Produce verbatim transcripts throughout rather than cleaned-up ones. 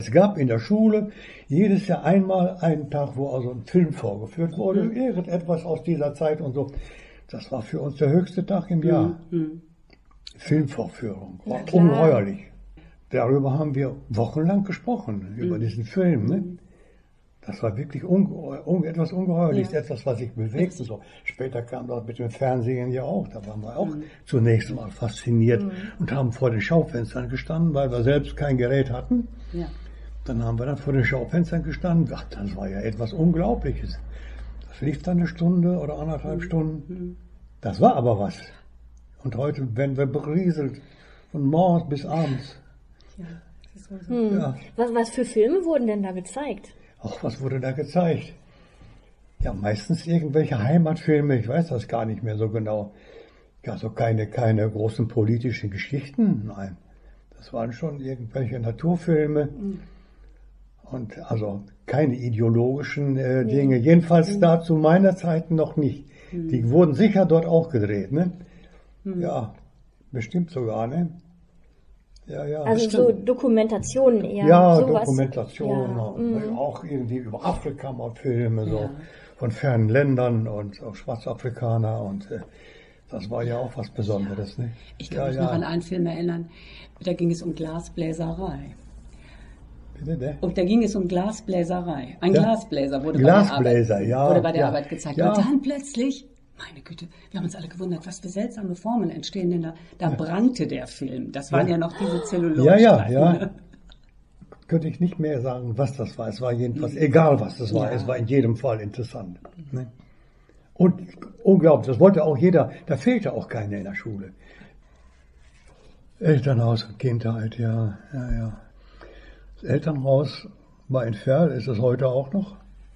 Es gab in der Schule jedes Jahr einmal einen Tag, wo also ein Film vorgeführt wurde, mhm. irgendetwas aus dieser Zeit und so. Das war für uns der höchste Tag im Jahr. Mhm. Filmvorführung, war ungeheuerlich. Darüber haben wir wochenlang gesprochen, über mhm. diesen Film. Ne? Das war wirklich unge un etwas Ungeheuerliches, ja. etwas, was sich bewegt und so. Später kam das mit dem Fernsehen ja auch. Da waren wir auch mhm. zunächst mal fasziniert mhm. und haben vor den Schaufenstern gestanden, weil wir selbst kein Gerät hatten. Ja. Dann haben wir dann vor den Schaufenstern gestanden. Ach, das war ja etwas Unglaubliches. Das lief dann eine Stunde oder anderthalb mhm. Stunden. Das war aber was. Und heute werden wir berieselt von morgens bis abends. Ja, das ist so. Hm. Ja. Was, was für Filme wurden denn da gezeigt? Ach, was wurde da gezeigt? Ja, meistens irgendwelche Heimatfilme, ich weiß das gar nicht mehr so genau. Also keine, keine großen politischen Geschichten, nein. Das waren schon irgendwelche Naturfilme. Mhm. Und also keine ideologischen äh, nee. Dinge, jedenfalls mhm. da zu meiner Zeit noch nicht. Mhm. Die wurden sicher dort auch gedreht, ne? Mhm. Ja, bestimmt sogar, ne? Ja, ja, also bestimmt. So Dokumentationen eher. Ja, sowas. Dokumentationen, ja. Mhm. Auch irgendwie über Afrika mal Filme, so ja. von fernen Ländern und auch Schwarzafrikaner und äh, das war ja auch was Besonderes. Ja. Ne? Ich kann ja, mich ja. noch an einen Film erinnern, da ging es um Glasbläserei. Bitte, ne? Und da ging es um Glasbläserei. Ein ja. Glasbläser wurde Glasbläser, bei der Arbeit, ja, wurde bei der ja. Arbeit gezeigt. Ja. Und dann plötzlich, meine Güte, wir haben uns alle gewundert, was für seltsame Formen entstehen denn da. Da ja. brannte der Film. Das waren ja, ja noch diese Zellulose. Ja, ja, ja. Könnte ich nicht mehr sagen, was das war. Es war jedenfalls, egal was das war, ja. es war in jedem Fall interessant. Ne? Und unglaublich, das wollte auch jeder, da fehlte auch keiner in der Schule. Elternhaus und Kindheit, ja, ja, ja. Das Elternhaus war in Ferl, ist es heute auch noch?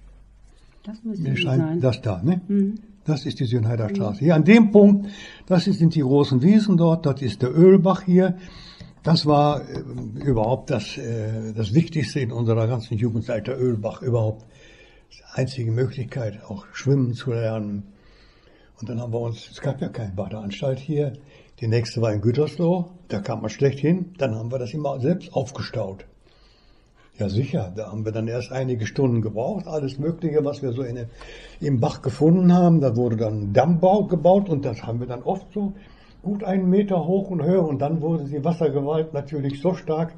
Das müsste Mir scheint sein. Das da, ne? Mhm. Das ist die Sünheider Straße. Hier an dem Punkt, das sind die großen Wiesen dort, das ist der Ölbach hier. Das war äh, überhaupt das, äh, das Wichtigste in unserer ganzen Jugendzeit, der Ölbach überhaupt. Die einzige Möglichkeit, auch schwimmen zu lernen. Und dann haben wir uns, es gab ja keine Badeanstalt hier. Die nächste war in Gütersloh, da kam man schlecht hin. Dann haben wir das immer selbst aufgestaut. Ja sicher, da haben wir dann erst einige Stunden gebraucht. Alles Mögliche, was wir so in, im Bach gefunden haben. Da wurde dann ein Dammbau gebaut und das haben wir dann oft so gut einen Meter hoch und höher. Und dann wurde die Wassergewalt natürlich so stark.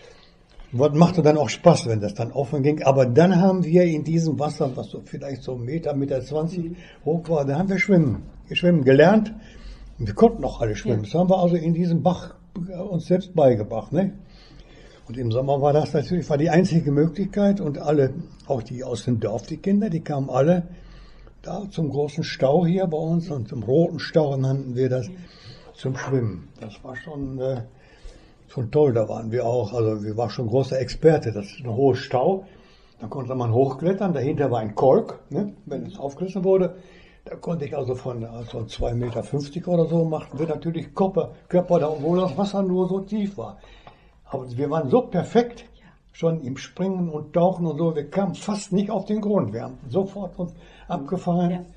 Was machte dann auch Spaß, wenn das dann offen ging. Aber dann haben wir in diesem Wasser, was so vielleicht so einen Meter, Meter zwanzig mhm. hoch war, da haben wir schwimmen, schwimmen gelernt. Und wir konnten auch alle schwimmen. Ja. Das haben wir also in diesem Bach uns selbst beigebracht, ne? Und im Sommer war das natürlich, war die einzige Möglichkeit und alle, auch die aus dem Dorf, die Kinder, die kamen alle da zum großen Stau hier bei uns und zum roten Stau nannten wir das, zum Schwimmen. Das war schon, äh, schon toll, da waren wir auch, also wir waren schon großer Experte, das ist ein hoher Stau, da konnte man hochklettern, dahinter war ein Kolk, ne, wenn es aufgerissen wurde, da konnte ich also von also zwei Meter fünfzig oder so, machten wir natürlich Körper, Körper da, obwohl das Wasser nur so tief war. Aber wir waren so perfekt, schon im Springen und Tauchen und so, wir kamen fast nicht auf den Grund. Wir haben sofort uns abgefahren. Ja.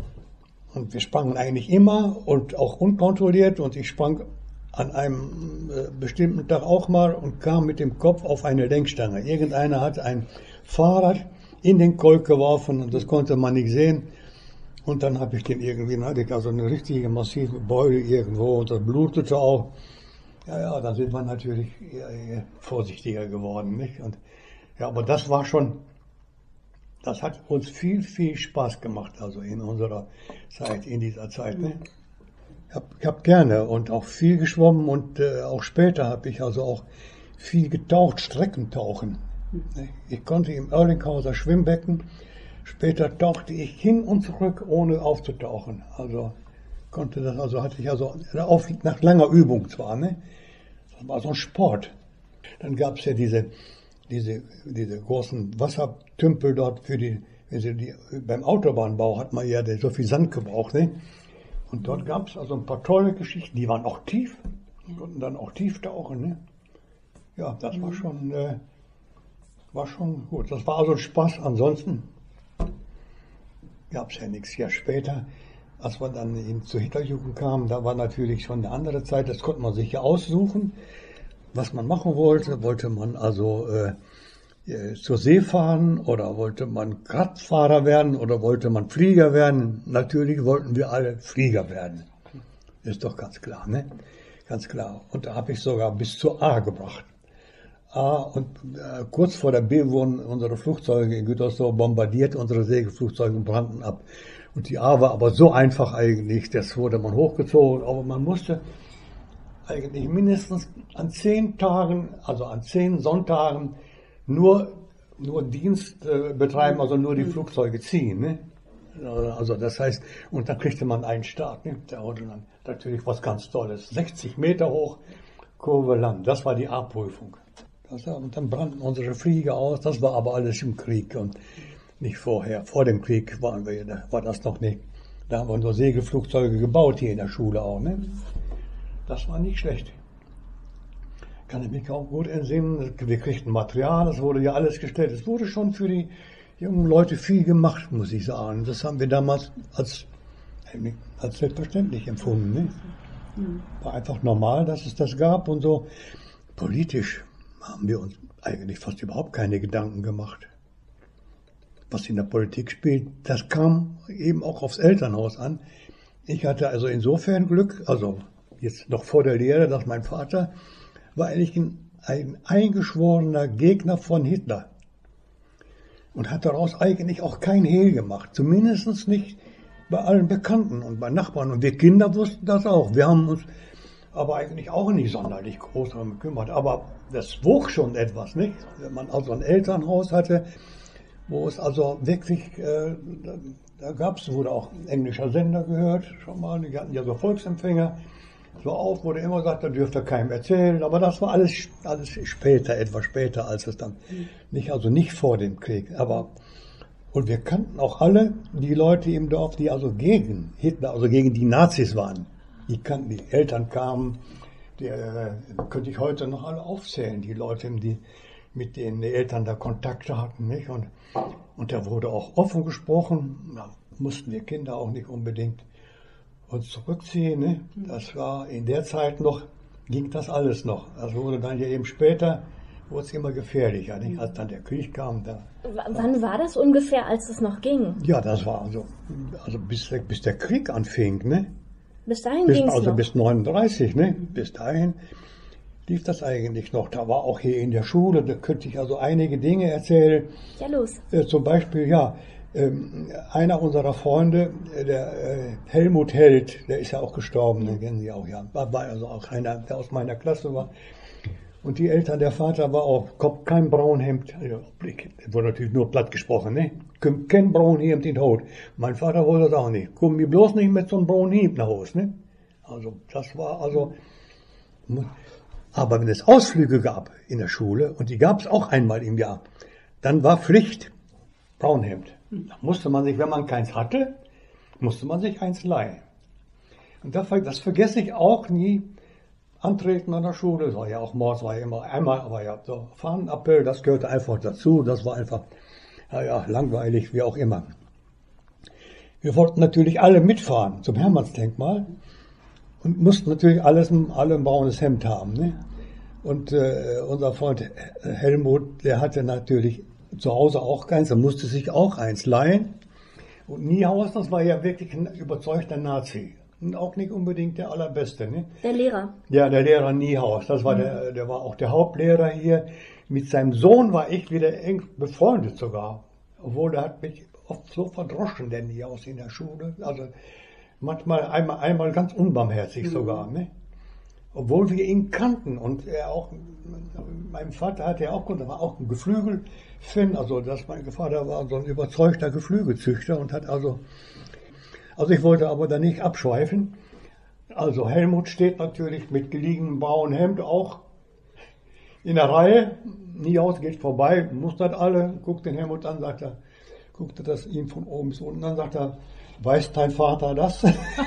Und wir sprangen eigentlich immer und auch unkontrolliert. Und ich sprang an einem äh, bestimmten Tag auch mal und kam mit dem Kopf auf eine Lenkstange. Irgendeiner hat ein Fahrrad in den Kolk geworfen und das konnte man nicht sehen. Und dann habe ich den irgendwie, dann hatte ich also eine richtige massive Beule irgendwo und das blutete auch. Ja, ja, da sind wir natürlich eher, eher vorsichtiger geworden, nicht? Und, ja, aber das war schon, das hat uns viel, viel Spaß gemacht, also in unserer Zeit, in dieser Zeit, ne? Ich habe hab gerne und auch viel geschwommen und äh, auch später habe ich also auch viel getaucht, Streckentauchen. Ne? Ich konnte im Oerlinghauser Schwimmbecken, später tauchte ich hin und zurück, ohne aufzutauchen. Also konnte das, also hatte ich also auf, nach langer Übung zwar, ne? Das war so ein Sport. Dann gab es ja diese, diese, diese großen Wassertümpel dort für die, also die, beim Autobahnbau hat man ja so viel Sand gebraucht, ne? Und dort gab es also ein paar tolle Geschichten, die waren auch tief, konnten dann auch tief tauchen, ne? Ja, das mhm. war schon, äh, war schon gut. Das war also ein Spaß. Ansonsten gab es ja nichts. Ja, später, als wir dann in, zur Hitlerjugend kamen, da war natürlich schon eine andere Zeit, das konnte man sich ja aussuchen, was man machen wollte. Wollte man also äh, äh, zur See fahren oder wollte man Radfahrer werden oder wollte man Flieger werden? Natürlich wollten wir alle Flieger werden. Ist doch ganz klar, ne? Ganz klar. Und da habe ich sogar bis zur A gebracht. A und äh, kurz vor der B wurden unsere Flugzeuge in Gütersloh bombardiert, unsere Segelflugzeuge brannten ab. Und die A war aber so einfach eigentlich, das wurde man hochgezogen, aber man musste eigentlich mindestens an zehn Tagen, also an zehn Sonntagen nur, nur Dienst äh, betreiben, also nur die Flugzeuge ziehen, ne? Also das heißt, und dann kriegte man einen Start, ne? Der wurde dann natürlich was ganz Tolles, sechzig Meter hoch, Kurve Land, das war die A-Prüfung. Das, und dann brannten unsere Flieger aus, das war aber alles im Krieg und nicht vorher. Vor dem Krieg waren wir, da war das noch nicht. Da haben wir nur Segelflugzeuge gebaut hier in der Schule auch, ne? Das war nicht schlecht. Kann ich mich auch gut entsinnen. Wir kriegten Material, das wurde ja alles gestellt. Es wurde schon für die jungen Leute viel gemacht, muss ich sagen. Das haben wir damals als, als selbstverständlich empfunden, ne? War einfach normal, dass es das gab und so. Politisch haben wir uns eigentlich fast überhaupt keine Gedanken gemacht. Was in der Politik spielt, das kam eben auch aufs Elternhaus an. Ich hatte also insofern Glück, also jetzt noch vor der Lehre, dass mein Vater war eigentlich ein, ein eingeschworener Gegner von Hitler und hat daraus eigentlich auch kein Hehl gemacht, zumindest nicht bei allen Bekannten und bei Nachbarn. Und wir Kinder wussten das auch. Wir haben uns aber eigentlich auch nicht sonderlich groß darum gekümmert. Aber das wog schon etwas, nicht? Wenn man also ein Elternhaus hatte, wo es also wirklich, äh, da, da gab es, wurde auch ein englischer Sender gehört, schon mal, die hatten ja so Volksempfänger, so auf, wurde immer gesagt, da dürfte keinem erzählen, aber das war alles, alles später, etwas später, als es dann, nicht, also nicht vor dem Krieg, aber, und wir kannten auch alle die Leute im Dorf, die also gegen Hitler, also gegen die Nazis waren, die kannten, die Eltern kamen, die äh, könnte ich heute noch alle aufzählen, die Leute, die mit denen die Eltern da Kontakte hatten, nicht? Und, und da wurde auch offen gesprochen, da mussten wir Kinder auch nicht unbedingt uns zurückziehen, ne? Das war in der Zeit noch, ging das alles noch. Das wurde dann ja eben später, wurde es immer gefährlicher, nicht? Als dann der Krieg kam. Da, W wann war das ungefähr, als es noch ging? Ja, das war also, also bis, bis der Krieg anfing, ne? Bis dahin bis, ging es Also noch. bis neununddreißig, ne? Bis dahin lief das eigentlich noch. Da war auch hier in der Schule, da könnte ich also einige Dinge erzählen. Ja, los. Äh, zum Beispiel, ja, ähm, einer unserer Freunde, äh, der äh, Helmut Held, der ist ja auch gestorben, den kennen Sie auch, ja. War, war also auch einer, der aus meiner Klasse war. Und die Eltern, der Vater war auch, kommt kein Braunhemd, also, wurde natürlich nur platt gesprochen, ne? Kommt kein Braunhemd in den Haut. Mein Vater wollte das auch nicht. Komm mir bloß nicht mit so einem Braunhemd nach Hause, ne? Also, das war also, aber wenn es Ausflüge gab in der Schule, und die gab es auch einmal im Jahr, dann war Pflicht Braunhemd. Da musste man sich, wenn man keins hatte, musste man sich eins leihen. Und das, das vergesse ich auch nie. Antreten an der Schule, das war ja auch morgens, war ja immer einmal, war ja so Fahnenappell, das gehörte einfach dazu, das war einfach, naja, langweilig, wie auch immer. Wir wollten natürlich alle mitfahren zum Hermannsdenkmal und mussten natürlich alles, alle ein braunes Hemd haben, ne? Und äh, unser Freund Helmut, der hatte natürlich zu Hause auch keins, er musste sich auch eins leihen. Und Niehaus, das war ja wirklich ein überzeugter Nazi. Und auch nicht unbedingt der allerbeste, ne? Der Lehrer. Ja, der Lehrer Niehaus, das war mhm. der, der war auch der Hauptlehrer hier. Mit seinem Sohn war ich wieder eng befreundet sogar. Obwohl, der hat mich oft so verdroschen, der Niehaus in der Schule. Also manchmal einmal, einmal ganz unbarmherzig mhm. sogar, ne? Obwohl wir ihn kannten und er auch, mein Vater hatte ja auch, war auch ein Geflügelfan, also das mein Vater war so ein überzeugter Geflügelzüchter und hat also, also ich wollte aber da nicht abschweifen. Also Helmut steht natürlich mit geliegenem braunen Hemd auch in der Reihe. Niehaus geht vorbei, mustert alle, guckt den Helmut an, sagt er, guckt er das ihm von oben bis unten an, sagt er, weiß dein Vater das?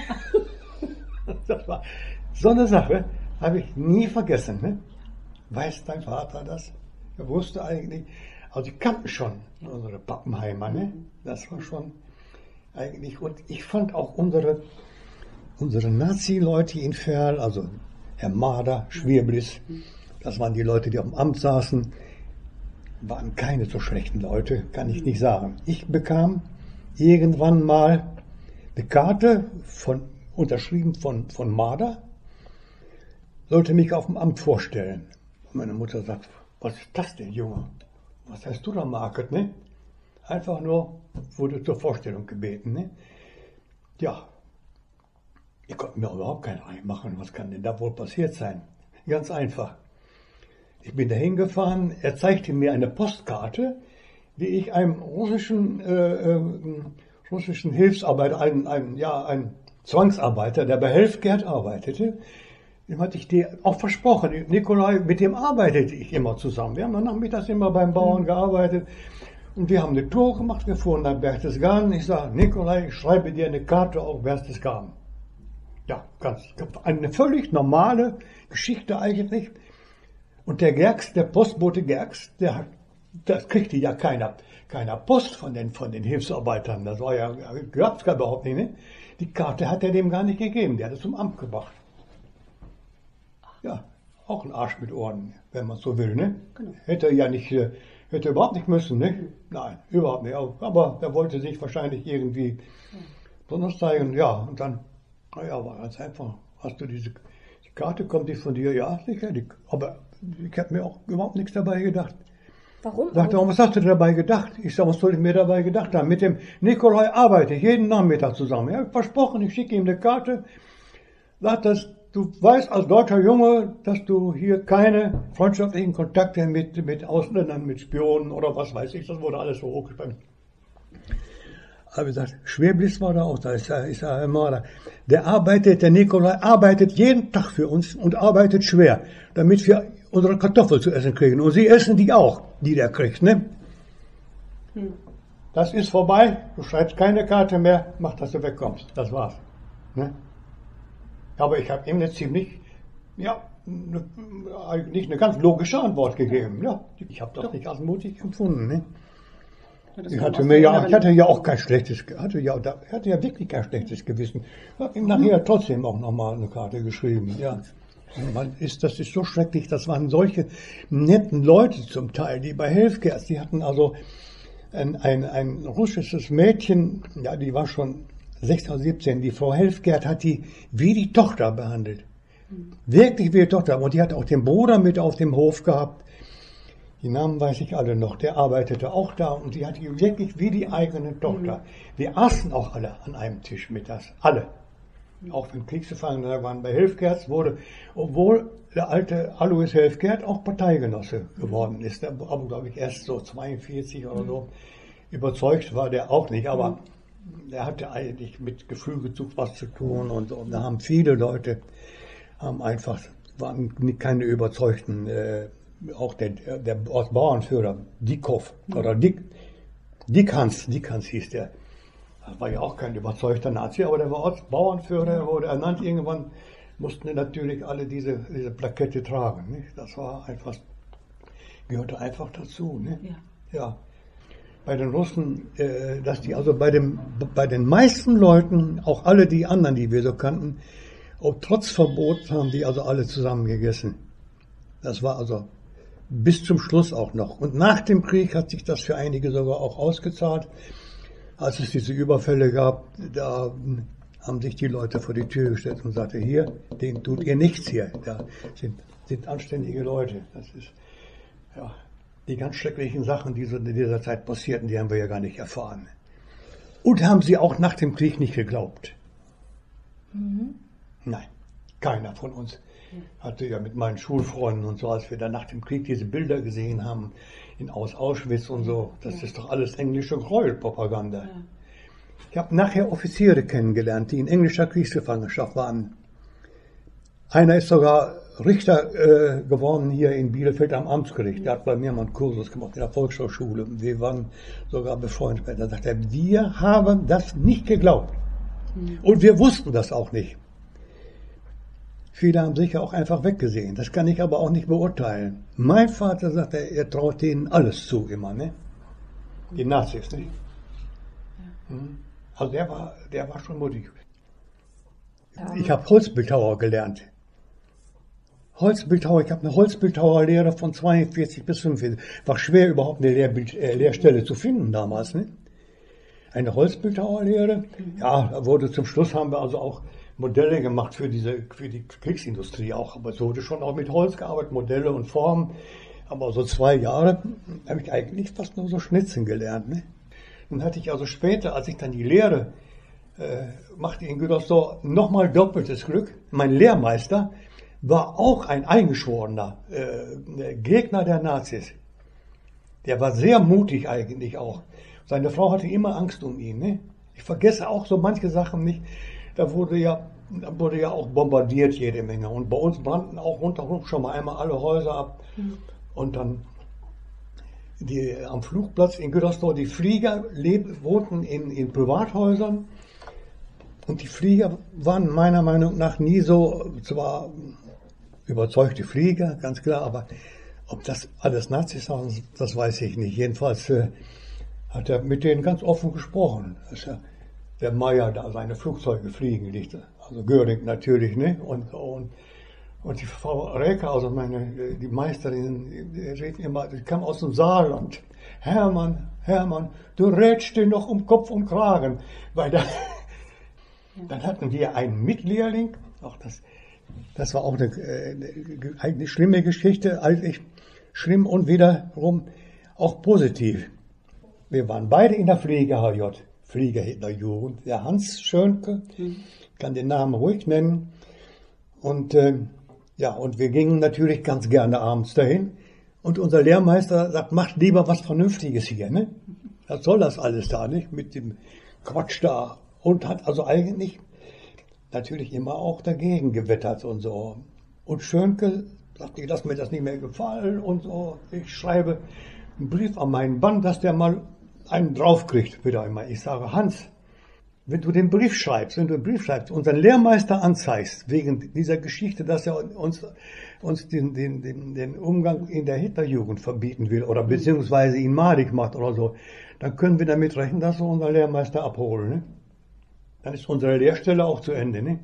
Das war so eine Sache, habe ich nie vergessen. Ne? Weiß dein Vater das? Er wusste eigentlich, also die kannten schon unsere Pappenheimer, ne? Das war schon eigentlich, und ich fand auch unsere, unsere Nazi-Leute in Verl, also Herr Marder, Schwirblis, das waren die Leute, die auf dem Amt saßen, waren keine so schlechten Leute, kann ich nicht sagen. Ich bekam irgendwann mal eine Karte, von, unterschrieben von, von Marder, sollte mich auf dem Amt vorstellen. Meine Mutter sagt, was ist das denn, Junge? Was hast du da, Market, ne? Einfach nur wurde zur Vorstellung gebeten, ne? Ja, ich konnte mir überhaupt keinen Reim machen. Was kann denn da wohl passiert sein? Ganz einfach. Ich bin da hingefahren, er zeigte mir eine Postkarte, die ich einem russischen, äh, äh, russischen Hilfsarbeiter, einen, einen, ja, einen Zwangsarbeiter, der bei Helfgert arbeitete, dem hatte ich dir auch versprochen. Nikolai, mit dem arbeitete ich immer zusammen. Wir haben dann nachmittags immer beim Bauern gearbeitet und wir haben eine Tour gemacht. Wir fuhren nach Berchtesgaden. Ich sage, Nikolai, ich schreibe dir eine Karte auf Berchtesgaden. Ja, ganz, eine völlig normale Geschichte eigentlich. Und der Gerx, der Postbote Gerx, der hat, das kriegte ja keiner, keiner Post von den, von den Hilfsarbeitern. Das war ja, gab's gar überhaupt nicht, ne? Die Karte hat er dem gar nicht gegeben. Der hat es zum Amt gebracht. Ja, auch ein Arsch mit Ohren, wenn man so will, ne? Genau. Hätte er ja nicht, hätte er überhaupt nicht müssen, ne? Nein, überhaupt nicht. Aber er wollte sich wahrscheinlich irgendwie besonders zeigen. Ja, und dann, naja, war ganz einfach. Hast du diese, die Karte, kommt die von dir? Ja, sicher. Die, aber ich habe mir auch überhaupt nichts dabei gedacht. Warum? Sagte er, was hast du dabei gedacht? Ich sage, was soll ich mir dabei gedacht haben? Mit dem Nikolai arbeite ich jeden Nachmittag zusammen. Er hat versprochen, ich schicke ihm eine Karte. Sagt, dass du weißt als deutscher Junge, dass du hier keine freundschaftlichen Kontakte mit, mit Ausländern, mit Spionen oder was weiß ich, das wurde alles so hochgespannt. Aber ich gesagt, Schwerbliss war da auch da, ist ja, ist ja ein Mörder. Der arbeitet, der Nikolai arbeitet jeden Tag für uns und arbeitet schwer, damit wir unsere Kartoffeln zu essen kriegen. Und sie essen die auch, die der kriegt, ne? Hm. Das ist vorbei, du schreibst keine Karte mehr, mach, dass du wegkommst. Das war's. Ne? Aber ich habe ihm eine ziemlich, ja, eine, eigentlich eine ganz logische Antwort gegeben. Ja, ich habe das nicht als mutig empfunden, ne? Ich hatte mir ja, ich hatte ja auch kein schlechtes, hatte ja, hatte ja wirklich kein schlechtes Gewissen. Ich habe ihm nachher trotzdem auch nochmal eine Karte geschrieben, ja. Man ist, das ist so schrecklich, das waren solche netten Leute zum Teil, die bei Helfgers, die hatten also ein, ein, ein russisches Mädchen, ja, die war schon sechzehn oder siebzehn, die Frau Helfgert hat die wie die Tochter behandelt. Wirklich wie die Tochter. Und die hat auch den Bruder mit auf dem Hof gehabt. Die Namen weiß ich alle noch. Der arbeitete auch da und die hat die wirklich wie die eigene Tochter. Wir aßen auch alle an einem Tisch mittags. Alle. Auch wenn Kriegsgefangene waren bei Helfgert, wurde, obwohl der alte Alois Helfgert auch Parteigenosse geworden ist. Der, aber glaube ich erst so zweiundvierzig oder so. Überzeugt war der auch nicht, aber er hatte eigentlich mit Geflügelzug was zu tun und, und da haben viele Leute haben einfach, waren keine überzeugten, äh, auch der, der Bauernführer, Dickhoff, oder Dick, Dickhans, Dickhans hieß der. Das war ja auch kein überzeugter Nazi, aber der war Ortsbauernführer, wurde ernannt. Irgendwann mussten natürlich alle diese, diese Plakette tragen. Nicht? Das war einfach, gehörte einfach dazu. Ne? Ja. Ja. Bei den Russen, äh, dass die also bei dem, bei den meisten Leuten, auch alle die anderen, die wir so kannten, ob trotz Verbot haben die also alle zusammen gegessen. Das war also bis zum Schluss auch noch. Und nach dem Krieg hat sich das für einige sogar auch ausgezahlt. Als es diese Überfälle gab, da haben sich die Leute vor die Tür gestellt und sagte, hier, denen tut ihr nichts hier. Da sind, sind anständige Leute. Das ist, ja, die ganz schrecklichen Sachen, die so in dieser Zeit passierten, die haben wir ja gar nicht erfahren. Und haben sie auch nach dem Krieg nicht geglaubt. Mhm. Nein, keiner von uns. Hatte ja mit meinen Schulfreunden und so, als wir dann nach dem Krieg diese Bilder gesehen haben, in aus Auschwitz und so, das ja. ist doch alles englische Gräuelpropaganda. Ja. Ich habe nachher Offiziere kennengelernt, die in englischer Kriegsgefangenschaft waren. Einer ist sogar Richter äh, geworden hier in Bielefeld am Amtsgericht. Der hat bei mir mal einen Kursus gemacht in der Volkshochschule. Wir waren sogar befreundet. Da sagt er, wir haben das nicht geglaubt. Mhm. Und wir wussten das auch nicht. Viele haben sicher auch einfach weggesehen. Das kann ich aber auch nicht beurteilen. Mein Vater sagt, er, er traut denen alles zu immer, ne? Die Nazis, nicht? Ja. Also der war, der war schon mutig. Ja. Ich habe Holzbildhauer gelernt. Holzbildhauer, ich habe eine Holzbildhauerlehre von zweiundvierzig bis fünfundvierzig. War schwer, überhaupt eine Lehrbild, äh, Lehrstelle zu finden damals. Ne? Eine Holzbildhauerlehre. Ja, da wurde zum Schluss haben wir also auch Modelle gemacht für diese, für die Kriegsindustrie auch. Aber es wurde schon auch mit Holz gearbeitet, Modelle und Formen. Aber so zwei Jahre habe ich eigentlich fast nur so schnitzen gelernt. Ne? Dann hatte ich also später, als ich dann die Lehre äh, machte in Gütersloh, nochmal doppeltes Glück. Mein Lehrmeister war auch ein eingeschworener äh, Gegner der Nazis. Der war sehr mutig eigentlich auch. Seine Frau hatte immer Angst um ihn. Ne? Ich vergesse auch so manche Sachen nicht. Da wurde ja, da wurde ja auch bombardiert jede Menge. Und bei uns brannten auch rundherum schon mal einmal alle Häuser ab. Mhm. Und dann die, am Flugplatz in Gütersloh, die Flieger leb, wohnten in, in Privathäusern. Und die Flieger waren meiner Meinung nach nie so, zwar überzeugte Flieger, ganz klar, aber ob das alles Nazis waren, das weiß ich nicht. Jedenfalls äh, hat er mit denen ganz offen gesprochen. Dass er, der Meyer da seine Flugzeuge fliegen ließ. Also Göring natürlich, ne? Und, und, und die Frau Räker, also meine, die Meisterin, die rief immer, die kam aus dem Saarland. Hermann, Hermann, du rätst dir noch um Kopf und Kragen. Weil da, dann hatten wir einen Mitlehrling, auch das, das war auch eine, eine, eine schlimme Geschichte, eigentlich schlimm und wiederum auch positiv. Wir waren beide in der Pflege-H J, Pflege-Hitlerjugend. Der Hans Schönke, mhm. kann den Namen ruhig nennen. Und äh, ja, und wir gingen natürlich ganz gerne abends dahin. Und unser Lehrmeister sagt, macht lieber was Vernünftiges hier, ne? Was soll das alles da, nicht? Mit dem Quatsch da. Und hat also eigentlich natürlich immer auch dagegen gewettert und so. Und Schönke sagt, ich lasse mir das nicht mehr gefallen und so. Ich schreibe einen Brief an meinen Mann, dass der mal einen draufkriegt, wieder immer. Ich sage, Hans, wenn du den Brief schreibst, wenn du den Brief schreibst, unseren Lehrmeister anzeigst, wegen dieser Geschichte, dass er uns, uns den, den, den, den Umgang in der Hitlerjugend verbieten will oder beziehungsweise ihn madig macht oder so, dann können wir damit rechnen, dass wir unseren Lehrmeister abholen. Ne? Dann ist unsere Lehrstelle auch zu Ende. Ne?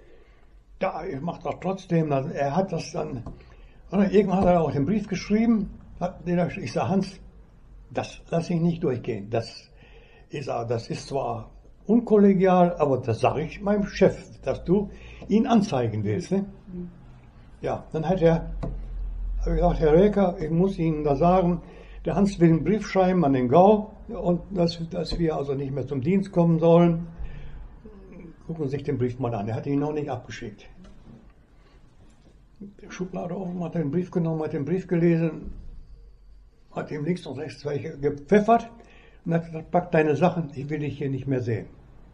Ja, ich mache das trotzdem. Er hat das dann, oder irgendwann hat er auch den Brief geschrieben. Hat, ich sage, Hans, das lasse ich nicht durchgehen. Das ist, das ist zwar unkollegial, aber das sage ich meinem Chef, dass du ihn anzeigen willst. Ne? Ja, dann hat er, habe ich gesagt, Herr Räker, ich muss Ihnen da sagen, der Hans will einen Brief schreiben an den Gau und dass, dass wir also nicht mehr zum Dienst kommen sollen. Gucken Sie sich den Brief mal an. Er hat ihn noch nicht abgeschickt. Die Schublade offen, hat den Brief genommen, hat den Brief gelesen, hat ihm links und rechts welche gepfeffert und hat gesagt, pack deine Sachen, ich will dich hier nicht mehr sehen.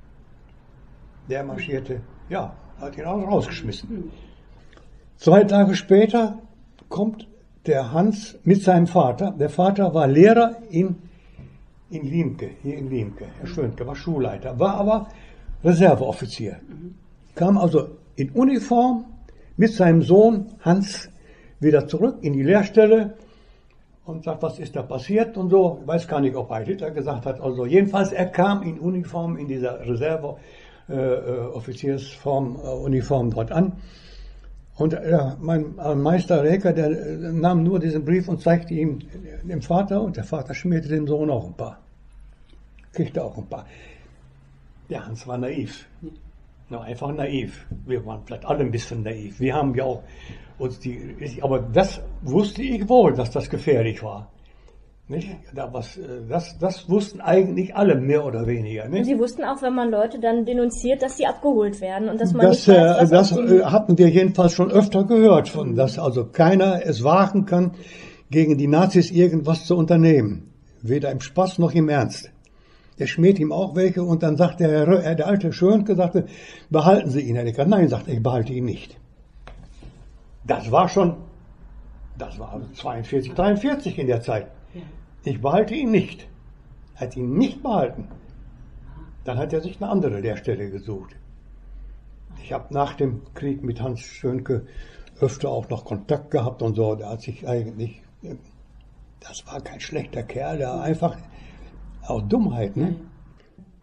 Der marschierte, ja, hat ihn auch rausgeschmissen. Zwei Tage später kommt der Hans mit seinem Vater. Der Vater war Lehrer in, in Liemke, hier in Liemke. Herr Schönke war Schulleiter, war aber Reserveoffizier. Kam also in Uniform mit seinem Sohn Hans wieder zurück in die Lehrstelle und sagt, was ist da passiert und so. Ich weiß gar nicht, ob Heil Hitler gesagt hat. Also jedenfalls, er kam in Uniform, in dieser Reserveoffiziersform, äh, Uniform dort an. Und äh, mein äh, Meister Räker, der äh, nahm nur diesen Brief und zeigte ihm dem Vater und der Vater schmierte dem Sohn auch ein paar. Kriegte auch ein paar. Der Hans war naiv. No, einfach naiv. Wir waren vielleicht alle ein bisschen naiv. Wir haben ja auch uns die, aber das wusste ich wohl, dass das gefährlich war. Nicht? Das, das, das wussten eigentlich alle mehr oder weniger. Nicht? Sie wussten auch, wenn man Leute dann denunziert, dass sie abgeholt werden und dass man das, nicht weiß, was das äh, hatten wir jedenfalls schon öfter gehört, von, dass also keiner es wagen kann, gegen die Nazis irgendwas zu unternehmen. Weder im Spaß noch im Ernst. Der schmäht ihm auch welche und dann sagt der, der alte Schönke, sagte, behalten Sie ihn, Herr Eckert. Nein, sagte ich, behalte ihn nicht. Das war schon, das war zweiundvierzig, dreiundvierzig in der Zeit. Ich behalte ihn nicht. Hat ihn nicht behalten. Dann hat er sich eine andere Lehrstelle gesucht. Ich habe nach dem Krieg mit Hans Schönke öfter auch noch Kontakt gehabt und so. Der hat sich eigentlich, das war kein schlechter Kerl, der einfach auch Dummheit, ne?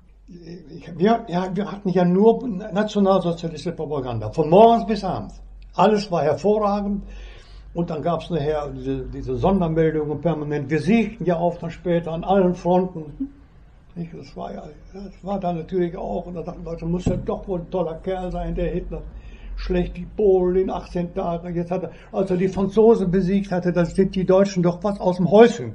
Ich, wir, ja, wir hatten ja nur nationalsozialistische Propaganda, von morgens bis abends. Alles war hervorragend. Und dann gab es nachher diese, diese Sondermeldungen permanent. Wir siegten ja auch dann später an allen Fronten. Nicht? Das war ja, das war dann natürlich auch. Und da dachten Leute, muss ja doch wohl ein toller Kerl sein, der Hitler. Schlecht die Polen in achtzehn Tagen. Jetzt hat er, als er die Franzosen besiegt hatte, da sind die Deutschen doch was aus dem Häuschen.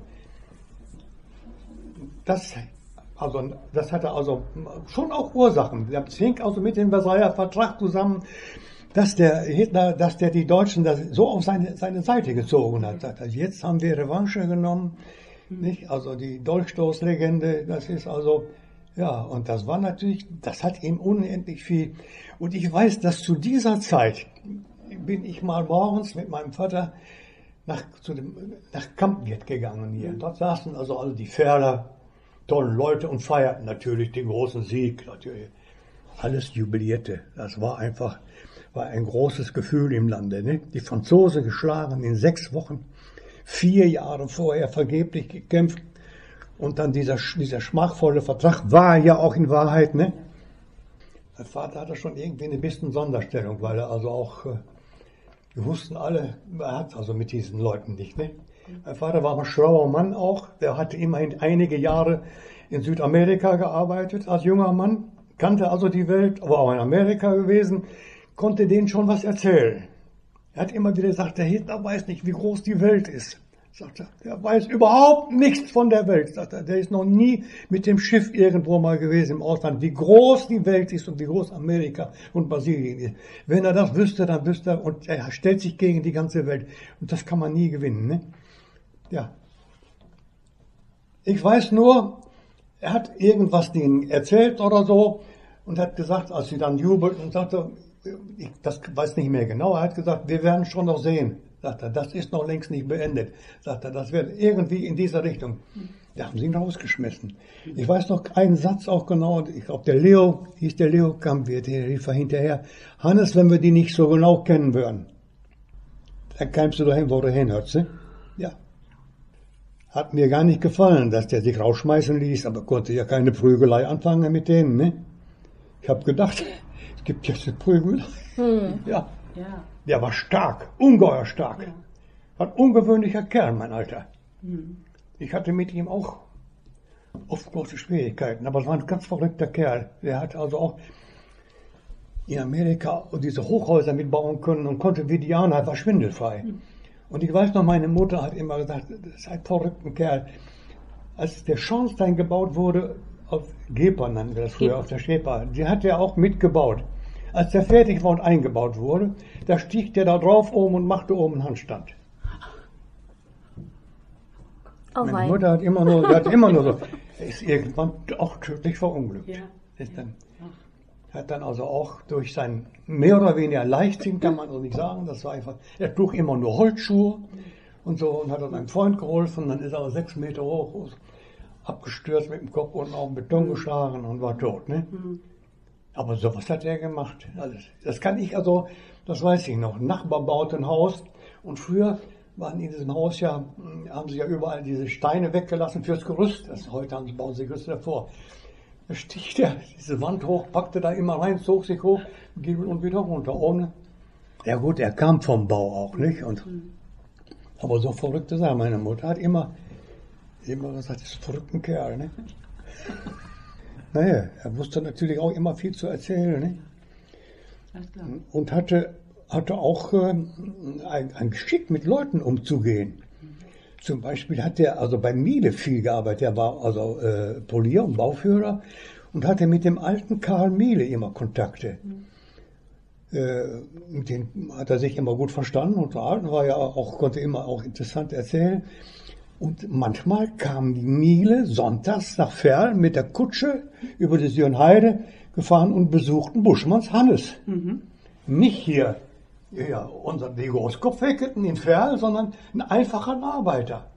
Das, also, das hatte also schon auch Ursachen. Das hing also mit dem Versailler Vertrag zusammen, dass der Hitler, dass der die Deutschen das so auf seine, seine Seite gezogen hat. Also jetzt haben wir Revanche genommen, nicht? Also die Dolchstoßlegende, das ist also, ja, und das war natürlich, das hat ihm unendlich viel. Und ich weiß, dass zu dieser Zeit bin ich mal morgens mit meinem Vater nach, zu dem, nach Kampnget gegangen hier. Dort saßen also alle die Ferler, tollen Leute und feierten natürlich den großen Sieg. Natürlich. Alles jubilierte. Das war einfach, war ein großes Gefühl im Lande. Ne? Die Franzosen geschlagen in sechs Wochen, vier Jahre vorher vergeblich gekämpft. Und dann dieser, dieser schmachvolle Vertrag war ja auch in Wahrheit, ne? Mein Vater hatte schon irgendwie eine bisschen Sonderstellung, weil er also auch, äh, wir wussten alle, er hat also mit diesen Leuten nicht, ne? Mein Vater war ein schlauer Mann auch, der hatte immerhin einige Jahre in Südamerika gearbeitet als junger Mann, kannte also die Welt, war auch in Amerika gewesen, konnte denen schon was erzählen. Er hat immer wieder gesagt, der Hitler weiß nicht, wie groß die Welt ist. Sagt er, der weiß überhaupt nichts von der Welt. Sagt er, der ist noch nie mit dem Schiff irgendwo mal gewesen im Ausland, wie groß die Welt ist und wie groß Amerika und Brasilien ist. Wenn er das wüsste, dann wüsste er, und er stellt sich gegen die ganze Welt. Und das kann man nie gewinnen, ne? Ja. Ich weiß nur, er hat irgendwas denen erzählt oder so und hat gesagt, als sie dann jubelten, sagte, ich das weiß nicht mehr genau, er hat gesagt, wir werden schon noch sehen. Sagt er, das ist noch längst nicht beendet. Sagt er, das wird irgendwie in dieser Richtung. Da haben sie ihn rausgeschmissen. Ich weiß noch einen Satz auch genau, ich glaube, der Leo, hieß der Leo Kampwirt, der rief hinterher, Hannes, wenn wir die nicht so genau kennen würden, dann kämst du dahin, wo du hinhörst. Ne? Ja. Hat mir gar nicht gefallen, dass der sich rausschmeißen ließ, aber konnte ja keine Prügelei anfangen mit denen. Ne? Ich habe gedacht, es gibt jetzt eine Prügelei. Hm. Ja. Ja. Der war stark, ungeheuer stark. Ja. War ein ungewöhnlicher Kerl, mein Alter. Mhm. Ich hatte mit ihm auch oft große Schwierigkeiten, aber es war ein ganz verrückter Kerl. Der hat also auch in Amerika diese Hochhäuser mitbauen können und konnte wie Diana, war schwindelfrei. Mhm. Und ich weiß noch, meine Mutter hat immer gesagt, das ist ein verrückter Kerl. Als der Schornstein gebaut wurde, auf Gepa nannten wir das früher, auf der Schäper, die hat er auch mitgebaut. Als der fertig war und eingebaut wurde, da stieg der da drauf oben und machte oben einen Handstand. Oh, meine mein. Mutter hat immer nur, hat immer nur so, er ist irgendwann auch tödlich verunglückt. Ja. Ist dann, hat dann also auch durch sein mehr oder weniger Leichtsinn, kann man so nicht sagen, das war einfach, er trug immer nur Holzschuhe und so und hat dann einem Freund geholfen, dann ist er sechs Meter hoch, abgestürzt mit dem Kopf unten auf den Beton geschlagen und war tot, ne? Mhm. Aber sowas hat er gemacht. Alles. Das kann ich also, das weiß ich noch. Ein Nachbar baut ein Haus und früher waren in diesem Haus ja, haben sie ja überall diese Steine weggelassen fürs Gerüst. Das, heute haben sie, bauen sie Gerüste davor. Da sticht er diese Wand hoch, packte da immer rein, zog sich hoch, Giebel und wieder runter, ohne. Ja gut, er kam vom Bau auch, nicht? Und, aber so verrückte Sache. Meine Mutter hat immer, immer gesagt, das ist ein verrückter Kerl, ne? Naja, er wusste natürlich auch immer viel zu erzählen, ne? Alles klar. Und hatte, hatte auch äh, ein, ein Geschick, mit Leuten umzugehen. Mhm. Zum Beispiel hat er also bei Miele viel gearbeitet. Er war also äh, Polier und Bauführer und hatte mit dem alten Karl Miele immer Kontakte. Mhm. Äh, mit dem hat er sich immer gut verstanden und war ja auch, konnte immer auch interessant erzählen. Und manchmal kam die Miele sonntags nach Verl mit der Kutsche über die Sürnheide gefahren und besuchten Buschmanns Hannes. Mhm. Nicht hier, ja, unser die Großkopfhäcketen in Verl, sondern ein einfacher Arbeiter.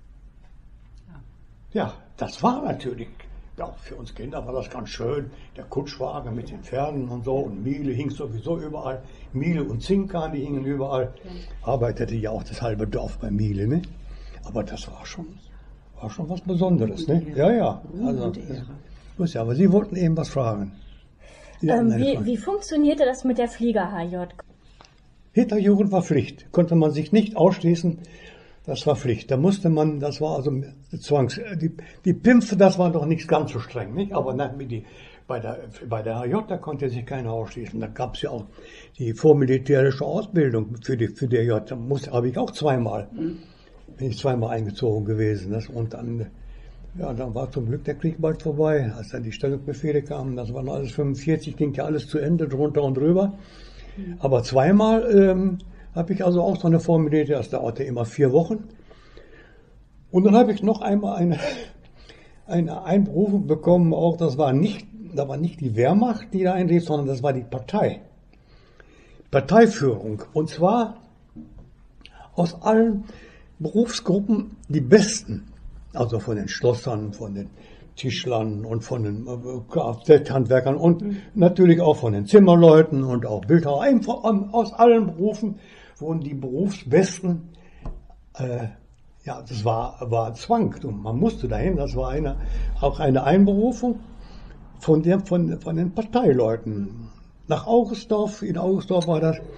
Ja. Ja, das war natürlich, ja, für uns Kinder war das ganz schön. Der Kutschwagen mit den Pferden und so und Miele hing sowieso überall. Miele und Zinkan, die hingen überall. Ja. Arbeitete ja auch das halbe Dorf bei Miele, ne? Aber das war schon, war schon was Besonderes, ne? Ja, ja. Also, ja, aber Sie wollten eben was fragen. Ähm, wie, wie funktionierte das mit der Flieger-H J? Hitlerjugend war Pflicht. Konnte man sich nicht ausschließen. Das war Pflicht. Da musste man, das war also Zwangs, die, die Pimpfe, das war doch nicht ganz so streng, nicht? Aber nein, die, bei der, bei der H J, da konnte sich keiner ausschließen. Da gab es ja auch die vormilitärische Ausbildung für die, für die H J. Da musste, habe ich auch zweimal, mhm. bin ich zweimal eingezogen gewesen. Das, und dann, ja, dann war zum Glück der Krieg bald vorbei. Als dann die Stellungsbefehle kamen, das war alles fünfundvierzig, ging ja alles zu Ende, drunter und drüber. Mhm. Aber zweimal, ähm, habe ich also auch so eine Vormilitär, das dauerte immer vier Wochen. Und dann habe ich noch einmal eine, eine Einberufung bekommen, auch das war nicht, da war nicht die Wehrmacht, die da einrief, sondern das war die Partei. Parteiführung. Und zwar aus allen Berufsgruppen die Besten. Also von den Schlossern, von den Tischlern und von den Kfz-Handwerkern und mhm. natürlich auch von den Zimmerleuten und auch Bildhauer. Einfach aus allen Berufen wurden die Berufsbesten, äh, ja, das war, war Zwang. Man musste dahin, das war eine, auch eine Einberufung von, der, von, von den Parteileuten. Nach Augustdorf, in Augustdorf war das,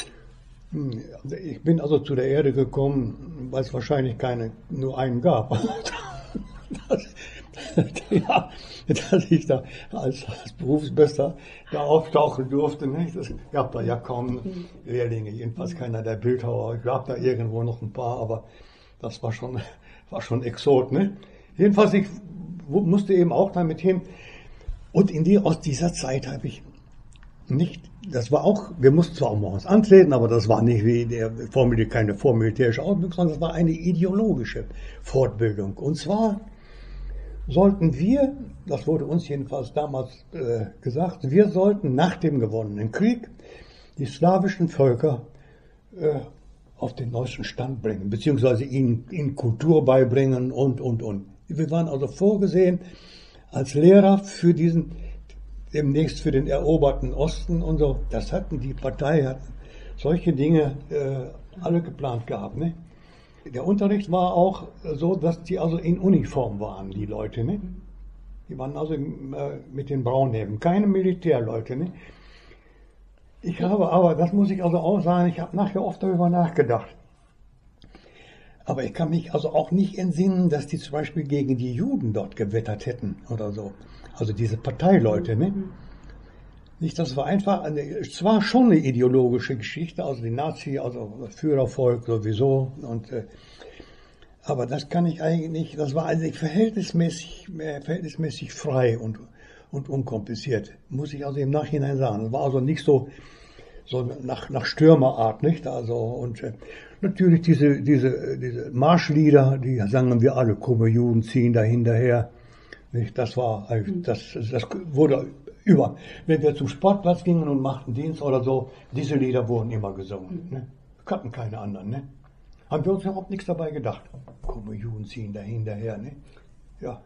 ich bin also zu der Erde gekommen, weil es wahrscheinlich keine, nur einen gab. das, ja, dass ich da als, als Berufsbester da auftauchen durfte. Nicht? Es gab da ja kaum Lehrlinge, jedenfalls keiner der Bildhauer. Es gab da irgendwo noch ein paar, aber das war schon, war schon Exot. Ne? Jedenfalls, ich musste eben auch damit hin. Und in die, aus dieser Zeit habe ich nicht, das war auch, wir mussten zwar auch morgens antreten, aber das war nicht wie der Formel, keine vormilitärische Ausbildung, sondern das war eine ideologische Fortbildung. Und zwar sollten wir, das wurde uns jedenfalls damals äh, gesagt, wir sollten nach dem gewonnenen Krieg die slawischen Völker äh, auf den neuesten Stand bringen, beziehungsweise ihnen, ihnen Kultur beibringen und, und, und. Wir waren also vorgesehen als Lehrer für diesen, demnächst für den eroberten Osten und so. Das hatten die Partei, hatten solche Dinge äh, alle geplant gehabt, ne? Der Unterricht war auch so, dass die also in Uniform waren, die Leute, ne? Die waren also äh, mit den Braunhäben, keine Militärleute, ne? Ich habe aber, das muss ich also auch sagen, ich habe nachher oft darüber nachgedacht. Aber ich kann mich also auch nicht entsinnen, dass die zum Beispiel gegen die Juden dort gewettert hätten oder so. Also diese Parteileute, ne? Nicht, das war einfach, eine, es war schon eine ideologische Geschichte, also die Nazi, also das Führervolk sowieso. Und, äh, aber das kann ich eigentlich, das war eigentlich verhältnismäßig, äh, verhältnismäßig frei und, und unkompliziert, muss ich also im Nachhinein sagen. Das war also nicht so, so nach, nach Stürmerart, nicht? Also, und äh, natürlich diese, diese, diese Marschlieder, die sangen wir alle, Krumme Juden ziehen da hinterher. Nicht? Das war, das, das wurde über. Wenn wir zum Sportplatz gingen und machten Dienst oder so, diese Lieder wurden immer gesungen. Ne? Wir kannten keine anderen. Ne? Haben wir uns überhaupt nichts dabei gedacht. Krumme Juden ziehen da hinterher. Ne? Ja.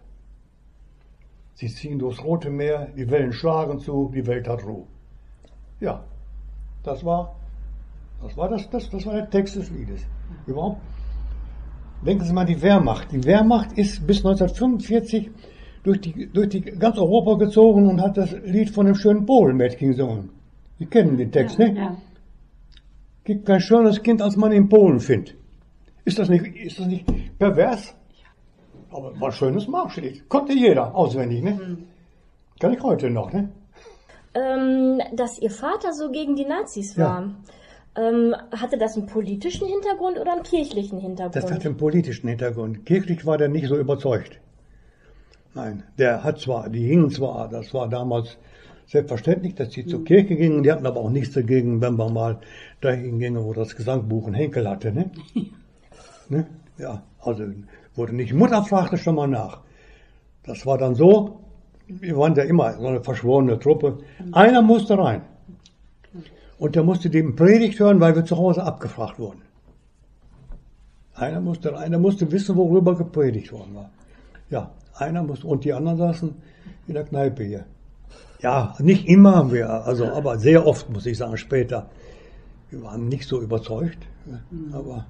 Sie ziehen durchs Rote Meer, die Wellen schlagen zu, die Welt hat Ruhe. Ja, das war, das war, das, das, das war der Text des Liedes. Überhaupt. Denken Sie mal an die Wehrmacht. Die Wehrmacht ist bis neunzehnhundertfünfundvierzig durch die, durch die ganz Europa gezogen und hat das Lied von dem schönen Polenmädchen gesungen. Sie kennen den Text, ja, ne? Ja. Gibt kein schönes Kind, als man in Polen findet. Ist das nicht, ist das nicht pervers? Aber war ein schönes Marschlied. Konnte jeder auswendig, ne? Mhm. Kann ich heute noch, ne? Ähm, dass Ihr Vater so gegen die Nazis war. Ja. Ähm, hatte das einen politischen Hintergrund oder einen kirchlichen Hintergrund? Das hatte einen politischen Hintergrund. Kirchlich war der nicht so überzeugt. Nein, der hat zwar, die hingen zwar, das war damals selbstverständlich, dass die mhm. zur Kirche gingen, die hatten aber auch nichts dagegen, wenn man mal dahin ginge, wo das Gesangbuch einen Henkel hatte, ne? Ne? Ja, also wurde nicht, Mutter fragte schon mal nach. Das war dann so, wir waren ja immer so eine verschworene Truppe, einer musste rein. Und der musste die Predigt hören, weil wir zu Hause abgefragt wurden. Einer musste rein, der musste wissen, worüber gepredigt worden war. Ja, einer musste, und die anderen saßen in der Kneipe hier. Ja, nicht immer, wir, also, aber sehr oft, muss ich sagen, später. Wir waren nicht so überzeugt, mhm. aber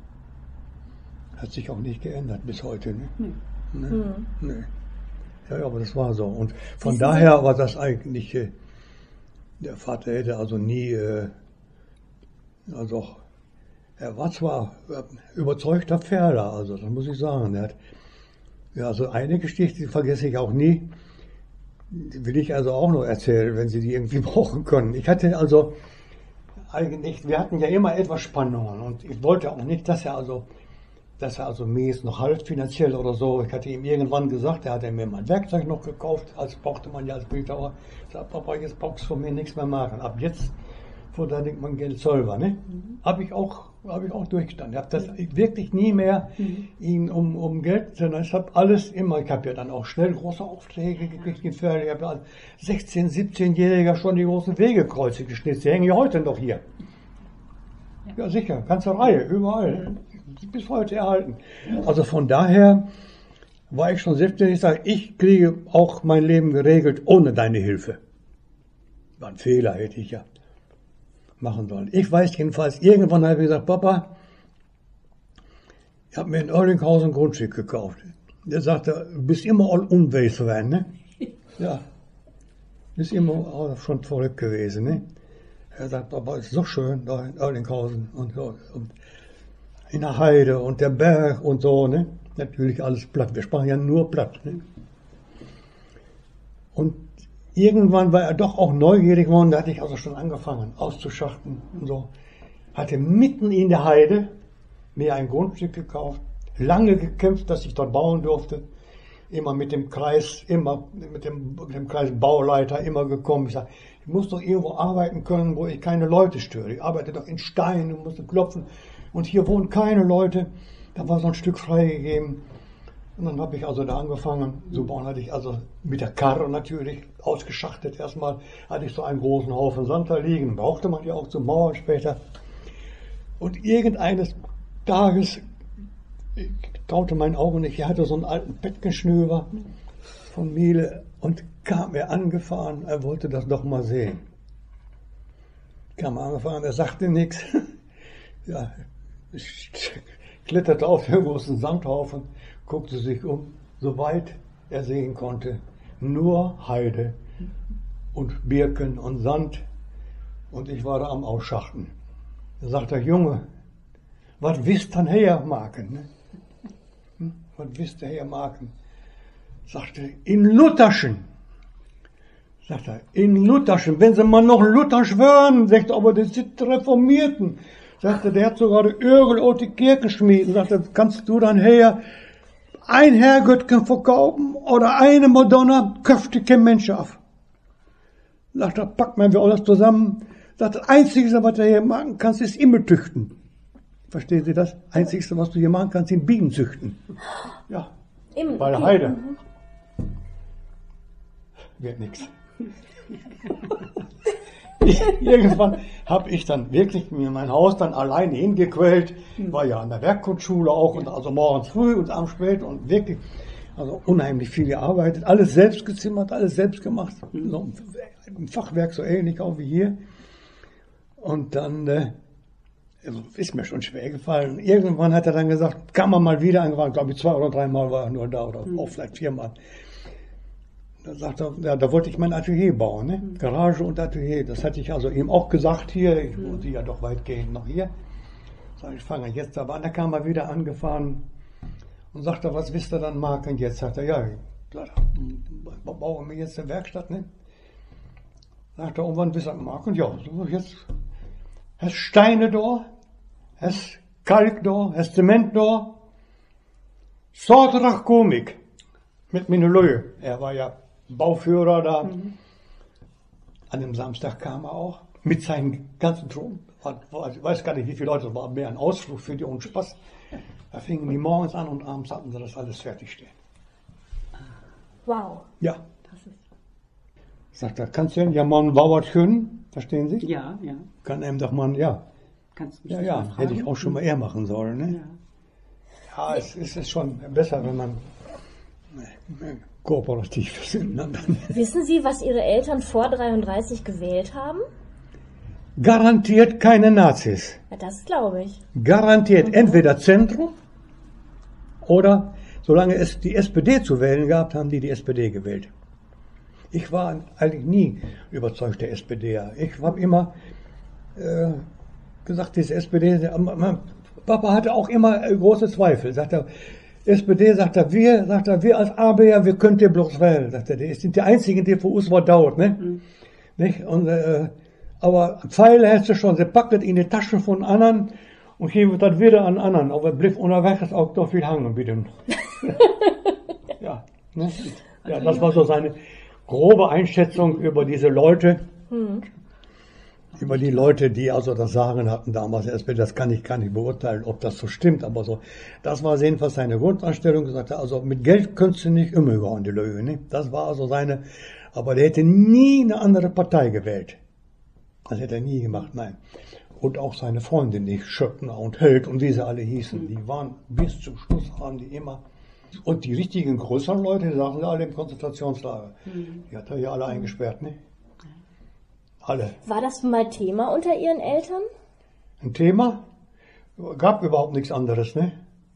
hat sich auch nicht geändert bis heute. Ne? Mhm. Ne? Mhm. Nee. Ja, ja, aber das war so. Und von Wissen daher Sie? war das eigentlich, äh, der Vater hätte also nie, äh, Also, er war zwar überzeugter Pferder, also das muss ich sagen. Er hat, ja, also eine Geschichte, die vergesse ich auch nie, die will ich also auch noch erzählen, wenn Sie die irgendwie brauchen können. Ich hatte also eigentlich, wir hatten ja immer etwas Spannungen und ich wollte auch nicht, dass er also, dass er also mies noch half finanziell oder so. Ich hatte ihm irgendwann gesagt, er hatte mir mein Werkzeug noch gekauft, als brauchte man ja als Bildhauer. Ich sagte, Papa, jetzt brauchst du von mir nichts mehr machen. Ab jetzt, vor da denkt man Geld selber, ne? Mhm. Habe ich auch, habe ich auch durchgestanden. Ich habe das wirklich nie mehr mhm. ihn um, um Geld, sondern ich habe alles immer, ich habe ja dann auch schnell große Aufträge gekriegt in Pferde. Ich habe ja als sechzehn-, siebzehnjähriger schon die großen Wegekreuze geschnitzt. Die hängen ja heute noch hier. Ja, ja sicher, ganze Reihe, überall. Bis heute erhalten. Also von daher war ich schon selbstständig, ich sage, ich kriege auch mein Leben geregelt ohne deine Hilfe. War ein Fehler, hätte ich ja machen sollen. Ich weiß jedenfalls, irgendwann habe ich gesagt, Papa, ich habe mir in Oerlinghausen ein Grundstück gekauft. Der sagte, du bist immer all unweis gewesen, ne? Ja, bist immer schon verrückt gewesen, ne? Er sagt, Papa, ist so schön da in Oerlinghausen und so. Und in der Heide und der Berg und so, ne? Natürlich alles platt. Wir sprachen ja nur platt, ne? Und irgendwann war er doch auch neugierig geworden, da hatte ich also schon angefangen auszuschachten und so. Hatte mitten in der Heide mir ein Grundstück gekauft, lange gekämpft, dass ich dort bauen durfte. Immer mit dem Kreis, immer mit dem, mit dem Kreis Bauleiter immer gekommen. Ich sage, ich muss doch irgendwo arbeiten können, wo ich keine Leute störe. Ich arbeite doch in Stein und musste klopfen. Und hier wohnen keine Leute. Da war so ein Stück freigegeben. Und dann habe ich also da angefangen zu bauen. Hatte ich also mit der Karre natürlich ausgeschachtet. Erstmal hatte ich so einen großen Haufen Sand da liegen. Brauchte man ja auch zum Mauern später. Und irgendeines Tages, ich traute meinen Augen nicht, er hatte so einen alten Bettgenschnöber von Miele und kam mir angefahren. Er wollte das doch mal sehen. Kam angefahren, er sagte nichts. Ja, ich kletterte auf den großen Sandhaufen, guckte sich um, soweit er sehen konnte. Nur Heide und Birken und Sand. Und ich war da am Ausschachten. Da sagt er, Junge, was wisst ihr her, Marken? Ne? Hm? Was wisst ihr her, Marken? Sagte, in Lutherschen. Sagt er, in Lutherschen, wenn sie mal noch Luthersch wären, sagt er, aber das sind Reformierten. Sagte, der hat sogar die Örgel und die Kirche schmieden. Sagte, kannst du dann her ein Herrgöttchen verkaufen oder eine Madonna, köpft kein Mensch auf. Sagte, packt man wir alles zusammen. Sagte, das Einzige, was du hier machen kannst, ist Immel züchten. Verstehen Sie das? Einzige, was du hier machen kannst, sind Bienen züchten. Ja, Im, bei der Heide. Mhm. Wird nichts. Irgendwann habe ich dann wirklich mir mein Haus dann alleine hingequält. War ja an der Werkkunstschule auch und also morgens früh und abends spät und wirklich also unheimlich viel gearbeitet. Alles selbst gezimmert, alles selbst gemacht. So im Fachwerk so ähnlich auch wie hier. Und dann äh, also ist mir schon schwer gefallen. Irgendwann hat er dann gesagt, kann man mal wieder angefangen. Glaube ich zwei oder dreimal war er nur da oder auch vielleicht viermal. Da sagt er, ja, da wollte ich mein Atelier bauen, ne? Mhm. Garage und Atelier. Das hatte ich also ihm auch gesagt hier. Ich wohnte ja doch weitgehend noch hier. Sag ich, fange jetzt aber an. Da kam er wieder angefahren und sagte, was wisst ihr dann machen jetzt? Sagt er, ja, ich baue mir jetzt eine Werkstatt, ne? Sagt er, und wann wisst ihr machen? Ja, so jetzt hast Steine da, hast Kalk da, hast Zement da. Zaterdag kom ik mit meiner Löhe. Er war ja Bauführer da. Mhm. An dem Samstag kam er auch mit seinen ganzen Truppen. Ich weiß gar nicht, wie viele Leute, das war mehr ein Ausflug für die und Spaß. Da fingen die morgens an und abends hatten sie das alles fertig stehen. Wow. Ja. Das ist Sagt er, kannst du denn ja mal ein Bauert können? Verstehen Sie? Ja, ja. Kann einem doch mal, ja. Kannst du mich ja, ja, fragen? Hätte ich auch schon mal eher machen sollen, ne? Ja. Ja, es ist, es schon besser, wenn man kooperativ sind. Ne? Wissen Sie, was Ihre Eltern vor dreiunddreißig gewählt haben? Garantiert keine Nazis. Ja, das glaube ich. Garantiert mhm. entweder Zentrum oder, solange es die S P D zu wählen gab, haben die die S P D gewählt. Ich war eigentlich nie überzeugter S P D'er. Ich habe immer, äh, gesagt, das S P D, mein Papa hatte auch immer große Zweifel. Sagt er, S P D, sagt er, wir, sagt er, wir als Araber, wir können dir bloß wählen. Sagt er, die sind die einzigen, die für uns was dauert, ne? Mhm. Nicht? Und, äh, aber Pfeile hast du schon, sie packt das in die Taschen von anderen und geben das wieder an anderen. Aber blieb unterwegs auch doch viel hangen, bitte. Ja, ne? Ja, das war so seine grobe Einschätzung über diese Leute. Mhm. Über die Leute, die also das Sagen hatten damals, das kann ich gar nicht beurteilen, ob das so stimmt, aber so, das war jedenfalls seine Grundeinstellung, gesagt, also mit Geld könntest du nicht immer über die Löwe, ne? Das war also seine, aber der hätte nie eine andere Partei gewählt. Das hätte er nie gemacht, nein. Und auch seine Freunde nicht, Schöppner und Held und wie sie alle hießen, die waren bis zum Schluss, waren die immer, und die richtigen größeren Leute, die saßen alle im Konzentrationslager. Mhm. Die hat er ja alle eingesperrt, ne? Alle. War das mal Thema unter Ihren Eltern? Ein Thema? Gab überhaupt nichts anderes, ne?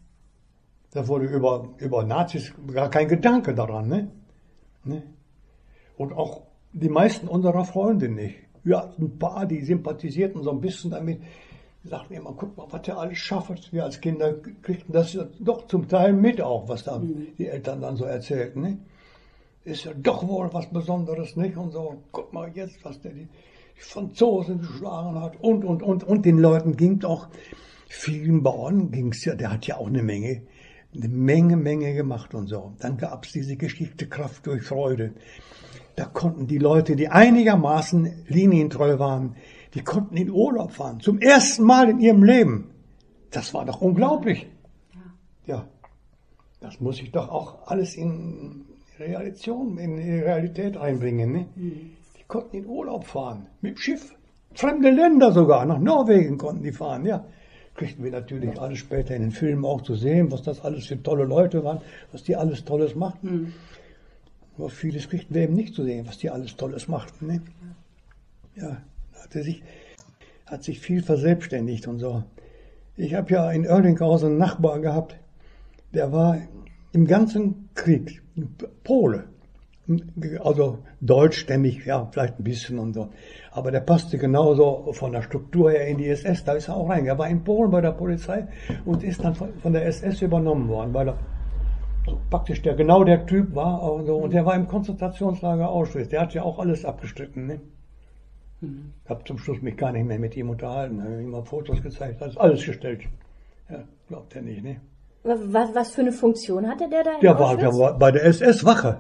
Da wurde über, über Nazis gar kein Gedanke daran, ne? ne? Und auch die meisten unserer Freunde nicht. Wir hatten ein paar, die sympathisierten so ein bisschen damit. Die sagten immer, guck mal, was der alles schafft. Wir als Kinder kriegten das doch zum Teil mit auch, was da mhm. die Eltern dann so erzählten, ne? Ist ja doch wohl was Besonderes, nicht? Und so, guck mal jetzt, was der die, die Franzosen geschlagen hat und, und, und. Und den Leuten ging auch, vielen Bauern ging's ja, der hat ja auch eine Menge, eine Menge, Menge gemacht und so. Dann gab's diese Geschichte Kraft durch Freude. Da konnten die Leute, die einigermaßen linientreu waren, die konnten in Urlaub fahren. Zum ersten Mal in ihrem Leben. Das war doch unglaublich. Ja, das muss ich doch auch alles in Realität, in die Realität einbringen. Ne? Mhm. Die konnten in Urlaub fahren, mit dem Schiff. Fremde Länder sogar, nach Norwegen konnten die fahren, ja. Kriegten wir natürlich alles später in den Filmen auch zu sehen, was das alles für tolle Leute waren, was die alles Tolles machten. Mhm. Aber vieles kriegten wir eben nicht zu sehen, was die alles Tolles machten. Ne? Ja, hat sich, hat sich viel verselbstständigt und so. Ich habe ja in Oerlinghausen einen Nachbar gehabt, der war im ganzen Krieg Pole, also deutschstämmig, ja, vielleicht ein bisschen und so. Aber der passte genauso von der Struktur her in die S S, da ist er auch rein. Er war in Polen bei der Polizei und ist dann von der S S übernommen worden, weil er so praktisch der genau der Typ war und so. Und der war im Konzentrationslager Auschwitz. Der hat ja auch alles abgestritten, ne? Mhm. Ich habe zum Schluss mich gar nicht mehr mit ihm unterhalten. Ich habe ihm mal Fotos gezeigt, hat alles gestellt. Ja, glaubt er nicht, ne? Was, was für eine Funktion hatte der da in der war, der war bei der S S-Wache.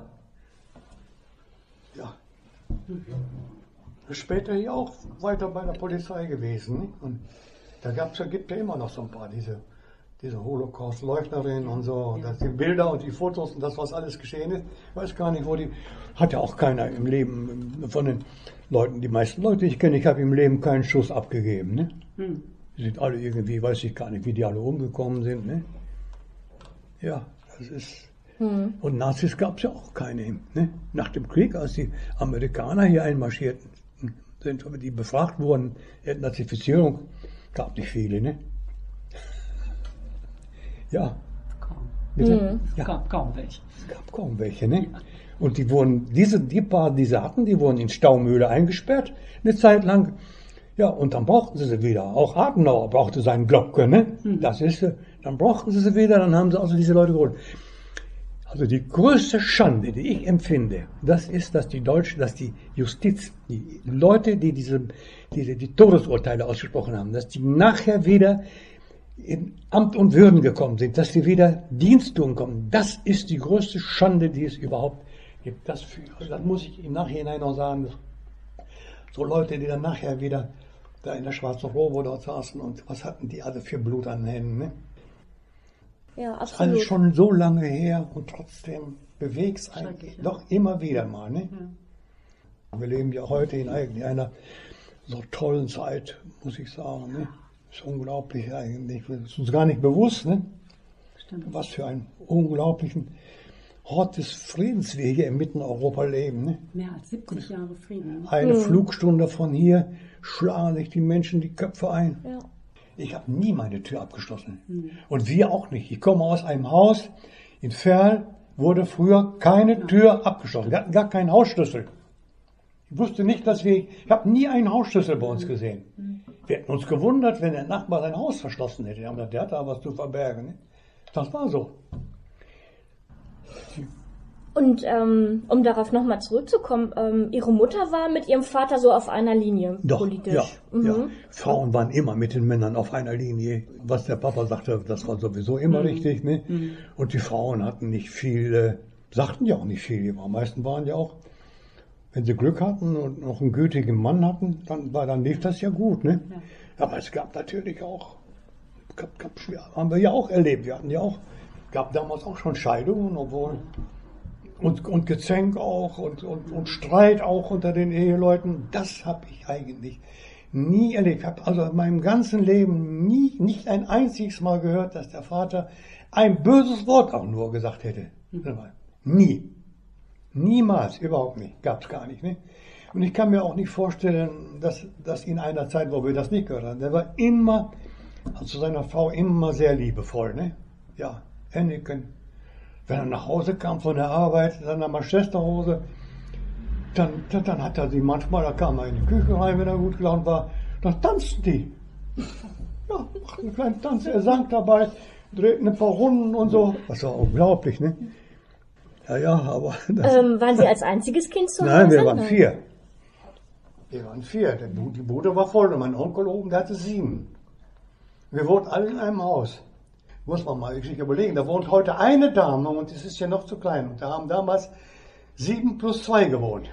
Ja. Später hier auch weiter bei der Polizei gewesen. Ne? Und da gab's, da gibt ja immer noch so ein paar, diese, diese Holocaust-Leugnerin und so. Ja. Das, die Bilder und die Fotos und das, was alles geschehen ist. Ich weiß gar nicht, wo die, hat ja auch keiner im Leben von den Leuten, die meisten Leute, die ich kenne, ich habe im Leben keinen Schuss abgegeben. Ne? Hm. Die sind alle irgendwie, weiß ich gar nicht, wie die alle umgekommen sind. Ne? Ja, das ist. Hm. Und Nazis gab es ja auch keine. Ne? Nach dem Krieg, als die Amerikaner hier einmarschierten sind, die befragt wurden, Entnazifizierung, gab nicht viele. Ne? Ja. Kaum. Bitte? Es ja. gab kaum welche. Es gab kaum welche. Ne? Ja. Und die wurden, diese, die paar, die sie hatten, die wurden in Staumühle eingesperrt, eine Zeit lang. Ja, und dann brauchten sie sie wieder. Auch Adenauer brauchte seinen Glocke, ne? Mhm. Das ist, dann brauchten sie sie wieder, dann haben sie also diese Leute geholt. Also die größte Schande, die ich empfinde, das ist, dass die Deutschen, dass die Justiz, die Leute, die diese, diese, die Todesurteile ausgesprochen haben, dass die nachher wieder in Amt und Würden gekommen sind, dass sie wieder Dienst tun kommen. Das ist die größte Schande, die es überhaupt gibt. Das, für, also das muss ich im Nachhinein noch sagen. So Leute, die dann nachher wieder da in der Schwarzen Robe dort saßen und was hatten die alle für Blut an den Händen, ne? Ja, absolut. Das ist alles schon so lange her und trotzdem bewegt es eigentlich ja. doch immer wieder mal, ne? Ja. Wir leben ja heute in eigentlich einer so tollen Zeit, muss ich sagen, ne? Das ist unglaublich eigentlich, das ist uns gar nicht bewusst, ne? Stimmt. Was für einen unglaublichen Hort des Friedens wir hier in Mitteleuropa leben. Ne? Mehr als siebzig Jahre Frieden. Eine mhm. Flugstunde von hier schlagen sich die Menschen die Köpfe ein. Ja. Ich habe nie meine Tür abgeschlossen. Mhm. Und wir auch nicht. Ich komme aus einem Haus, in Verl wurde früher keine ja. Tür abgeschlossen. Wir hatten gar keinen Hausschlüssel. Ich wusste nicht, dass wir, ich habe nie einen Hausschlüssel bei uns gesehen. Mhm. Wir hätten uns gewundert, wenn der Nachbar sein Haus verschlossen hätte. Der hat da was zu verbergen. Ne? Das war so. Und ähm, um darauf nochmal zurückzukommen, ähm, Ihre Mutter war mit Ihrem Vater so auf einer Linie Doch, politisch. ja, Mhm. ja. Frauen waren immer mit den Männern auf einer Linie. Was der Papa sagte, das war sowieso immer Mhm. richtig. Ne? Mhm. Und die Frauen hatten nicht viel, äh, sagten ja auch nicht viel. Die meisten waren ja auch, wenn sie Glück hatten und noch einen gütigen Mann hatten, dann, war, dann lief das ja gut. Ne? Ja. Aber es gab natürlich auch, gab, gab, haben wir ja auch erlebt. Wir hatten ja auch, gab damals auch schon Scheidungen, obwohl und, und Gezänk auch und, und, und Streit auch unter den Eheleuten. Das habe ich eigentlich nie erlebt. Ich habe also in meinem ganzen Leben nie, nicht ein einziges Mal gehört, dass der Vater ein böses Wort auch nur gesagt hätte. Nie. Niemals, überhaupt nicht. Gab es gar nicht. Ne? Und ich kann mir auch nicht vorstellen, dass, dass in einer Zeit, wo wir das nicht gehört haben, der war immer, also zu seiner Frau immer sehr liebevoll. Ne? Ja, Enneken. Wenn er nach Hause kam von der Arbeit, dann nach Manchesterhose, dann, dann, dann hat er sie manchmal, da kam er in die Küche rein, wenn er gut gelaunt war, dann tanzten die. Ja, machten einen kleinen Tanz, er sang dabei, drehten ein paar Runden und so. Das war unglaublich, ne? Ja, ja, aber... Das, Ähm, waren Sie als einziges Kind zu Hause? nein, wir waren vier. Wir waren vier. Die Bude war voll und mein Onkel oben, der hatte sieben. Wir wohnten alle in einem Haus. Muss man mal sich überlegen. Da wohnt heute eine Dame und es ist ja noch zu klein. Und da haben damals sieben plus zwei gewohnt.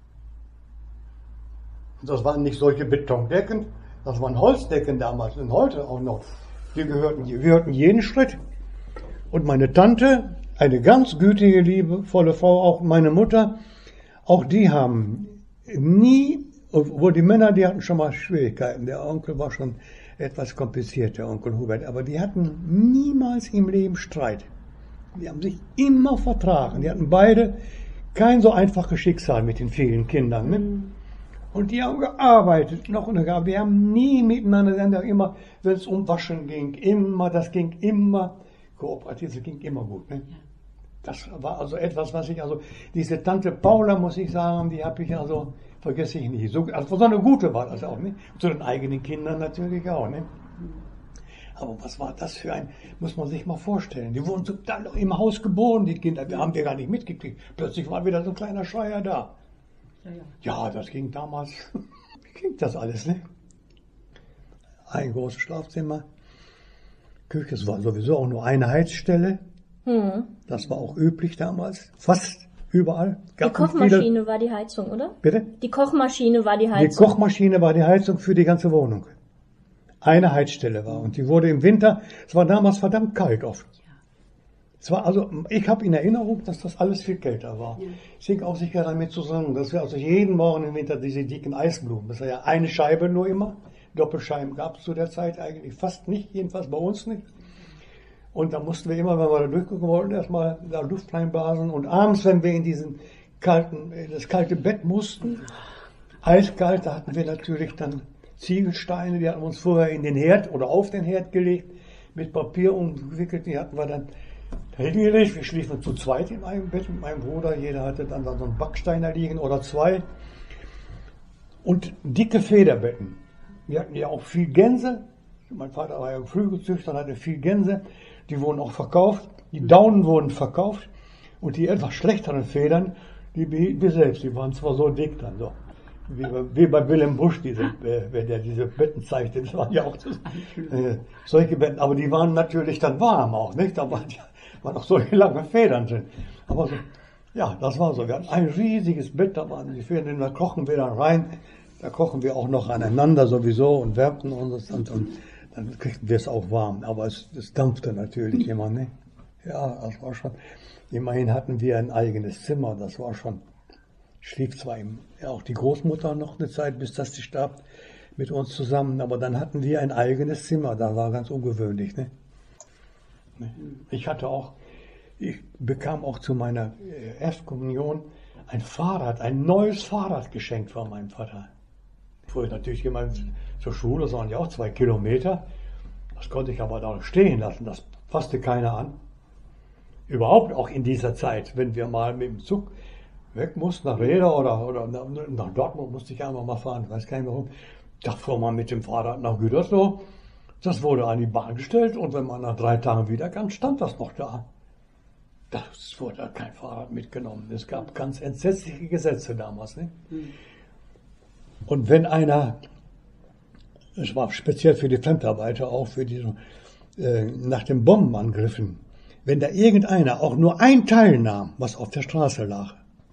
Und das waren nicht solche Betondecken, das waren Holzdecken damals und heute auch noch. Wir gehörten, wir hörten jeden Schritt. Und meine Tante, eine ganz gütige, liebevolle Frau, auch meine Mutter, auch die haben nie, obwohl die Männer, die hatten schon mal Schwierigkeiten. Der Onkel war schon etwas kompliziert, der Onkel Hubert, aber die hatten niemals im Leben Streit. Die haben sich immer vertragen. Die hatten beide kein so einfaches Schicksal mit den vielen Kindern. Ne? Und die haben gearbeitet, noch und noch. Die haben nie miteinander, immer, wenn es um Waschen ging, immer, das ging immer kooperativ, das ging immer gut. Ne? Das war also etwas, was ich, also, diese Tante Paula, muss ich sagen, die habe ich also, vergesse ich nie. So, also so eine gute war das auch, ne? Zu den eigenen Kindern natürlich auch, ne? Aber was war das für ein, muss man sich mal vorstellen. Die wurden total noch im Haus geboren, die Kinder, wir haben wir gar nicht mitgekriegt. Plötzlich war wieder so ein kleiner Schreier da. Ja, ja. Ja, das ging damals, wie ging das alles, ne? Ein großes Schlafzimmer, Küche, es war sowieso auch nur eine Heizstelle. Hm. Das war auch üblich damals, fast überall. Die Gab Kochmaschine viele, war die Heizung, oder? bitte? Die Kochmaschine war die Die Heizung. Kochmaschine war die Heizung für die ganze Wohnung. Eine Heizstelle war. Und die wurde im Winter, es war damals verdammt kalt oft. Es war also, ich habe in Erinnerung, dass das alles viel kälter war. Ja. Ich hing auch sicher damit zusammen, dass wir also jeden Morgen im Winter diese dicken Eisblumen, das war ja eine Scheibe nur immer. Doppelscheiben gab es zu der Zeit eigentlich fast nicht, jedenfalls bei uns nicht. Und da mussten wir immer, wenn wir da durchgucken wollten, erstmal da Luft reinblasen. Und abends, wenn wir in diesen kalten, das kalte Bett mussten, eiskalt, da hatten wir natürlich dann Ziegelsteine, die hatten wir uns vorher in den Herd oder auf den Herd gelegt, mit Papier umgewickelt, die hatten wir dann hingelegt. Wir schliefen zu zweit in einem Bett mit meinem Bruder, jeder hatte dann, dann so einen Backstein da liegen oder zwei. Und dicke Federbetten. Wir hatten ja auch viel Gänse. Mein Vater war ja Geflügelzüchter, hatte viel Gänse. Die wurden auch verkauft. Die Daunen wurden verkauft. Und die etwas schlechteren Federn, die behielten wir selbst. Die waren zwar so dick dann so. Wie bei, wie bei Willem Busch, diese, äh, wenn der diese Betten zeigte. Das waren ja auch das, äh, solche Betten. Aber die waren natürlich dann warm auch, nicht? Da waren, waren auch solche lange Federn drin. Aber so, ja, das war so. Wir hatten ein riesiges Bett, da waren die Federn, da kochen wir dann rein. Da kochen wir auch noch aneinander sowieso und wärmten uns und, und dann kriegten wir es auch warm. Aber es, es dampfte natürlich immer, ne? Ja, das war schon. Immerhin hatten wir ein eigenes Zimmer, das war schon. Schlief zwar im, ja, auch die Großmutter noch eine Zeit, bis das sie starb, mit uns zusammen, aber dann hatten wir ein eigenes Zimmer, das war ganz ungewöhnlich, ne? Ich hatte auch, ich bekam auch zu meiner Erstkommunion ein Fahrrad, ein neues Fahrrad geschenkt von meinem Vater. Früher natürlich immer zur Schule, das waren ja auch zwei Kilometer. Das konnte ich aber da stehen lassen, das fasste keiner an. Überhaupt auch in dieser Zeit, wenn wir mal mit dem Zug weg mussten, nach Reda oder, oder nach Dortmund musste ich einmal mal fahren, ich weiß gar nicht warum. Da fuhr man mit dem Fahrrad nach Gütersloh. Das wurde an die Bahn gestellt und wenn man nach drei Tagen wiederkam, stand das noch da. Das wurde kein Fahrrad mitgenommen. Es gab ganz entsetzliche Gesetze damals. Ne? Mhm. Und wenn einer, es war speziell für die Fremdarbeiter, auch für die, äh, nach den Bombenangriffen, wenn da irgendeiner auch nur ein teilnahm, was auf der Straße lag,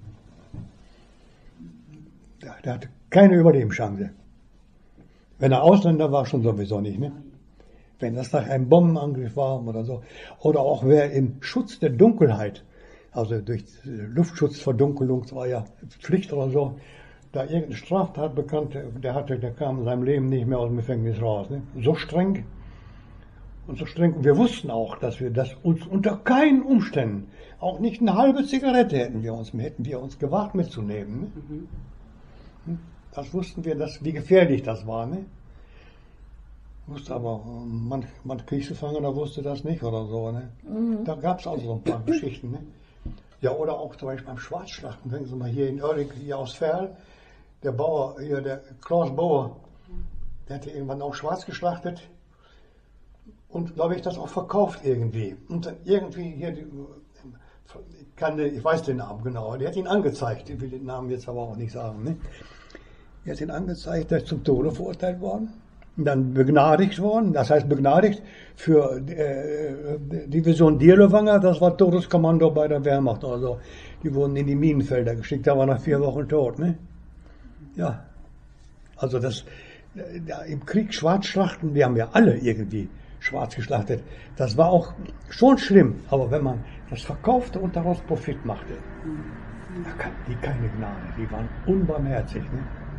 der, der hatte keine Überlebenschance. Wenn er Ausländer war, schon sowieso nicht. Ne? Wenn das nach einem Bombenangriff war oder so. Oder auch wer im Schutz der Dunkelheit, also durch Luftschutzverdunkelung, das war ja Pflicht oder so, da irgendeine Straftat bekannt, der hatte, der kam in seinem Leben nicht mehr aus dem Gefängnis raus. Ne? So streng und so streng. Und wir wussten auch, dass wir das uns unter keinen Umständen, auch nicht eine halbe Zigarette hätten wir uns, hätten wir uns gewagt mitzunehmen. Ne? Mhm. Das wussten wir, dass, wie gefährlich das war. Ne? Wusste aber, man, man Kriegsgefangener wusste das nicht oder so. Ne? Mhm. Da gab es also so ein paar Geschichten. Ne? Ja, oder auch zum Beispiel beim Schwarzschlachten. Denken Sie mal hier in Oerling, hier aus Verl, der Bauer, hier der Klaus Bauer, der hatte irgendwann auch schwarz geschlachtet und glaube ich das auch verkauft irgendwie. Und dann irgendwie hier, die, kann, ich weiß den Namen genau, der hat ihn angezeigt, ich will den Namen jetzt aber auch nicht sagen. Ne? Er hat ihn angezeigt, der ist zum Tode verurteilt worden. Und dann begnadigt worden, das heißt begnadigt für äh, Division Dirlewanger, das war Todeskommando bei der Wehrmacht oder so. Die wurden in die Minenfelder geschickt, der war nach vier Wochen tot. Ne? Ja, also das äh, im Krieg Schwarzschlachten, wir haben ja alle irgendwie schwarz geschlachtet. Das war auch schon schlimm, aber wenn man das verkaufte und daraus Profit machte, da kannten die keine Gnade, die waren unbarmherzig. Ne?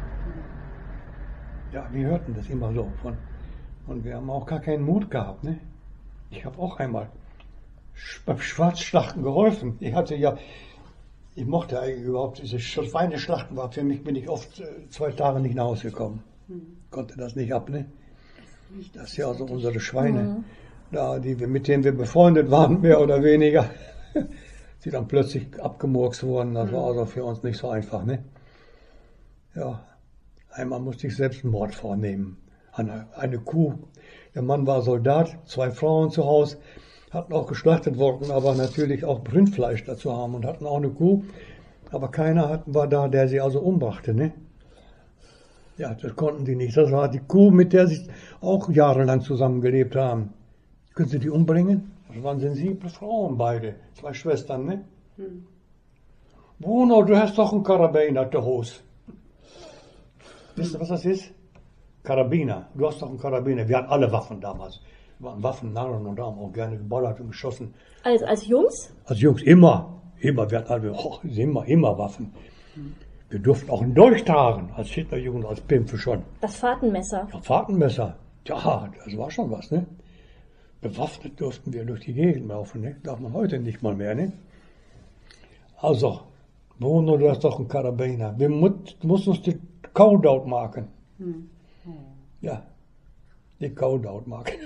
Ja, wir hörten das immer so von, und wir haben auch gar keinen Mut gehabt. Ne? Ich habe auch einmal beim Schwarzschlachten geholfen. Ich hatte ja, ich mochte eigentlich überhaupt diese Schweineschlachten, war für mich, bin ich oft äh, zwei Tage nicht nach Hause gekommen. Hm. Konnte das nicht ab, ne? Das ist ja also unsere Schweine, mhm. da, die wir, mit denen wir befreundet waren, mehr oder weniger, die dann plötzlich abgemurkst wurden. Das war also für uns nicht so einfach, ne? Ja. Einmal musste ich selbst einen Mord vornehmen. Eine, eine Kuh. Der Mann war Soldat, zwei Frauen zu Hause, hatten auch geschlachtet worden, aber natürlich auch Rindfleisch dazu haben und hatten auch eine Kuh. Aber keiner hat, war da, der sie also umbrachte. Ne? Ja, das konnten die nicht. Das war die Kuh, mit der sie auch jahrelang zusammengelebt haben. Können Sie die umbringen? Das waren sensible Frauen beide, zwei Schwestern. Ne? Hm. Bruno, du hast doch einen Karabiner zu Hause. Wisst ihr, was das ist? Karabiner. Du hast doch einen Karabiner. Wir hatten alle Waffen damals. Wir waren Waffennarren und haben auch gerne geballert und geschossen. Als, als Jungs? Als Jungs, immer. Immer. Wir hatten alle, oh, immer, immer Waffen. Wir durften auch einen Dolch tragen, als Hitlerjugend, als Pimpfe schon. Das Fahrtenmesser? Ja, Fahrtenmesser. Ja, das war schon was, ne? Bewaffnet durften wir durch die Gegend laufen, ne? Darf man heute nicht mal mehr, ne? Also, Bruno, du hast doch einen Karabiner. Wir mussten uns die Kaudaut-Marken. Hm. Ja, die Kaudaut-Marken.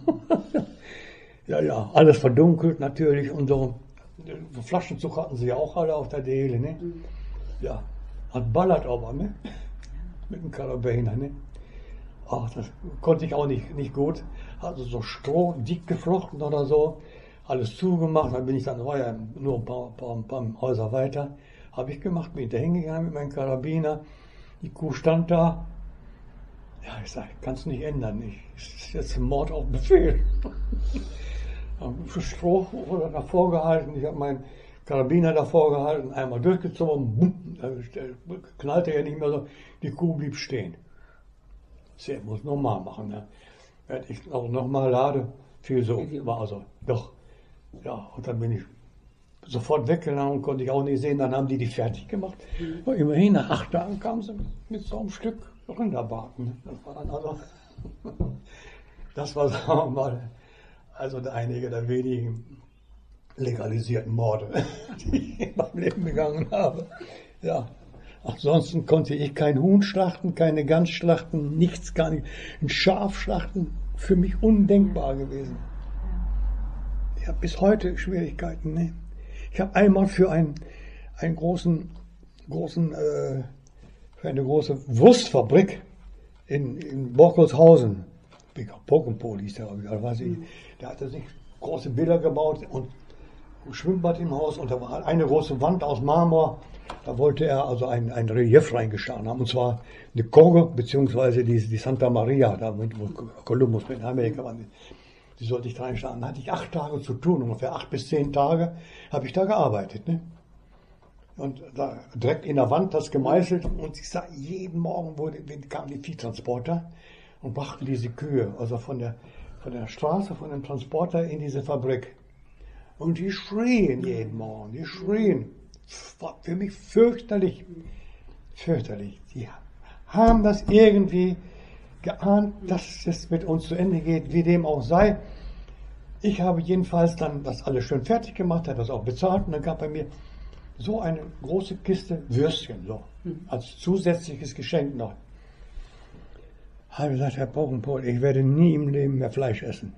ja, ja, alles verdunkelt natürlich und so. Flaschenzug hatten sie ja auch alle auf der Dele, ne? Hm. Ja, hat ballert aber, ne? Mit dem Karabiner, ne? Ach, das konnte ich auch nicht, nicht gut. Also so Stroh dick geflochten oder so. Alles zugemacht, dann bin ich dann, war ja nur ein paar, paar, paar Häuser weiter. Habe ich gemacht, bin da hingegangen mit meinem Karabiner. Die Kuh stand da. Ja, ich sage, kannst du nicht ändern. Ich, das ist jetzt ein Mord auf Befehl. Für Stroh oder davor gehalten. Ich habe meinen Karabiner davor gehalten, einmal durchgezogen. Bumm, knallte ja nicht mehr so. Die Kuh blieb stehen. Ich muss nochmal machen. Ne? Werde ich auch nochmal lade. Viel so. War also doch. Ja, und dann bin ich sofort weggegangen, konnte ich auch nicht sehen, dann haben die die fertig gemacht. Mhm. Aber immerhin, nach acht Tagen kamen sie mit so einem Stück Rinderbraten. Das war dann also, das war, sagen wir mal, also einige der wenigen legalisierten Morde, die ich in meinem Leben begangen habe. Ja. Ansonsten konnte ich kein Huhn schlachten, keine Gans schlachten, nichts, gar nicht. Ein Schaf schlachten, für mich undenkbar gewesen. Ich habe bis heute Schwierigkeiten, ne? Ich habe einmal für einen, einen großen, großen, äh, für eine große Wurstfabrik in, in Borkelshausen, Pockenpol hieß der, oder was ich, der hatte sich große Villa gebaut und ein Schwimmbad im Haus und da war eine große Wand aus Marmor. Da wollte er also ein, ein Relief reingeschlagen haben, und zwar eine Korge, beziehungsweise die, die Santa Maria, da wo Kolumbus in Amerika war. Die sollte ich reinschlagen. Da hatte ich acht Tage zu tun, ungefähr acht bis zehn Tage habe ich da gearbeitet. Ne? Und da direkt in der Wand das gemeißelt und ich sah, jeden Morgen wurde, kamen die Viehtransporter und brachten diese Kühe, also von der, von der Straße, von dem Transporter in diese Fabrik. Und die schrien jeden Morgen, die schrien. War für mich fürchterlich, fürchterlich. Die haben das irgendwie geahnt, dass es mit uns zu Ende geht, wie dem auch sei. Ich habe jedenfalls dann das alles schön fertig gemacht, hat das auch bezahlt und dann gab er mir so eine große Kiste Würstchen, so, als zusätzliches Geschenk noch. Habe gesagt, Herr Pockenpol, ich werde nie im Leben mehr Fleisch essen.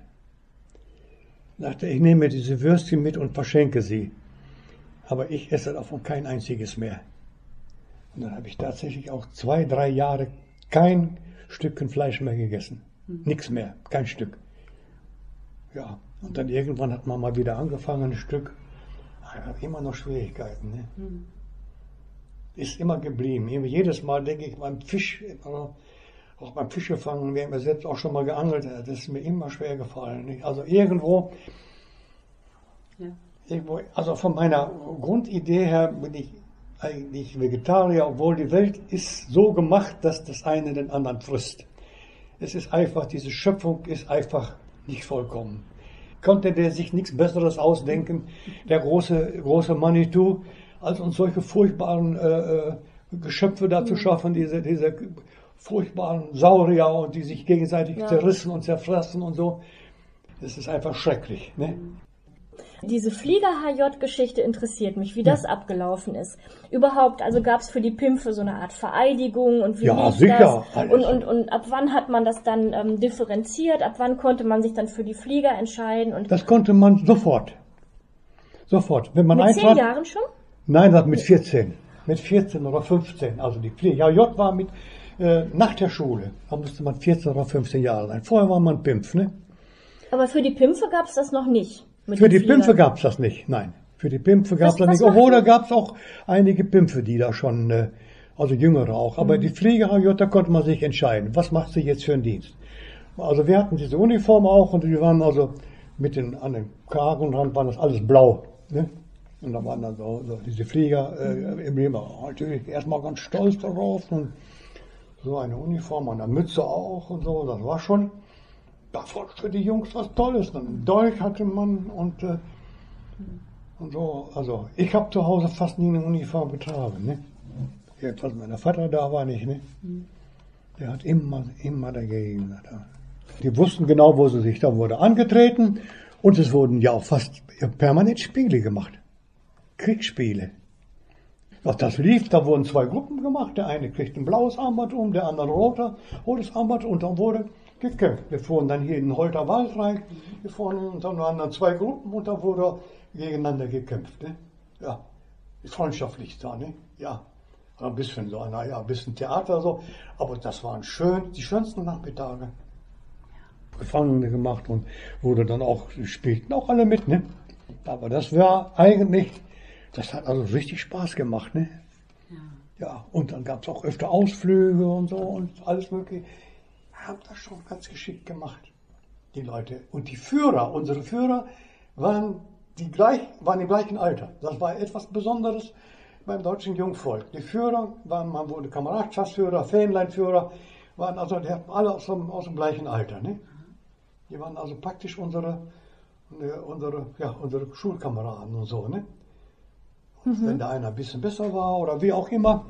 Sagte, ich nehme diese Würstchen mit und verschenke sie. Aber ich esse davon kein einziges mehr. Und dann habe ich tatsächlich auch zwei, drei Jahre kein Stückchen Fleisch mehr gegessen. Mhm. Nichts mehr, kein Stück. Ja, und dann irgendwann hat man mal wieder angefangen, ein Stück. Ich habe immer noch Schwierigkeiten. Ne? Mhm. Ist immer geblieben. Jedes Mal denke ich beim Fisch, auch beim Fischefangen, wir haben ja selbst auch schon mal geangelt, das ist mir immer schwer gefallen. Nicht? Also irgendwo, ja. irgendwo, also von meiner Grundidee her bin ich eigentlich Vegetarier, obwohl die Welt ist so gemacht, dass das eine den anderen frisst. Es ist einfach, diese Schöpfung ist einfach nicht vollkommen. Konnte der sich nichts Besseres ausdenken, der große, große Manitou, als uns solche furchtbaren äh, Geschöpfe da zu schaffen, diese, diese furchtbaren Saurier, und die sich gegenseitig ja. zerrissen und zerfressen und so. Das ist einfach schrecklich. Ne? Diese Flieger-H J-Geschichte interessiert mich, wie das ja. abgelaufen ist. Überhaupt, also gab es für die Pimpfe so eine Art Vereidigung und wie ja, lief sicher, das? Und, und, und ab wann hat man das dann ähm, differenziert? Ab wann konnte man sich dann für die Flieger entscheiden? Und das konnte man sofort. Sofort. Wenn man mit eintrat, zehn Jahren schon? Nein, das mit vierzehn. Mit vierzehn oder fünfzehn. Also die Flieger-H J war mit äh, nach der Schule. Da musste man vierzehn oder fünfzehn Jahre sein. Vorher war man Pimpf, ne? Aber für die Pimpfe gab es das noch nicht. Für die Flieger. Pimpfe gab es das nicht, nein. Für die Pimpfe gab es das nicht. Obwohl, da gab es auch einige Pimpfe, die da schon, äh, also Jüngere auch. Aber mhm. die Flieger-H J, da konnte man sich entscheiden, was macht sie jetzt für einen Dienst. Also wir hatten diese Uniform auch und die waren also mit den, an den Kragen dran waren das alles blau. Ne? Und da waren dann so, so diese Flieger äh, im Leben natürlich erstmal ganz stolz darauf. Und so eine Uniform, eine Mütze auch und so, das war schon... Das war für die Jungs was Tolles. Einen Dolch hatte man und, äh, und so. Also ich habe zu Hause fast nie eine Uniform getragen. Ne? Jetzt, als mein Vater da war, nicht. Ne? Der hat immer, immer dagegen. Die wussten genau, wo sie sich, da wurde angetreten. Und es wurden ja auch fast permanent Spiele gemacht. Kriegsspiele. Doch das lief, da wurden zwei Gruppen gemacht. Der eine kriegt ein blaues Armband um, der andere roter, rotes Armband, und dann wurde gekämpft. Wir fuhren dann hier in den Holter Wald rein, wir fuhren, und dann waren dann zwei Gruppen und da wurde gegeneinander gekämpft. Ne? Ja, freundschaftlich da, ne? Ja. Ein bisschen so, naja, ein bisschen Theater so, aber das waren schön, die schönsten Nachmittage. Gefangene gemacht und wurde dann auch, spielten auch alle mit, ne? Aber das war eigentlich, das hat also richtig Spaß gemacht, ne? Ja, ja, und dann gab es auch öfter Ausflüge und so und alles mögliche. Haben das schon ganz geschickt gemacht, die Leute. Und die Führer, unsere Führer, waren, die gleich, waren im gleichen Alter. Das war etwas Besonderes beim deutschen Jungvolk. Die Führer waren, man wurde Kameradschaftsführer, Fähnleinführer, waren also, die hatten alle aus dem, aus dem gleichen Alter. Ne? Die waren also praktisch unsere, unsere, ja, unsere Schulkameraden und so. Ne? Und mhm. wenn da einer ein bisschen besser war oder wie auch immer.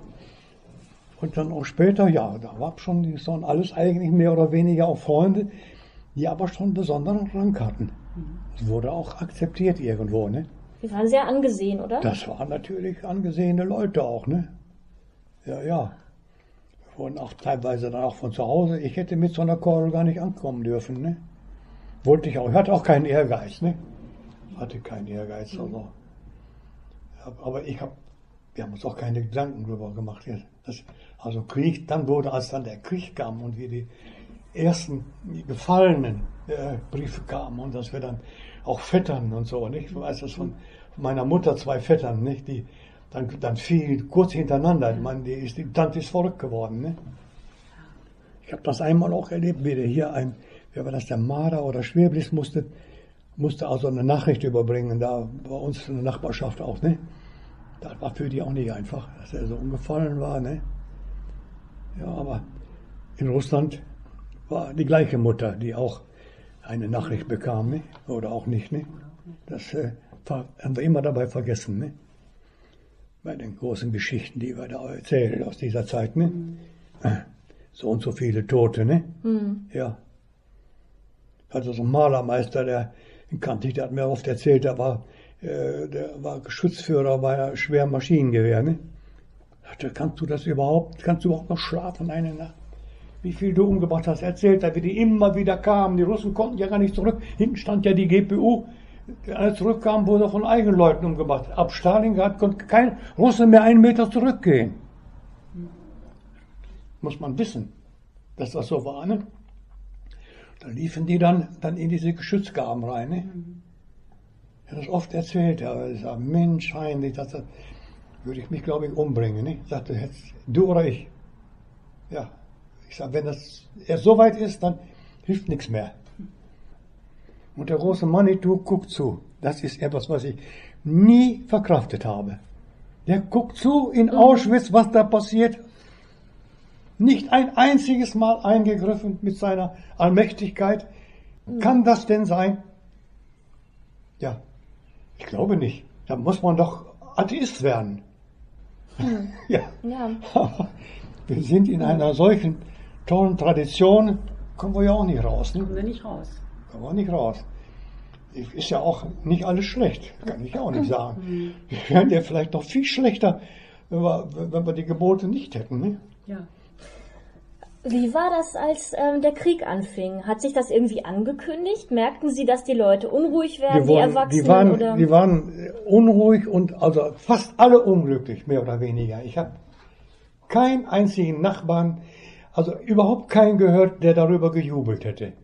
Und dann auch später, ja, da war schon, die waren alles eigentlich mehr oder weniger auch Freunde, die aber schon einen besonderen Rang hatten. Das wurde auch akzeptiert irgendwo, ne? Die waren sehr angesehen, oder? Das waren natürlich angesehene Leute auch, ne? Ja, ja. Wir wurden auch teilweise dann auch von zu Hause, ich hätte mit so einer Kordel gar nicht ankommen dürfen, ne? Wollte ich auch, ich hatte auch keinen Ehrgeiz, ne? Hatte keinen Ehrgeiz, also. Aber ich habe wir haben uns auch keine Gedanken darüber gemacht. Das, also Krieg, dann wurde, als dann der Krieg kam und wir die ersten gefallenen äh, Briefe kamen und dass wir dann auch Vettern und so, nicht? Ich weiß das von, von meiner Mutter, zwei Vettern, nicht? Die dann, dann fiel kurz hintereinander. Ich meine, die, ist, die Tante ist verrückt geworden, ne? Ich habe das einmal auch erlebt, wie der hier ein, wer war das, der Marder oder Schweblis musste, musste also eine Nachricht überbringen, da bei uns in der Nachbarschaft auch, ne? Das war für die auch nicht einfach, dass er so umgefallen war, ne? Ja, aber in Russland war die gleiche Mutter, die auch eine Nachricht bekam, ne? Oder auch nicht, ne? Das äh, haben wir immer dabei vergessen, ne? Bei den großen Geschichten, die wir da erzählen aus dieser Zeit, ne? Mhm. So und so viele Tote, ne? Mhm. Ja. Also so ein Malermeister, der kannte ich, der hat mir oft erzählt, der war, äh, der war Geschützführer bei schweren Maschinengewehr, ne? Sagte, kannst du das überhaupt, kannst du überhaupt noch schlafen eine Nacht? Wie viel du umgebracht hast, erzählt er, wie die immer wieder kamen. Die Russen konnten ja gar nicht zurück. Hinten stand ja die G P U. Als zurückkamen, wurde von eigenen Leuten umgebracht. Ab Stalingrad konnte kein Russe mehr einen Meter zurückgehen. Muss man wissen, dass das so war, ne? Da liefen die dann, dann in diese Geschützgraben rein, ne? Ich habe das oft erzählt, aber ich sage, Mensch, Heinrich, das, das würde ich mich, glaube ich, umbringen, ne? Ich sagte, jetzt, du oder ich. Ja. Ich sage, wenn das erst so weit ist, dann hilft nichts mehr. Und der große Manitou guckt zu. Das ist etwas, was ich nie verkraftet habe. Der guckt zu in Auschwitz, was da passiert. Nicht ein einziges Mal eingegriffen mit seiner Allmächtigkeit. Kann das denn sein? Ja, ich glaube nicht. Da muss man doch Atheist werden. Hm. Ja. Ja. Aber wir sind in einer solchen tollen Tradition, kommen wir ja auch nicht raus. Ne? Kommen wir nicht raus. Kommen wir nicht raus. Ist ja auch nicht alles schlecht, kann ich auch nicht sagen. Wir wären ja vielleicht noch viel schlechter, wenn wir, wenn wir die Gebote nicht hätten. Ne? Ja. Wie war das, als ähm, der Krieg anfing? Hat sich das irgendwie angekündigt? Merkten Sie, dass die Leute unruhig werden, die, wurden, die Erwachsenen? Die waren, oder? die waren unruhig und also fast alle unglücklich, mehr oder weniger. Ich habe keinen einzigen Nachbarn, also überhaupt keinen gehört, der darüber gejubelt hätte.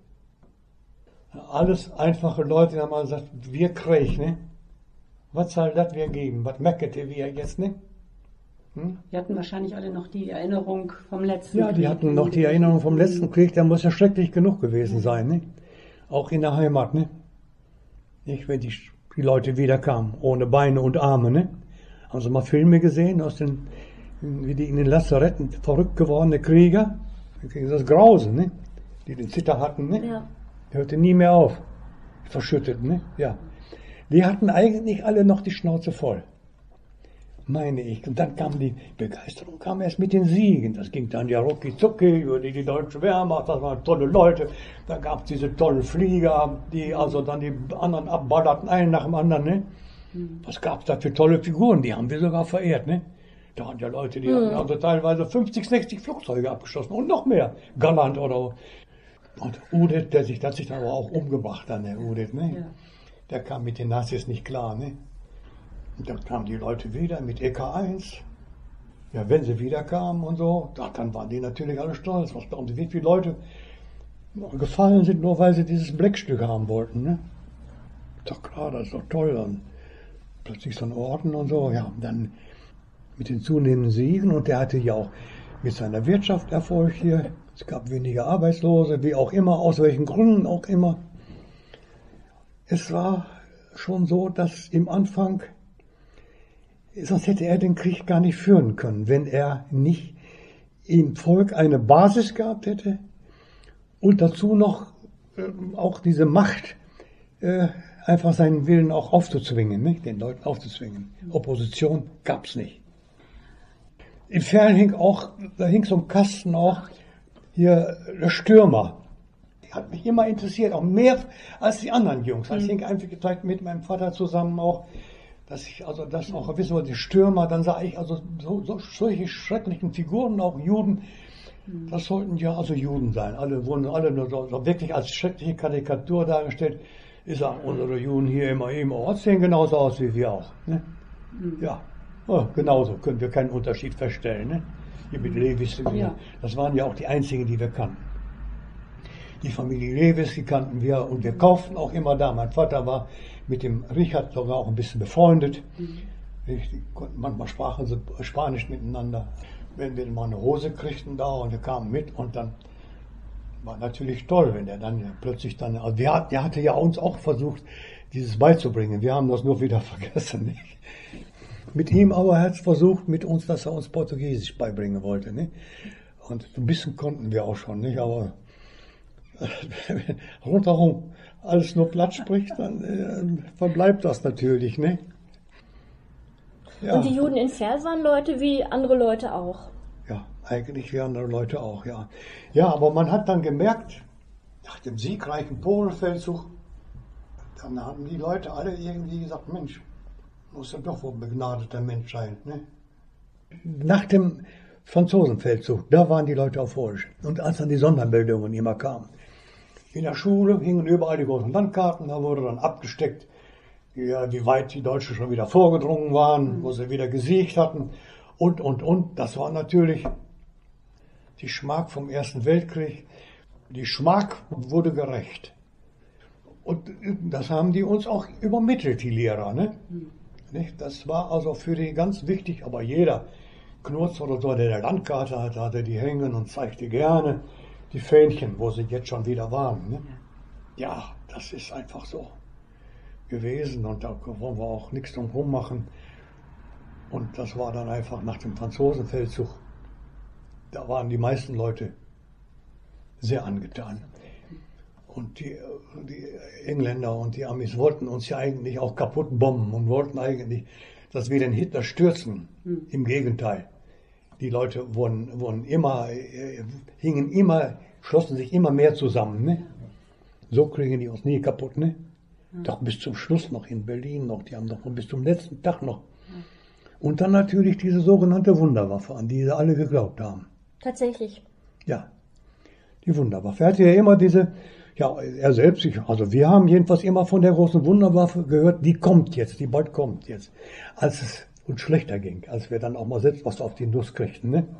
Alles einfache Leute, die haben mal gesagt, wir Krieg, ne? Was soll das wir geben? Was meckerte wir jetzt, ne? Hm? Die hatten wahrscheinlich alle noch die Erinnerung vom letzten Ja, Krieg. die hatten noch die Erinnerung vom letzten Krieg, der muss ja schrecklich genug gewesen sein, ne? Auch in der Heimat, ne? Nicht, wenn die, die Leute wiederkamen, ohne Beine und Arme, ne? Haben Sie mal Filme gesehen, aus den, wie die in den Lazaretten verrückt gewordene Krieger? Das Grausen, ne? Die den Zitter hatten, ne? Ja. Der hörte nie mehr auf. Verschüttet, ne? Ja. Die hatten eigentlich alle noch die Schnauze voll. Meine ich. Und dann kam die Begeisterung, kam erst mit den Siegen. Das ging dann ja rucki zucki über die, die deutsche Wehrmacht, das waren tolle Leute. Dann gab es diese tollen Flieger, die also dann die anderen abballerten, einen nach dem anderen, ne? Mhm. Was gab es da für tolle Figuren? Die haben wir sogar verehrt, ne? Da waren ja Leute, die mhm. hatten also teilweise fünfzig, sechzig Flugzeuge abgeschossen und noch mehr. Galland oder. Und Udet, der sich, der hat sich dann aber auch umgebracht, dann der Udet, ne? Ja. Der kam mit den Nazis nicht klar, ne? Und dann kamen die Leute wieder mit E K eins. Ja, wenn sie wieder kamen und so, dann waren die natürlich alle stolz. Was glauben Sie, wie viele Leute gefallen sind, nur weil sie dieses Blechstück haben wollten, ne? Ist doch klar, das ist doch toll. Dann plötzlich so ein Orden und so, ja, und dann mit den zunehmenden Siegen, und der hatte ja auch mit seiner Wirtschaft Erfolg hier. Es gab weniger Arbeitslose, wie auch immer, aus welchen Gründen auch immer. Es war schon so, dass im Anfang, sonst hätte er den Krieg gar nicht führen können, wenn er nicht im Volk eine Basis gehabt hätte und dazu noch äh, auch diese Macht, äh, einfach seinen Willen auch aufzuzwingen, nicht? Den Leuten aufzuzwingen. Opposition gab's nicht. Im Fernsehen hing auch, da hing so ein Kasten auch, hier der Stürmer. Die hat mich immer interessiert, auch mehr als die anderen Jungs. Also ich hing einfach gezeigt mit meinem Vater zusammen auch, dass ich also das auch wissen wollte, die Stürmer, dann sah ich also so, so solche schrecklichen Figuren, auch Juden, das sollten ja also Juden sein. Alle wurden alle nur so, so wirklich als schreckliche Karikatur dargestellt. Ich sage, unsere Juden hier immer im Ort sehen genauso aus wie wir auch. Ne? Ja. Oh, genauso können wir keinen Unterschied feststellen. Ne? Hier mit Lewis, Ja. das waren ja auch die einzigen, die wir kannten. Die Familie Lewis, die kannten wir und wir kauften auch immer da. Mein Vater war mit dem Richard sogar auch ein bisschen befreundet. Mhm. Die konnten, manchmal sprachen sie Spanisch miteinander. Wenn wir mal eine Hose kriegten da und wir kamen mit und dann war natürlich toll, wenn der dann plötzlich dann, also wir, der hatte ja uns auch versucht, dieses beizubringen. Wir haben das nur wieder vergessen. Nicht? Mit ihm aber hat es versucht, mit uns, dass er uns Portugiesisch beibringen wollte. Nicht? Und ein bisschen konnten wir auch schon, nicht? Aber rundherum alles nur platt spricht, dann äh, verbleibt das natürlich. Nicht? Ja. Und die Juden in Vers waren Leute wie andere Leute auch. Ja, eigentlich wie andere Leute auch, ja. Ja, aber man hat dann gemerkt, nach dem siegreichen Polenfeldzug, dann haben die Leute alle irgendwie gesagt, Mensch, muss ja doch wohl ein begnadeter Mensch sein. Ne? Nach dem Franzosenfeldzug, da waren die Leute euphorisch. Und als dann die Sondermeldungen immer kamen, in der Schule hingen überall die großen Landkarten, da wurde dann abgesteckt, ja, wie weit die Deutschen schon wieder vorgedrungen waren, wo sie wieder gesiegt hatten und, und, und. Das war natürlich die Schmach vom Ersten Weltkrieg. Die Schmach wurde gerecht. Und das haben die uns auch übermittelt, die Lehrer. Ne? Nicht? Das war also für die ganz wichtig, aber jeder Knurz oder so, der eine Landkarte hatte, hatte die hängen und zeigte gerne die Fähnchen, wo sie jetzt schon wieder waren. Ne? Ja, das ist einfach so gewesen und da wollen wir auch nichts drum herum machen. Und das war dann einfach nach dem Franzosenfeldzug, da waren die meisten Leute sehr angetan. Und die, die Engländer und die Amis wollten uns ja eigentlich auch kaputt bomben und wollten eigentlich, dass wir den Hitler stürzen. Hm. Im Gegenteil. Die Leute wurden, wurden immer, äh, hingen immer, schlossen sich immer mehr zusammen. Ne? So kriegen die uns nie kaputt. Ne? Hm. Doch bis zum Schluss noch in Berlin noch, die haben doch bis zum letzten Tag noch. Hm. Und dann natürlich diese sogenannte Wunderwaffe, an die sie alle geglaubt haben. Tatsächlich. Ja, die Wunderwaffe. Er hatte ja immer diese, ja, er selbst, also wir haben jedenfalls immer von der großen Wunderwaffe gehört, die kommt jetzt, die bald kommt jetzt. Als es uns schlechter ging, als wir dann auch mal selbst was auf die Nuss kriegten, ne?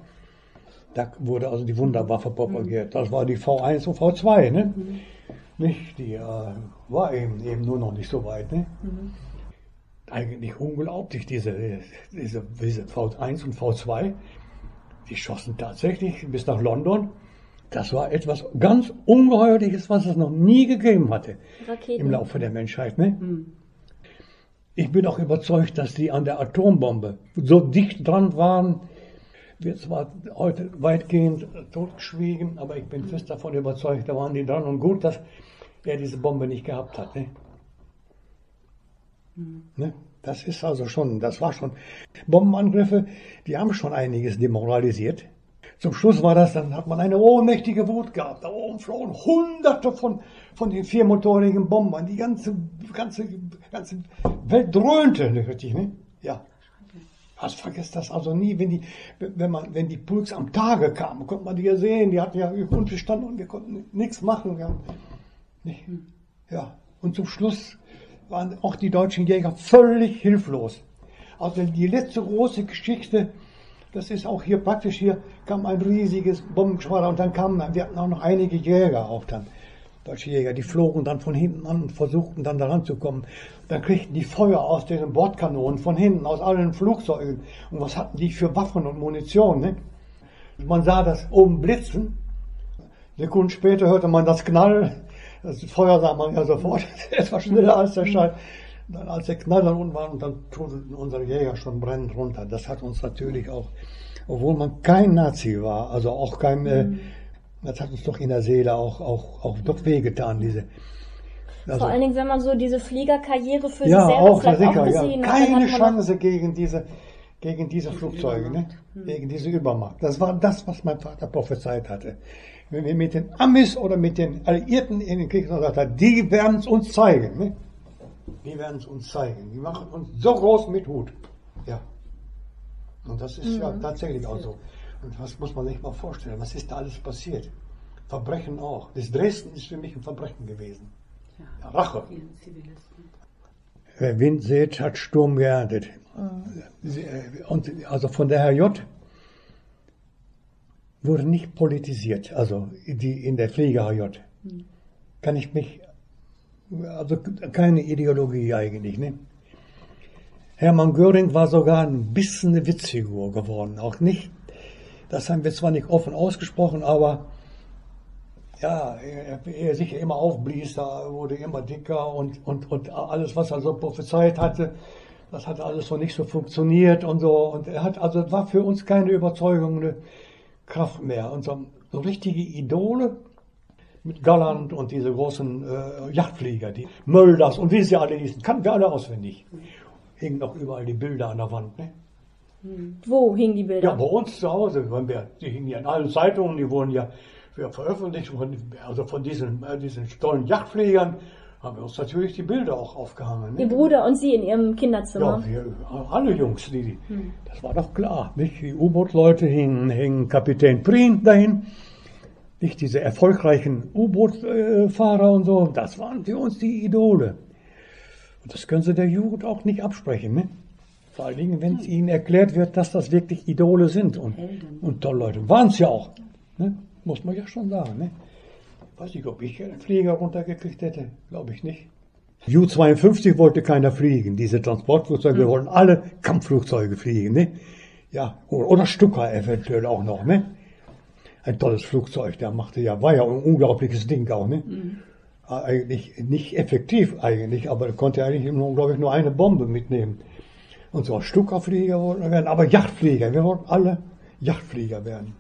Da wurde also die Wunderwaffe propagiert. Das war die V eins und V zwei, ne? Mhm. Nicht, die äh, war eben, eben nur noch nicht so weit, ne? Mhm. Eigentlich unglaublich, diese, diese, diese V eins und V zwei, die schossen tatsächlich bis nach London. Das war etwas ganz Ungeheuerliches, was es noch nie gegeben hatte. Raketen. Im Laufe der Menschheit. Ne? Mhm. Ich bin auch überzeugt, dass die an der Atombombe so dicht dran waren, wird zwar heute weitgehend totgeschwiegen, aber ich bin fest davon überzeugt, da waren die dran und gut, dass er diese Bombe nicht gehabt hat. Ne? Mhm. Ne? Das ist also schon, das war schon, Bombenangriffe, die haben schon einiges demoralisiert. Zum Schluss war das, dann hat man eine ohnmächtige Wut gehabt. Da oben flogen hunderte von, von den viermotorigen Bombern. Die ganze, ganze, ganze Welt dröhnte, richtig, ne? Ja. Hast vergesst das also nie, wenn die, wenn man, wenn die Pulks am Tage kamen, konnte man die ja sehen, die hatten ja unterstanden und wir konnten nichts machen, ja. Ja. Und zum Schluss waren auch die deutschen Jäger völlig hilflos. Also die letzte große Geschichte, das ist auch hier praktisch, hier kam ein riesiges Bombengeschwader und dann kamen, wir hatten auch noch einige Jäger auch dann, deutsche Jäger, die flogen dann von hinten an und versuchten dann daran zu kommen. Dann kriegten die Feuer aus den Bordkanonen von hinten, aus allen Flugzeugen. Und was hatten die für Waffen und Munition, ne? Man sah das oben blitzen, Sekunden später hörte man das Knall, das Feuer sah man ja sofort, etwas schneller als der Schall. Dann, als der Knall dann unten war, und dann trudelten unsere Jäger schon brennend runter. Das hat uns natürlich auch, obwohl man kein Nazi war, also auch kein, mhm. äh, das hat uns doch in der Seele auch, auch, auch doch wehgetan, diese. Also, vor allen Dingen, wenn man so diese Fliegerkarriere für ja, sich selber auch, vielleicht sicher, auch gesehen ja, hat. Keine Chance gegen diese, gegen diese Flugzeuge, ne? Mhm. Gegen diese Übermacht. Das war das, was mein Vater prophezeit hatte. Wenn wir mit den Amis oder mit den Alliierten in den Krieg gesagt haben, die werden es uns zeigen, ne? Die werden es uns zeigen. Die machen uns so groß mit Hut. Ja. Und das ist mhm. ja tatsächlich auch so. Und was muss man sich mal vorstellen? Was ist da alles passiert? Verbrechen auch. Das Dresden ist für mich ein Verbrechen gewesen. Ja. Ja, Rache. Wer Wind sät, hat Sturm geerntet. Mhm. Und also von der Herr J. wurde nicht politisiert, also die in der Flieger H J. Mhm. Kann ich mich, also keine Ideologie eigentlich, ne? Hermann Göring war sogar ein bisschen eine Witzfigur geworden, auch nicht. Das haben wir zwar nicht offen ausgesprochen, aber ja, er, er sich immer aufblies, da wurde immer dicker und, und, und alles, was er so prophezeit hatte, das hat alles so nicht so funktioniert und so. Und er hat, also war für uns keine überzeugende Kraft mehr. Und so, so richtige Idole mit Galland und diese großen äh, Yachtflieger, die Mölders und wie sie alle hießen, kannten wir alle auswendig. Hingen noch überall die Bilder an der Wand, ne? Wo hingen die Bilder? Ja, bei uns zu Hause. Wenn wir, die hingen ja in allen Zeitungen, die wurden ja veröffentlicht. Von, also von diesen, äh, diesen tollen Yachtfliegern haben wir uns natürlich die Bilder auch aufgehangen. Ne? Ihr Bruder und Sie in Ihrem Kinderzimmer? Ja, wir, alle Jungs, die, hm. das war doch klar. Nicht? Die U-Boot-Leute hingen, hingen Kapitän Prien dahin. Nicht diese erfolgreichen U-Boot-Fahrer und so. Das waren für uns die Idole. Und das können Sie der Jugend auch nicht absprechen. Ne? Vor allen Dingen, wenn es ihnen erklärt wird, dass das wirklich Idole sind. Und, und tolle Leute. Waren es ja auch. Ne? Muss man ja schon sagen. Ne? Weiß nicht, ob ich einen Flieger runtergekriegt hätte. Glaube ich nicht. U zweiundfünfzig wollte keiner fliegen. Diese Transportflugzeuge, wir wollten alle Kampfflugzeuge fliegen. Ne? Ja, oder, oder Stuka eventuell auch noch. Ne? Ein tolles Flugzeug. Der machte ja, war ja ein unglaubliches Ding auch. Ne? Mhm. Eigentlich nicht effektiv eigentlich, aber er konnte eigentlich nur, glaube ich, nur eine Bombe mitnehmen. Und so Stuka-Flieger wollten wir werden, aber Yachtflieger, wir wollten alle Yachtflieger werden.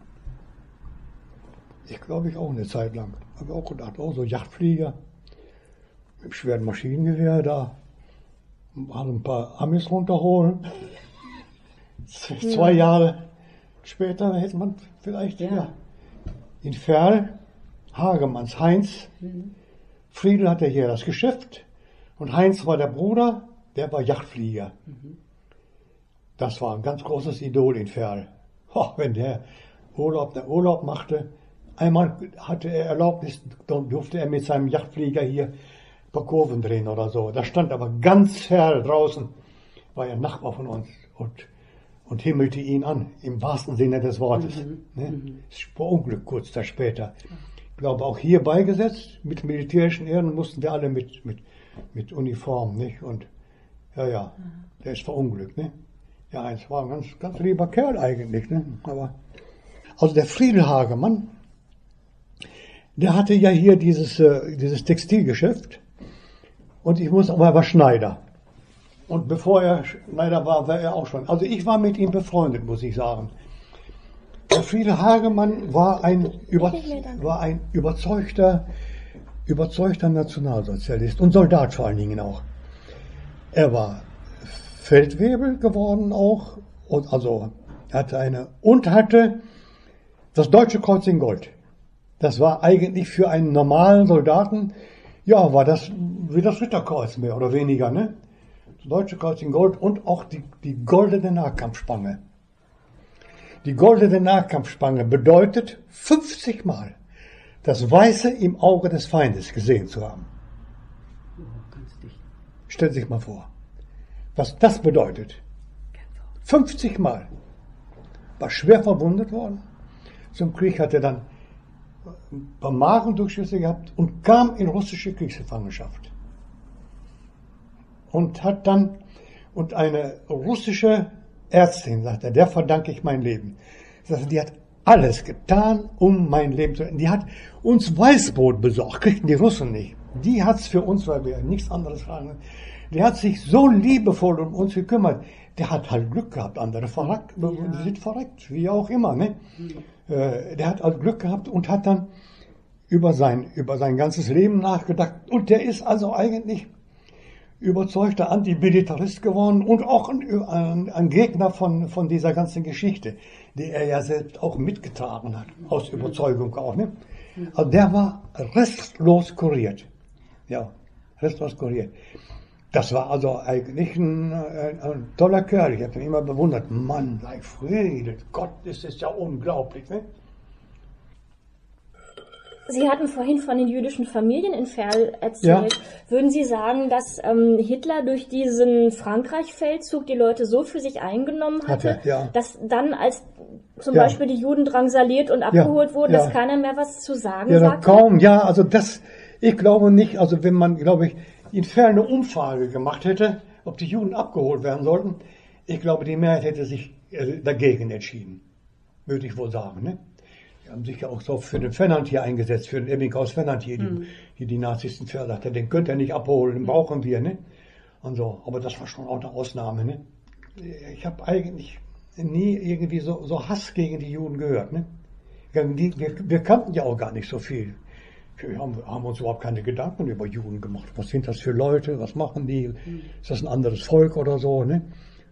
Ich glaube ich auch eine Zeit lang. Habe ich auch gedacht, oh, so Yachtflieger mit dem schweren Maschinengewehr, da mal ein paar Amis runterholen. Ja. Zwei Jahre später hätte man vielleicht, ja, ja in Ferl, Hagemanns Heinz, mhm. Friedel hatte hier das Geschäft und Heinz war der Bruder, der war Yachtflieger. Mhm. Das war ein ganz großes Idol in Ferl. Oh, wenn der Urlaub, der Urlaub machte, einmal hatte er Erlaubnis, dann durfte er mit seinem Yachtflieger hier ein paar Kurven drehen oder so. Da stand aber ganz Ferl draußen, war ja ein Nachbar von uns und, und himmelte ihn an, im wahrsten Sinne des Wortes. Mhm. Ne? Mhm. Das Unglück kurz da später. Ich glaube, auch hier beigesetzt, mit militärischen Ehren mussten wir alle mit, mit, mit Uniform, nicht? Und, ja, ja, der ist verunglückt, ne? Ja, es war ein ganz, ganz lieber Kerl eigentlich, ne? Aber, also der Friedel Hagemann, der hatte ja hier dieses, äh, dieses Textilgeschäft. Und ich muss, aber er war Schneider. Und bevor er Schneider war, war er auch schon. Also ich war mit ihm befreundet, muss ich sagen. Der Friedel Hagemann war ein, über, war ein überzeugter, überzeugter Nationalsozialist und Soldat vor allen Dingen auch. Er war Feldwebel geworden auch, und also hatte eine, und hatte das Deutsche Kreuz in Gold. Das war eigentlich für einen normalen Soldaten, ja, war das wie das Ritterkreuz mehr oder weniger, ne? Das Deutsche Kreuz in Gold und auch die, die goldene Nahkampfspange. Die goldene Nahkampfspange bedeutet fünfzig Mal das Weiße im Auge des Feindes gesehen zu haben. Stellen Sie sich mal vor, was das bedeutet. fünfzig Mal. War schwer verwundet worden. Zum Krieg hat er dann ein paar Magendurchschüsse gehabt und kam in russische Kriegsgefangenschaft. Und hat dann, und eine russische Ärztin, sagt er, der verdanke ich mein Leben. Sagt, die hat alles getan, um mein Leben zu retten. Die hat uns Weißbrot besorgt, kriegten die Russen nicht. Die hat's für uns, weil wir nichts anderes haben. Die hat sich so liebevoll um uns gekümmert. Der hat halt Glück gehabt, andere verreckt, ja. Die sind verreckt, wie auch immer, ne? Mhm. Äh, der hat halt Glück gehabt und hat dann über sein, über sein ganzes Leben nachgedacht. Und der ist also eigentlich überzeugter Antimilitarist geworden und auch ein, ein, ein Gegner von, von dieser ganzen Geschichte, die er ja selbst auch mitgetragen hat, aus Überzeugung auch, ne? Also der war restlos kuriert. Ja, restlos kuriert. Das war also eigentlich ein, ein, ein toller Kerl. Ich habe ihn immer bewundert. Mann, sei Friede, Gott, ist es ja unglaublich, ne? Sie hatten vorhin von den jüdischen Familien in Verl erzählt. Ja. Würden Sie sagen, dass ähm, Hitler durch diesen Frankreich-Feldzug die Leute so für sich eingenommen hatte, hatte ja. dass dann, als zum ja. Beispiel die Juden drangsaliert und abgeholt ja. wurden, ja. dass keiner mehr was zu sagen ja, sagte? Kaum, ja, also das, ich glaube nicht, also wenn man, glaube ich, in Verl eine Umfrage gemacht hätte, ob die Juden abgeholt werden sollten, ich glaube, die Mehrheit hätte sich äh, dagegen entschieden. Würde ich wohl sagen, ne? Die haben sich ja auch so für den Fennantier eingesetzt, für den Ebbinghaus Fennantier, mhm. die, die die Nazis in Verl sagten, den könnt ihr nicht abholen, den brauchen wir, ne? Und so, aber das war schon auch eine Ausnahme, ne? Ich habe eigentlich nie irgendwie so, so Hass gegen die Juden gehört, ne? Die, wir, wir kannten ja auch gar nicht so viel. Wir haben, haben uns überhaupt keine Gedanken über Juden gemacht. Was sind das für Leute? Was machen die? Mhm. Ist das ein anderes Volk oder so, ne?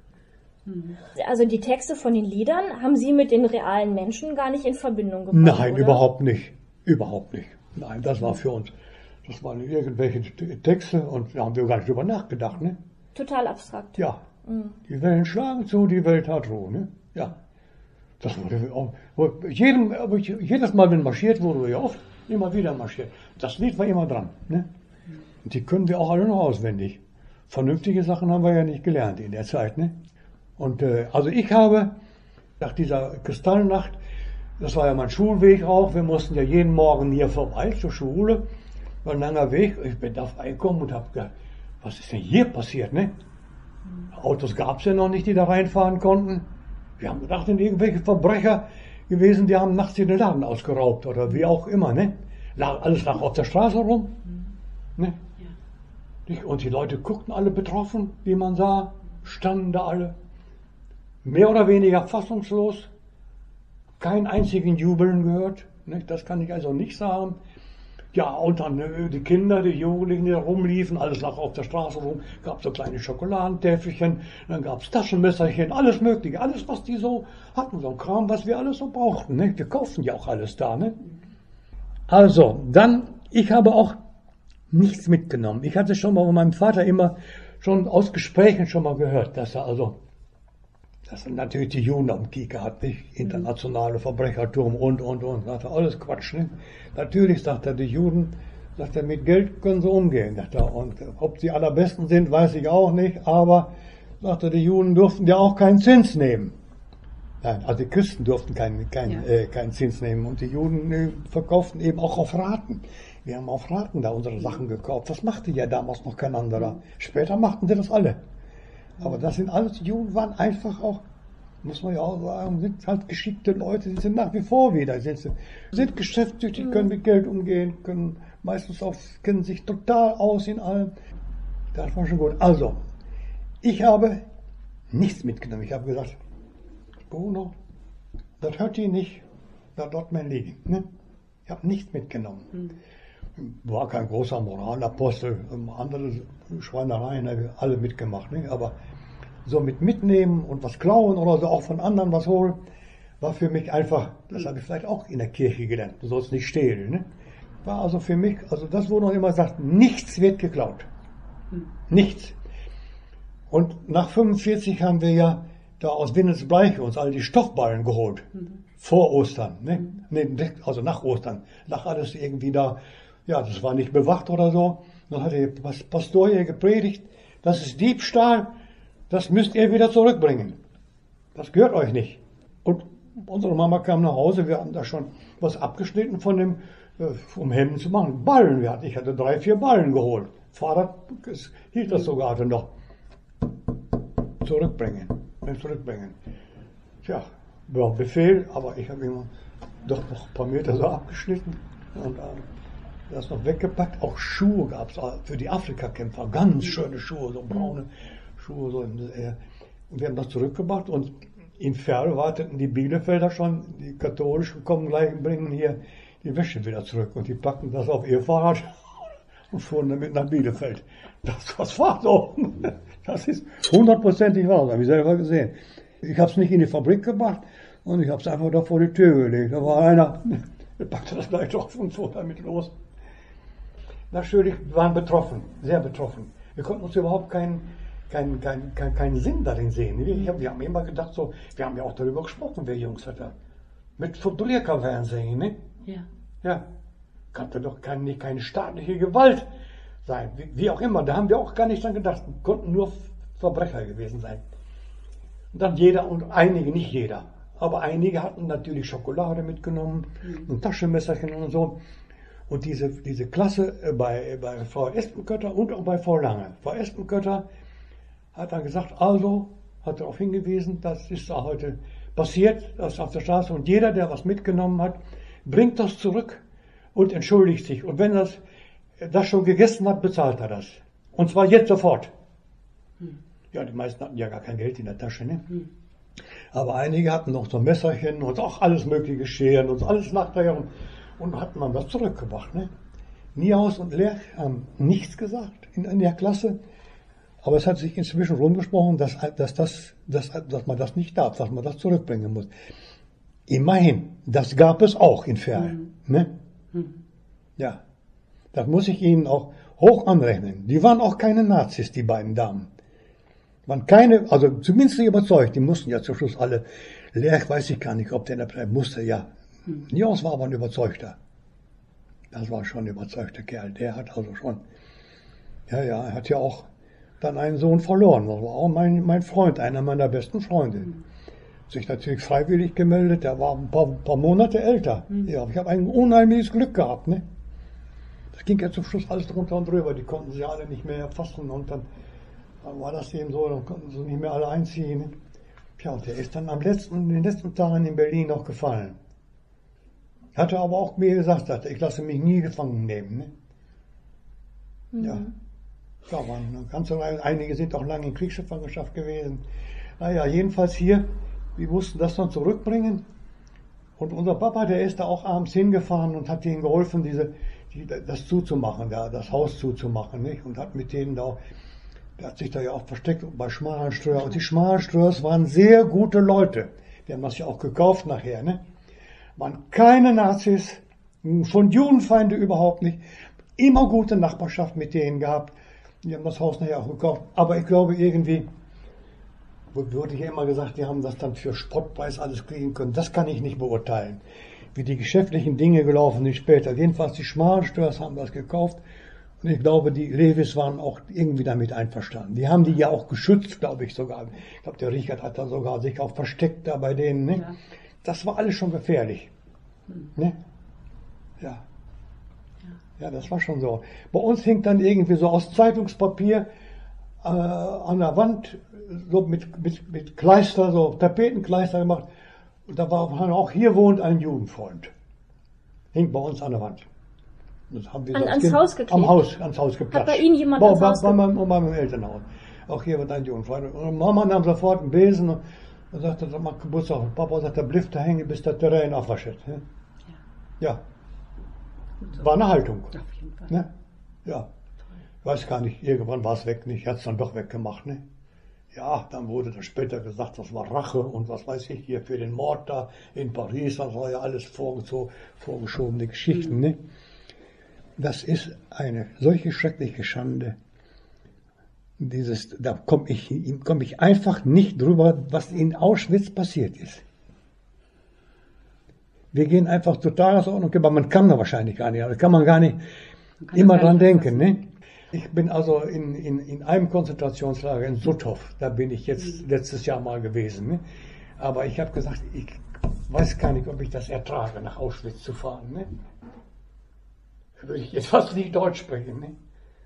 Also die Texte von den Liedern haben Sie mit den realen Menschen gar nicht in Verbindung gebracht? Nein, oder? Überhaupt nicht. Überhaupt nicht. Nein, das war für uns, das waren irgendwelche Texte und da haben wir gar nicht drüber nachgedacht, ne? Total abstrakt. Ja. Mhm. Die Wellen schlagen zu, die Welt hat Ruhe, ne? Ja. Das wurde auch, jedem, jedes Mal, wenn marschiert wurde, ja oft, immer wieder marschiert. Das Lied war immer dran, ne? Und die können wir auch alle noch auswendig. Vernünftige Sachen haben wir ja nicht gelernt in der Zeit, ne? Und äh, also ich habe nach dieser Kristallnacht, das war ja mein Schulweg auch, wir mussten ja jeden Morgen hier vorbei zur Schule, war ein langer Weg, ich bin da reingekommen und habe gedacht, was ist denn hier passiert, ne? Autos gab es ja noch nicht, die da reinfahren konnten. Wir haben gedacht, sind irgendwelche Verbrecher gewesen, die haben nachts den Laden ausgeraubt oder wie auch immer, ne? Alles lag auf der Straße rum, ne? Und die Leute guckten alle betroffen, wie man sah, standen da alle. Mehr oder weniger fassungslos, keinen einzigen Jubeln gehört, nicht? Das kann ich also nicht sagen. Ja, und dann die Kinder, die Jugendlichen, die da rumliefen, alles lag auf der Straße rum, gab so kleine Schokoladentäfelchen, dann gab es Taschenmesserchen, alles Mögliche, alles, was die so hatten, so ein Kram, was wir alles so brauchten. Nicht? Wir kauften ja auch alles da. Ne? Also, dann, ich habe auch nichts mitgenommen. Ich hatte schon mal von meinem Vater immer schon aus Gesprächen schon mal gehört, dass er also dass er natürlich die Juden am Kieker hat, nicht? Internationale Verbrechertum und, und, und. Sagt er, alles Quatsch, nicht? Natürlich, sagt er, die Juden, sagt er, mit Geld können sie umgehen, sagt er. Und ob sie allerbesten sind, weiß ich auch nicht, aber, sagt er, die Juden durften ja auch keinen Zins nehmen. Nein, also die Christen durften keinen kein, ja. äh, keinen Zins nehmen und die Juden äh, verkauften eben auch auf Raten. Wir haben auf Raten da unsere Sachen gekauft. Das machte ja damals noch kein anderer. Später machten sie das alle. Aber das sind alles, die Juden waren einfach auch, muss man ja auch sagen, sind halt geschickte Leute, die sind nach wie vor wieder, sind, sind geschäftstüchtig, können mit Geld umgehen, können meistens auch, kennen sich total aus in allem. Das war schon gut. Also, ich habe nichts mitgenommen. Ich habe gesagt, Bruno, das hört ihr nicht, da dort mein liegen. Ne? Ich habe nichts mitgenommen. Mhm. War kein großer Moralapostel, andere Schweinereien, alle mitgemacht, nicht? Aber so mit mitnehmen und was klauen oder so auch von anderen was holen, war für mich einfach, das habe ich vielleicht auch in der Kirche gelernt, du sollst nicht stehlen. Ne? War also für mich, also das wurde noch immer gesagt, nichts wird geklaut. Nichts. Und nach fünfundvierzig haben wir ja da aus Winnesbleiche uns alle die Stoffballen geholt. Mhm. Vor Ostern, ne? Mhm. Nee, also nach Ostern. Lag alles irgendwie da. Ja, das war nicht bewacht oder so. Dann hat der Pastor hier gepredigt, das ist Diebstahl, das müsst ihr wieder zurückbringen. Das gehört euch nicht. Und unsere Mama kam nach Hause, wir hatten da schon was abgeschnitten von dem, um Hemden zu machen. Ballen, wir hatten, ich hatte drei, vier Ballen geholt. Fahrrad hielt das sogar hatte noch. Zurückbringen, zurückbringen. Tja, war Befehl, aber ich habe immer doch noch ein paar Meter so abgeschnitten und das noch weggepackt. Auch Schuhe gab es für die Afrikakämpfer, ganz schöne Schuhe, so braune Schuhe. So. Und wir haben das zurückgebracht und in Verl warteten die Bielefelder schon, die Katholischen kommen gleich und bringen hier die Wäsche wieder zurück. Und die packten das auf ihr Fahrrad und fuhren damit nach Bielefeld. Das, das war so. Das ist hundertprozentig wahr, das habe ich selber gesehen. Ich habe es nicht in die Fabrik gebracht und ich habe es einfach da vor die Tür gelegt. Da war einer, der packte das gleich drauf und fuhr damit los. Natürlich, wir waren betroffen, sehr betroffen. Wir konnten uns überhaupt keinen keinen keinen keinen keinen Sinn darin sehen. Wir, hab, wir haben immer gedacht, so, wir haben ja auch darüber gesprochen, wir Jungs, hat er. Mit Fabrilierka-Fernsehen, ne? Ja. Ja. konnte doch keine, keine staatliche Gewalt sein. Wie, wie auch immer, da haben wir auch gar nicht dran gedacht. Konnten nur Verbrecher gewesen sein. Und dann jeder und einige, nicht jeder, aber einige hatten natürlich Schokolade mitgenommen mhm. und Taschenmesserchen und so. Und diese, diese Klasse bei, bei Frau Espenkötter und auch bei Frau Lange. Frau Espenkötter hat dann gesagt, also, hat darauf hingewiesen, das ist auch heute passiert, das auf der Straße. Und jeder, der was mitgenommen hat, bringt das zurück und entschuldigt sich. Und wenn das, das schon gegessen hat, bezahlt er das. Und zwar jetzt sofort. Hm. Ja, die meisten hatten ja gar kein Geld in der Tasche, ne? Hm. Aber einige hatten noch so Messerchen und auch alles mögliche Scheren und alles nachher und, und hatten man das zurückgebracht, ne? Niehaus und Lerch haben nichts gesagt in, in der Klasse. Aber es hat sich inzwischen rumgesprochen, dass, dass, das, dass, dass man das nicht darf, dass man das zurückbringen muss. Immerhin, das gab es auch in Verl. Mhm. Ne? Mhm. Ja, das muss ich Ihnen auch hoch anrechnen. Die waren auch keine Nazis, die beiden Damen. Waren keine, also zumindest nicht überzeugt. Die mussten ja zum Schluss alle, Lerch weiß ich gar nicht, ob der in der Partei musste, ja. Mhm. Niehaus war aber ein Überzeugter. Das war schon ein überzeugter Kerl. Der hat also schon, ja, ja, er hat ja auch dann einen Sohn verloren. Das war auch mein, mein Freund, einer meiner besten Freunde. Mhm. Sich natürlich freiwillig gemeldet, der war ein paar, paar Monate älter. Mhm. Ja, ich habe ein unheimliches Glück gehabt. Ne? Das ging ja zum Schluss alles drunter und drüber. Die konnten sie alle nicht mehr erfassen und dann, dann war das eben so, dann konnten sie nicht mehr alle einziehen. Ne? Tja, und der ist dann am letzten, in den letzten Tagen in Berlin noch gefallen. Hatte aber auch mir gesagt, ich lasse mich nie gefangen nehmen. Ne? Mhm. Ja. Ja, waren eine ganze Reihe, einige sind auch lange in Kriegsgefangenschaft gewesen. Naja, jedenfalls hier, wir mussten das dann zurückbringen. Und unser Papa, der ist da auch abends hingefahren und hat ihnen geholfen, diese, die, das zuzumachen, da, das Haus zuzumachen, nicht? Und hat mit denen da auch, der hat sich da ja auch versteckt bei Schmalenströer. Und die Schmalenströers waren sehr gute Leute. Die haben das ja auch gekauft nachher, ne? Waren keine Nazis, von Judenfeinde überhaupt nicht. Immer gute Nachbarschaft mit denen gehabt. Die haben das Haus nachher auch gekauft. Aber ich glaube irgendwie, wurde hier immer gesagt, die haben das dann für Spottpreis alles kriegen können. Das kann ich nicht beurteilen. Wie die geschäftlichen Dinge gelaufen sind später. Jedenfalls die Schmalenströers haben das gekauft. Und ich glaube, die Lewis waren auch irgendwie damit einverstanden. Die haben die ja auch geschützt, glaube ich sogar. Ich glaube, der Richard hat da sogar sich auch versteckt da bei denen. Ne? Ja. Das war alles schon gefährlich. Hm. Ne? Ja. Ja, das war schon so. Bei uns hing dann irgendwie so aus Zeitungspapier äh, an der Wand, so mit, mit, mit Kleister, so Tapetenkleister gemacht. Und da war auch, hier wohnt ein Judenfreund. Hing bei uns an der Wand. Das haben wir an, so ans kind, Haus geklebt? Am Haus, ans Haus geplatscht. Hat bei Ihnen jemand bei, ans bei, Haus bei, meinem, bei meinem Elternhaus. Auch hier wohnt ein Judenfreund. Und Mama nahm sofort einen Besen und sagte, sag mal, Geburtstag. Und Papa sagt, der blieb da hängen, bis der Terrain aufwaschet. Ja. Ja. War eine Haltung. Auf jeden Fall. Ne? Ja. Ich weiß gar nicht, irgendwann war es weg, nicht? Ich hatte es dann doch weggemacht, ne? Ja, dann wurde dann später gesagt, das war Rache und was weiß ich hier für den Mord da in Paris, das war ja alles vorgezo- vorgeschobene Geschichten, ne? Das ist eine solche schreckliche Schande. Dieses, da komme ich, komm ich einfach nicht drüber, was in Auschwitz passiert ist. Wir gehen einfach zur Tagesordnung, aber man kann da wahrscheinlich gar nicht, da kann man gar nicht man immer dran denken. Ne? Ich bin also in, in, in einem Konzentrationslager in Suthof, da bin ich jetzt mhm. letztes Jahr mal gewesen. Ne? Aber ich habe gesagt, ich weiß gar nicht, ob ich das ertrage, nach Auschwitz zu fahren. Ne? Da würde ich jetzt fast nicht Deutsch sprechen. Ne?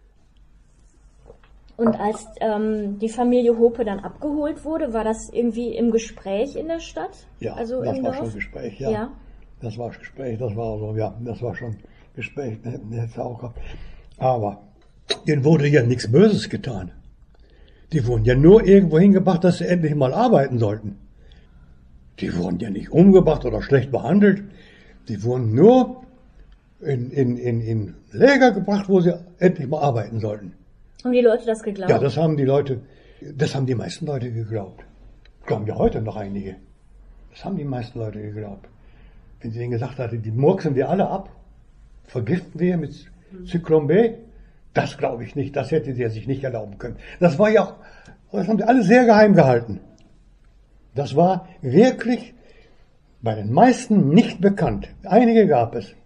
Und als ähm, die Familie Hope dann abgeholt wurde, war das irgendwie im Gespräch in der Stadt? Ja, also das im war Dorf? schon Gespräch, ja. ja. Das war Gespräch, das war so, ja, das war schon Gespräch, ne, auch. Aber denen wurde ja nichts Böses getan. Die wurden ja nur irgendwo hingebracht, dass sie endlich mal arbeiten sollten. Die wurden ja nicht umgebracht oder schlecht behandelt. Die wurden nur in, in, in, in Läger gebracht, wo sie endlich mal arbeiten sollten. Haben die Leute das geglaubt? Ja, das haben die Leute, das haben die meisten Leute geglaubt. Glauben ja heute noch einige. Das haben die meisten Leute geglaubt. Wenn sie denen gesagt hatten, die murksen wir alle ab, vergiften wir mit Zyklon B, das glaube ich nicht, das hätte der sich nicht erlauben können. Das war ja auch, das haben die alle sehr geheim gehalten. Das war wirklich bei den meisten nicht bekannt. Einige gab es,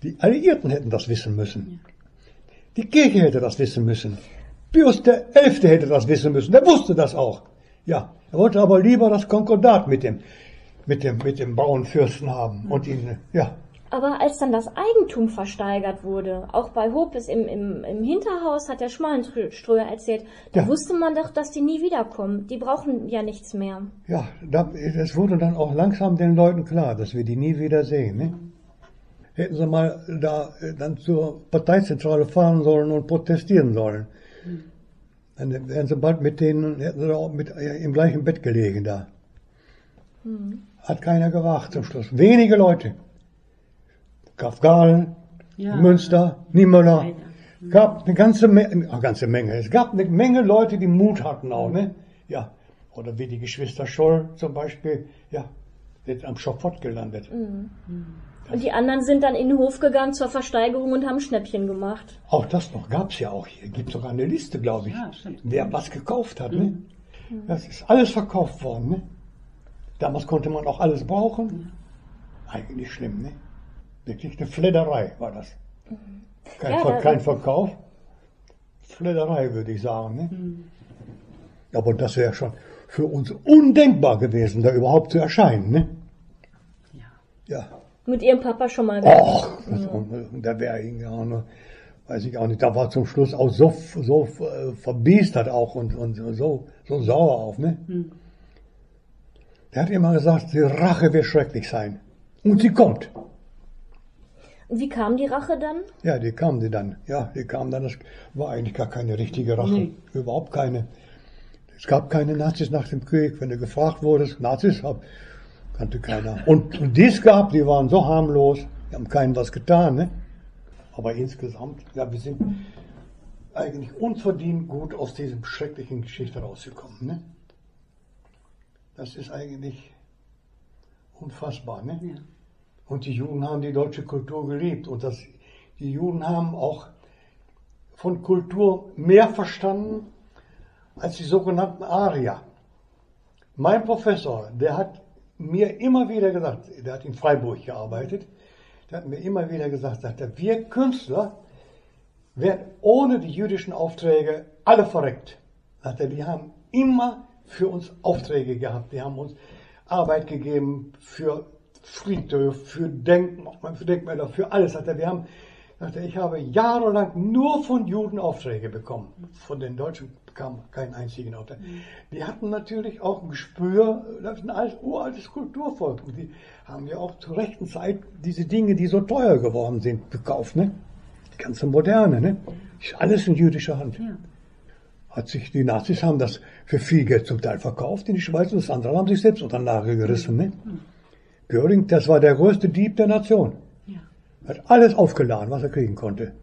Die Alliierten hätten das wissen müssen. Die Kirche hätte das wissen müssen. Pius der Elfte hätte das wissen müssen. Der wusste das auch. Ja, er wollte aber lieber das Konkordat mit dem, mit dem, mit dem Bauernfürsten haben und ihn, ja. Aber als dann das Eigentum versteigert wurde, auch bei Hopes im, im, im Hinterhaus, hat der Schmalenströer erzählt, da Ja. wusste man doch, dass die nie wiederkommen. Die brauchen ja nichts mehr. Ja, da, es wurde dann auch langsam den Leuten klar, dass wir die nie wieder sehen. Ne? Hätten sie mal da äh, dann zur Parteizentrale fahren sollen und protestieren sollen. Dann wären sie bald mit denen, hätten sie auch mit, äh, im gleichen Bett gelegen da. Mhm. Hat keiner gewagt zum Schluss. Wenige Leute. Graf Gahlen, Ja. Münster, Niemöller. Leider. Gab eine ganze, Me eine ganze Menge. Es gab eine Menge Leute, die Mut hatten auch, ne? Ja. Oder wie die Geschwister Scholl zum Beispiel, ja, sind am Schafott gelandet. Und die anderen sind dann in den Hof gegangen zur Versteigerung und haben Schnäppchen gemacht. Auch das noch gab's ja auch hier. Gibt sogar eine Liste, glaube ich, Ja, stimmt. wer was gekauft hat, ne? Das ist alles verkauft worden, ne? Damals konnte man auch alles brauchen. Eigentlich schlimm, ne? Wirklich eine Fledderei war das. Kein, Ja, Ver ja. kein Verkauf. Fledderei, würde ich sagen, ne? Aber das wäre schon für uns undenkbar gewesen, da überhaupt zu erscheinen, ne? Ja. Ja. Mit ihrem Papa schon mal. Och, das, da wäre ich ja noch, weiß ich auch nicht, da war zum Schluss auch so, so äh, verbiestert auch und, und so, so sauer auf, ne? Der hat immer gesagt, die Rache wird schrecklich sein. Und sie kommt. Und wie kam die Rache dann? Ja, die kam die dann. Ja, die kam dann. Das war eigentlich gar keine richtige Rache. Nee. Überhaupt keine. Es gab keine Nazis nach dem Krieg. Wenn du gefragt wurdest, Nazis, hab, kannte keiner. Und, und die es gab, die waren so harmlos. Die haben keinem was getan, ne? Aber insgesamt, ja, wir sind eigentlich unverdient gut aus diesem schrecklichen Geschichte rausgekommen, ne? Das ist eigentlich unfassbar, ne? Ja. Und die Juden haben die deutsche Kultur geliebt. Und das, die Juden haben auch von Kultur mehr verstanden als die sogenannten Arier. Mein Professor, der hat mir immer wieder gesagt, der hat in Freiburg gearbeitet, der hat mir immer wieder gesagt, sagt er, wir Künstler werden ohne die jüdischen Aufträge alle verreckt. Sagt er, die haben immer für uns Aufträge gehabt, die haben uns Arbeit gegeben für Friedhöfe, für, Denk, für Denkmäler, für alles. Sagt er, wir haben, sagt er, ich habe jahrelang nur von Juden Aufträge bekommen. Von den Deutschen bekam keinen einzigen Auftrag. Die hatten natürlich auch ein Gespür, das ist ein altes, uraltes Kulturvolk. Und die haben ja auch zur rechten Zeit diese Dinge, die so teuer geworden sind, gekauft. Ne? Die ganze Moderne, ne? Ist alles in jüdischer Hand. Ja. Hat sich, die Nazis haben das für viel Geld zum Teil verkauft in die Schweiz und das andere haben sich selbst unter den Nagel gerissen. Ne? Göring, das war der größte Dieb der Nation. Ja. Hat alles aufgeladen, was er kriegen konnte.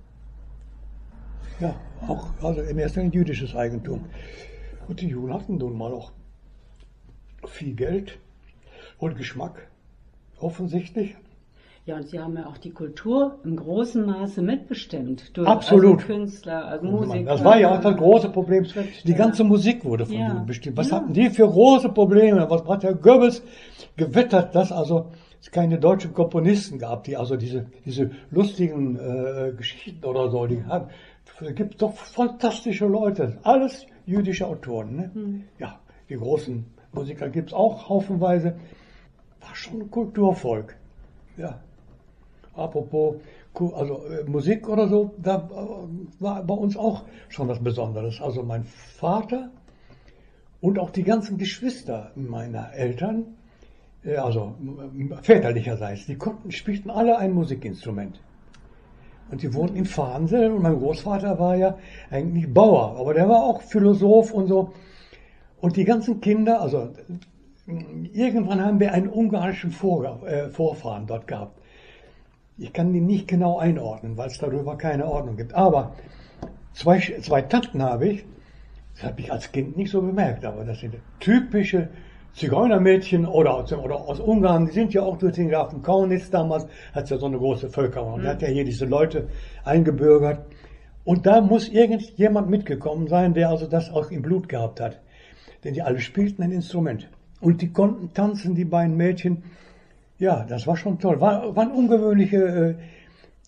Ja, auch, also in erster Linie jüdisches Eigentum. Und die Juden hatten nun mal auch viel Geld und Geschmack, offensichtlich. Ja, und sie haben ja auch die Kultur im großen Maße mitbestimmt. Durch Absolut. Also Künstler, also Musiker. Das war ja auch das große Problem. Die Schriftsteller. ganze Musik wurde von Ja. Juden bestimmt. Was Ja. hatten die für große Probleme? Was hat Herr Goebbels gewettert, dass also es keine deutschen Komponisten gab, die also diese, diese lustigen äh, Geschichten oder so, die haben. Es gibt doch fantastische Leute, alles jüdische Autoren. Ne? Mhm. Ja, die großen Musiker gibt es auch haufenweise. War schon ein Kulturvolk. Ja. Apropos also äh, Musik oder so, da äh, war bei uns auch schon was Besonderes. Also mein Vater und auch die ganzen Geschwister meiner Eltern, äh, also äh, väterlicherseits, die konnten, spielten alle ein Musikinstrument. Und die wohnten in Farnsel und mein Großvater war ja eigentlich Bauer, aber der war auch Philosoph und so. Und die ganzen Kinder, also irgendwann haben wir einen ungarischen Vor, äh, Vorfahren dort gehabt. Ich kann die nicht genau einordnen, weil es darüber keine Ordnung gibt. Aber zwei, zwei Tanten habe ich, das habe ich als Kind nicht so bemerkt, aber das sind typische Zigeunermädchen oder, oder aus Ungarn, die sind ja auch durch den Grafen Kaunitz damals, hat es ja so eine große Völkerwanderung, und der hat ja hier diese Leute eingebürgert. Und da muss irgendjemand mitgekommen sein, der also das auch im Blut gehabt hat. Denn die alle spielten ein Instrument. Und die konnten tanzen, die beiden Mädchen. Ja, das war schon toll. War, waren ungewöhnliche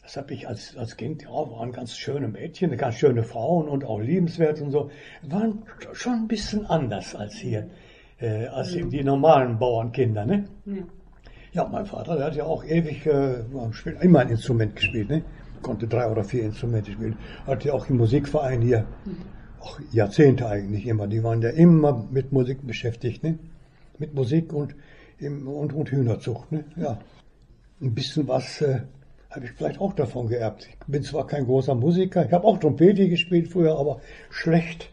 Das habe ich als, als Kind, ja, waren ganz schöne Mädchen, ganz schöne Frauen und auch liebenswert und so. Waren schon ein bisschen anders als hier, äh, als die, die normalen Bauernkinder, ne? Ja. Ja, mein Vater, der hat ja auch ewig, äh, spielt immer ein Instrument gespielt, ne? Konnte drei oder vier Instrumente spielen. Hat ja auch im Musikverein hier, auch Jahrzehnte eigentlich immer, die waren ja immer mit Musik beschäftigt, ne? Mit Musik und, im, und, und Hühnerzucht, ne? Ja. Ein bisschen was, äh, habe ich vielleicht auch davon geerbt. Ich bin zwar kein großer Musiker, ich habe auch Trompete gespielt früher, aber schlecht.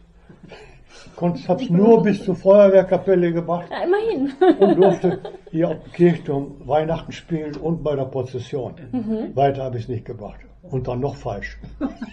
Ich habe es nur bis zur Feuerwehrkapelle gebracht. Ja, immerhin. Und durfte hier auf dem Kirchturm Weihnachten spielen und bei der Prozession. Mhm. Weiter habe ich es nicht gebracht. Und dann noch falsch.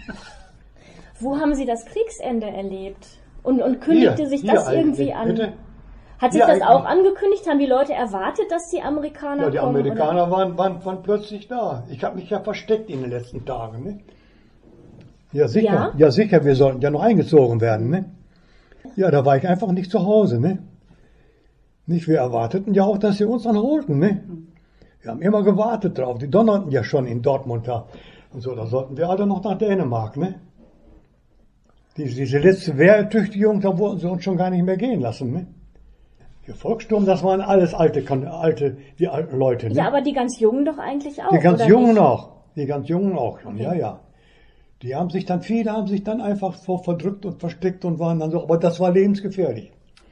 Wo haben Sie das Kriegsende erlebt? Und, und kündigte hier, sich hier das irgendwie an? Bitte? Hat sich hier das auch angekündigt? Haben die Leute erwartet, dass die Amerikaner kommen? Ja, die kommen, Amerikaner waren, waren, waren plötzlich da. Ich habe mich ja versteckt in den letzten Tagen. Ne? Ja, sicher. Ja? ja, sicher, wir sollten ja noch eingezogen werden. Ne? Ja, da war ich einfach nicht zu Hause. Ne? Nicht, wir erwarteten ja auch, dass sie uns dann holten. Ne? Wir haben immer gewartet drauf. Die donnerten ja schon in Dortmund da. Und so, da sollten wir alle noch nach Dänemark. Ne? Diese, diese letzte Wehrertüchtigung, da wollten sie uns schon gar nicht mehr gehen lassen. Ne? Der Volkssturm, das waren alles alte, alte, die alten Leute. Ne? Ja, aber die ganz Jungen doch eigentlich auch. Die ganz oder Jungen nicht? auch. Die ganz Jungen auch schon, Okay. ja, ja. Die haben sich dann, viele haben sich dann einfach so verdrückt und versteckt und waren dann so, aber das war lebensgefährlich.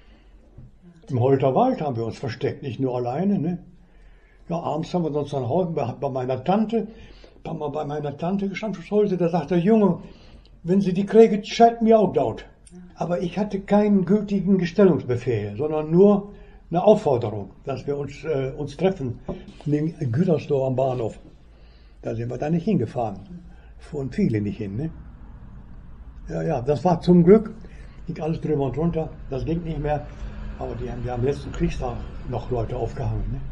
Im Holter Wald haben wir uns versteckt, nicht nur alleine, ne? Ja, abends haben wir uns dann Hause bei, bei meiner Tante, haben wir bei meiner Tante gestanden, Holte, da sagt der Junge, wenn Sie die kriegen, schalten mir auch dort. Aber ich hatte keinen gültigen Gestellungsbefehl, sondern nur eine Aufforderung, dass wir uns, äh, uns treffen in Gütersloh am Bahnhof. Da sind wir da nicht hingefahren. Fuhren viele nicht hin, ne? Ja, ja, das war zum Glück, ging alles drüber und drunter, das ging nicht mehr. Aber die haben ja am letzten Kriegstag noch Leute aufgehangen, ne?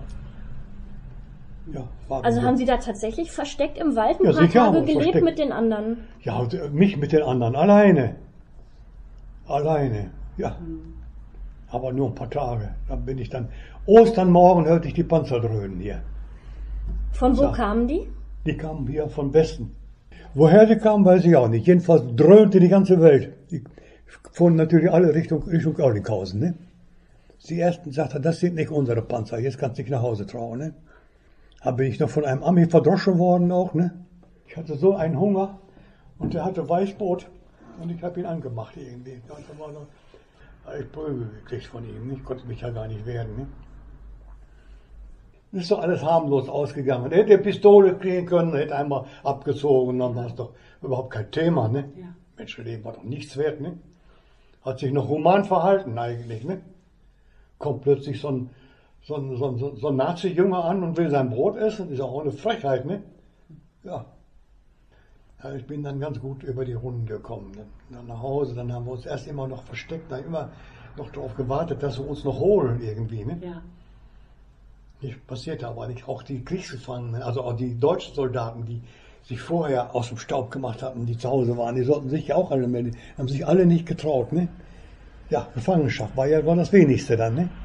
Ja, war Also so. haben Sie da tatsächlich versteckt im Wald ein Ja, paar sicher haben Tage wir gelebt versteckt. mit den anderen? Ja, und, äh, mich mit den anderen, alleine. Alleine, ja. Aber nur ein paar Tage. Dann bin ich dann, Osternmorgen hörte ich die Panzer dröhnen hier. Von wo So. kamen die? Die kamen hier von Westen. Woher die kamen, weiß ich auch nicht. Jedenfalls dröhnte die ganze Welt. Die fuhren natürlich alle Richtung, Richtung Oerlinghausen, ne? Die ersten sagten, das sind nicht unsere Panzer, jetzt kannst du dich nach Hause trauen, ne? Da bin ich noch von einem Ami verdroschen worden auch, ne? Ich hatte so einen Hunger und der hatte Weißbrot und ich habe ihn angemacht irgendwie. Da war noch, da ich Prügel gekriegt von ihm, ich konnte mich ja gar nicht wehren, ne? Das ist doch alles harmlos ausgegangen. Er hätte eine Pistole kriegen können, hätte einmal abgezogen, dann war es doch überhaupt kein Thema, ne? Ja. Menschenleben war doch nichts wert, ne? Hat sich noch human verhalten eigentlich, ne? Kommt plötzlich so ein, so ein, so ein, so ein Nazi-Junge an und will sein Brot essen, ist auch eine Frechheit, ne? Ja. Ja, ich bin dann ganz gut über die Runden gekommen. Dann, dann nach Hause, dann haben wir uns erst immer noch versteckt, dann immer noch darauf gewartet, dass sie uns noch holen irgendwie, ne? Ja. Nicht passierte aber nicht. Auch die Kriegsgefangenen, also auch die deutschen Soldaten, die sich vorher aus dem Staub gemacht hatten, die zu Hause waren, die sollten sich ja auch alle melden, haben sich alle nicht getraut, ne? Ja, Gefangenschaft war ja war das Wenigste dann, ne?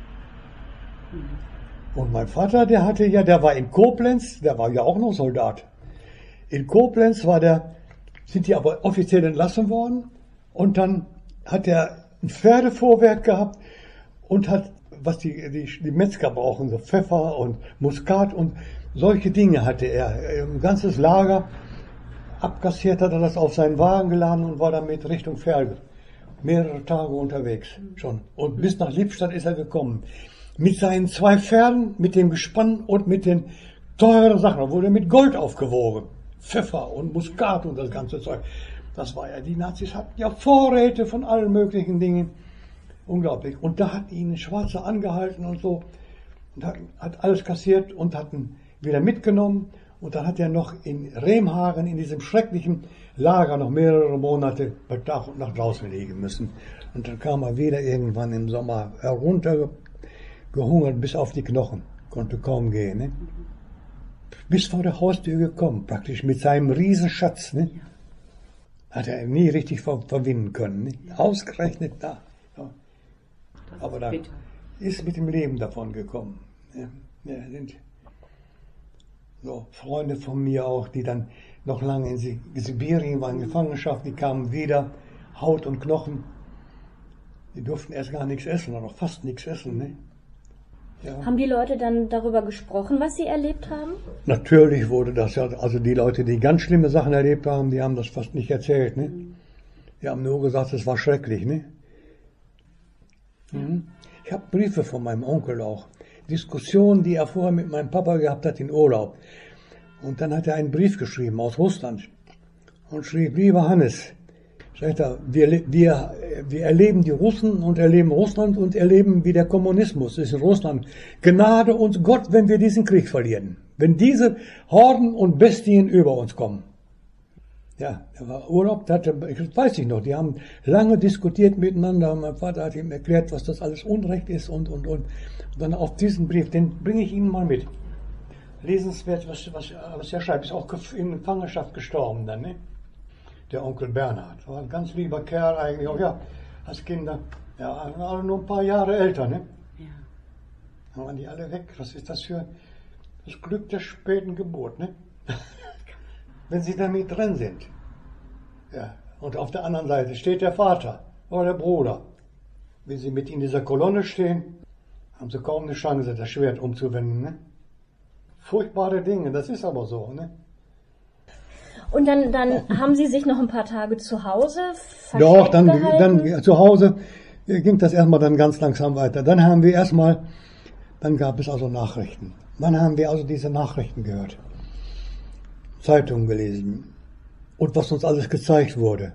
Und mein Vater, der hatte ja, der war in Koblenz, der war ja auch noch Soldat. In Koblenz war der, sind die aber offiziell entlassen worden und dann hat er ein Pferdefuhrwerk gehabt und hat, was die, die, die Metzger brauchen, so Pfeffer und Muskat und solche Dinge hatte er. Ein ganzes Lager, abkassiert hat er das auf seinen Wagen geladen und war damit Richtung Ferl. Mehrere Tage unterwegs schon. Und bis nach Lippstadt ist er gekommen. Mit seinen zwei Pferden, mit dem Gespann und mit den teuren Sachen. Da wurde mit Gold aufgewogen. Pfeffer und Muskat und das ganze Zeug. Das war ja, die Nazis hatten ja Vorräte von allen möglichen Dingen. Unglaublich. Und da hat ihn ein Schwarzer angehalten und so. Und hat, hat alles kassiert und hat ihn wieder mitgenommen. Und dann hat er noch in Remhagen, in diesem schrecklichen Lager, noch mehrere Monate bei Tag und Nacht draußen liegen müssen. Und dann kam er wieder irgendwann im Sommer heruntergehungert bis auf die Knochen. Konnte kaum gehen, ne? Bis vor der Haustür gekommen, praktisch mit seinem Riesenschatz, ne? Hat er nie richtig ver verwinden können, ne? Ausgerechnet da. Ja. Aber da ist mit dem Leben davon gekommen. Ja, ja, sind So Freunde von mir auch, die dann noch lange in Sibirien waren, in Gefangenschaft, die kamen wieder, Haut und Knochen. Die durften erst gar nichts essen, oder noch fast nichts essen. Ne? Ja. Haben die Leute dann darüber gesprochen, was sie erlebt haben? Natürlich wurde das ja, also die Leute, die ganz schlimme Sachen erlebt haben, die haben das fast nicht erzählt. Ne? Die haben nur gesagt, es war schrecklich. Ne? Mhm. Ich habe Briefe von meinem Onkel auch. Diskussionen, die er vorher mit meinem Papa gehabt hat in Urlaub. Und dann hat er einen Brief geschrieben aus Russland und schrieb, lieber Hannes, sagt er, wir, wir, wir erleben die Russen und erleben Russland und erleben, wie der Kommunismus ist in Russland. Gnade uns Gott, wenn wir diesen Krieg verlieren. Wenn diese Horden und Bestien über uns kommen. Ja, er war Urlaub, da hatte, das weiß ich noch, die haben lange diskutiert miteinander. Mein Vater hat ihm erklärt, was das alles Unrecht ist und, und, und. Und dann auf diesen Brief, den bringe ich Ihnen mal mit. Lesenswert, was, was, was er schreibt, ist auch in Gefangenschaft gestorben dann, ne? Der Onkel Bernhard. War ein ganz lieber Kerl eigentlich, auch ja, als Kinder, ja, alle nur ein paar Jahre älter, ne? Ja. Dann waren die alle weg. Was ist das für das Glück der späten Geburt, ne? Wenn sie damit drin sind. Ja. Und auf der anderen Seite steht der Vater oder der Bruder. Wenn sie mit in dieser Kolonne stehen, haben sie kaum eine Chance, das Schwert umzuwenden. Ne? Furchtbare Dinge, das ist aber so. Ne? Und dann, dann haben Sie sich noch ein paar Tage zu Hause versteckt Doch, dann, gehalten? dann zu Hause ging das erstmal dann ganz langsam weiter. Dann haben wir erstmal, dann gab es also Nachrichten. Dann haben wir also diese Nachrichten gehört. Zeitungen gelesen. Und was uns alles gezeigt wurde.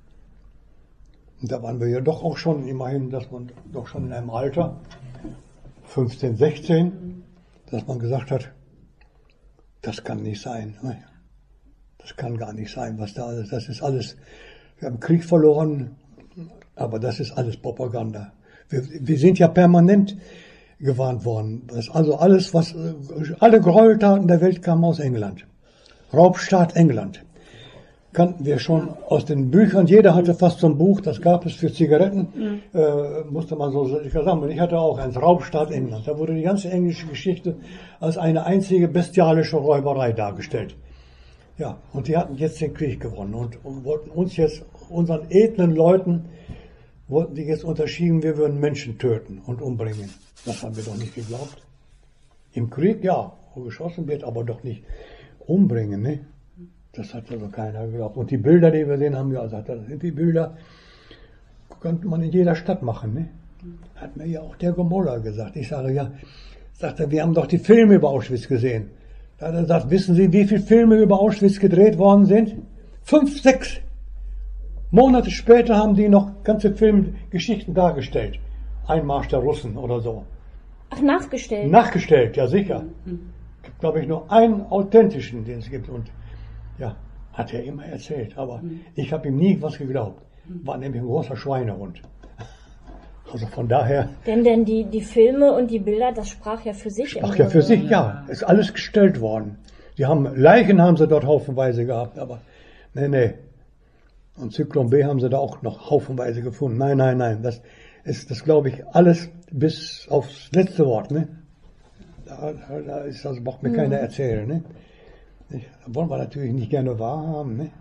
Und da waren wir ja doch auch schon, immerhin, dass man doch schon in einem Alter, fünfzehn, sechzehn, dass man gesagt hat, das kann nicht sein. Das kann gar nicht sein, was da alles, das ist alles, wir haben Krieg verloren, aber das ist alles Propaganda. Wir, wir sind ja permanent gewarnt worden. Das also alles, was, alle Gräueltaten der Welt kamen aus England. Raubstaat England. Kannten wir schon aus den Büchern. Jeder hatte fast so ein Buch, das gab es für Zigaretten, mhm. äh, musste man so sagen. Ich hatte auch eins, Raubstaat England. Da wurde die ganze englische Geschichte als eine einzige bestialische Räuberei dargestellt. Ja, und die hatten jetzt den Krieg gewonnen und, und wollten uns jetzt, unseren edlen Leuten, wollten die jetzt unterschieben, wir würden Menschen töten und umbringen. Das haben wir doch nicht geglaubt. Im Krieg, ja, wo geschossen wird, aber doch nicht umbringen, ne? Das hat also keiner geglaubt. Und die Bilder, die wir sehen, haben ja gesagt, das sind die Bilder, könnte man in jeder Stadt machen, ne? Hat mir ja auch der Gomoller gesagt. Ich sage, ja, sagt er, wir haben doch die Filme über Auschwitz gesehen. Da hat er gesagt, wissen Sie, wie viele Filme über Auschwitz gedreht worden sind? Fünf, sechs. Monate später haben die noch ganze Filmgeschichten dargestellt. Einmarsch der Russen oder so. Ach, nachgestellt? Nachgestellt, ja sicher. Mhm. Gibt, glaube ich, nur einen authentischen, den es gibt. Und ja, hat er immer erzählt. Aber mhm. ich habe ihm nie was geglaubt. War nämlich ein großer Schweinehund. Also von daher... Denn, denn die, die Filme und die Bilder, das sprach ja für sich. Sprach ja für sich, ja. Ist alles gestellt worden. Die haben, Leichen haben sie dort haufenweise gehabt, aber nee, nee. Und Zyklon B haben sie da auch noch haufenweise gefunden. Nein, nein, nein. Das ist, das glaube ich, alles bis aufs letzte Wort, ne? Da, da ist, also braucht mir mhm. keiner erzählen, ne? Da wollen wir natürlich nicht gerne wahrhaben, ne?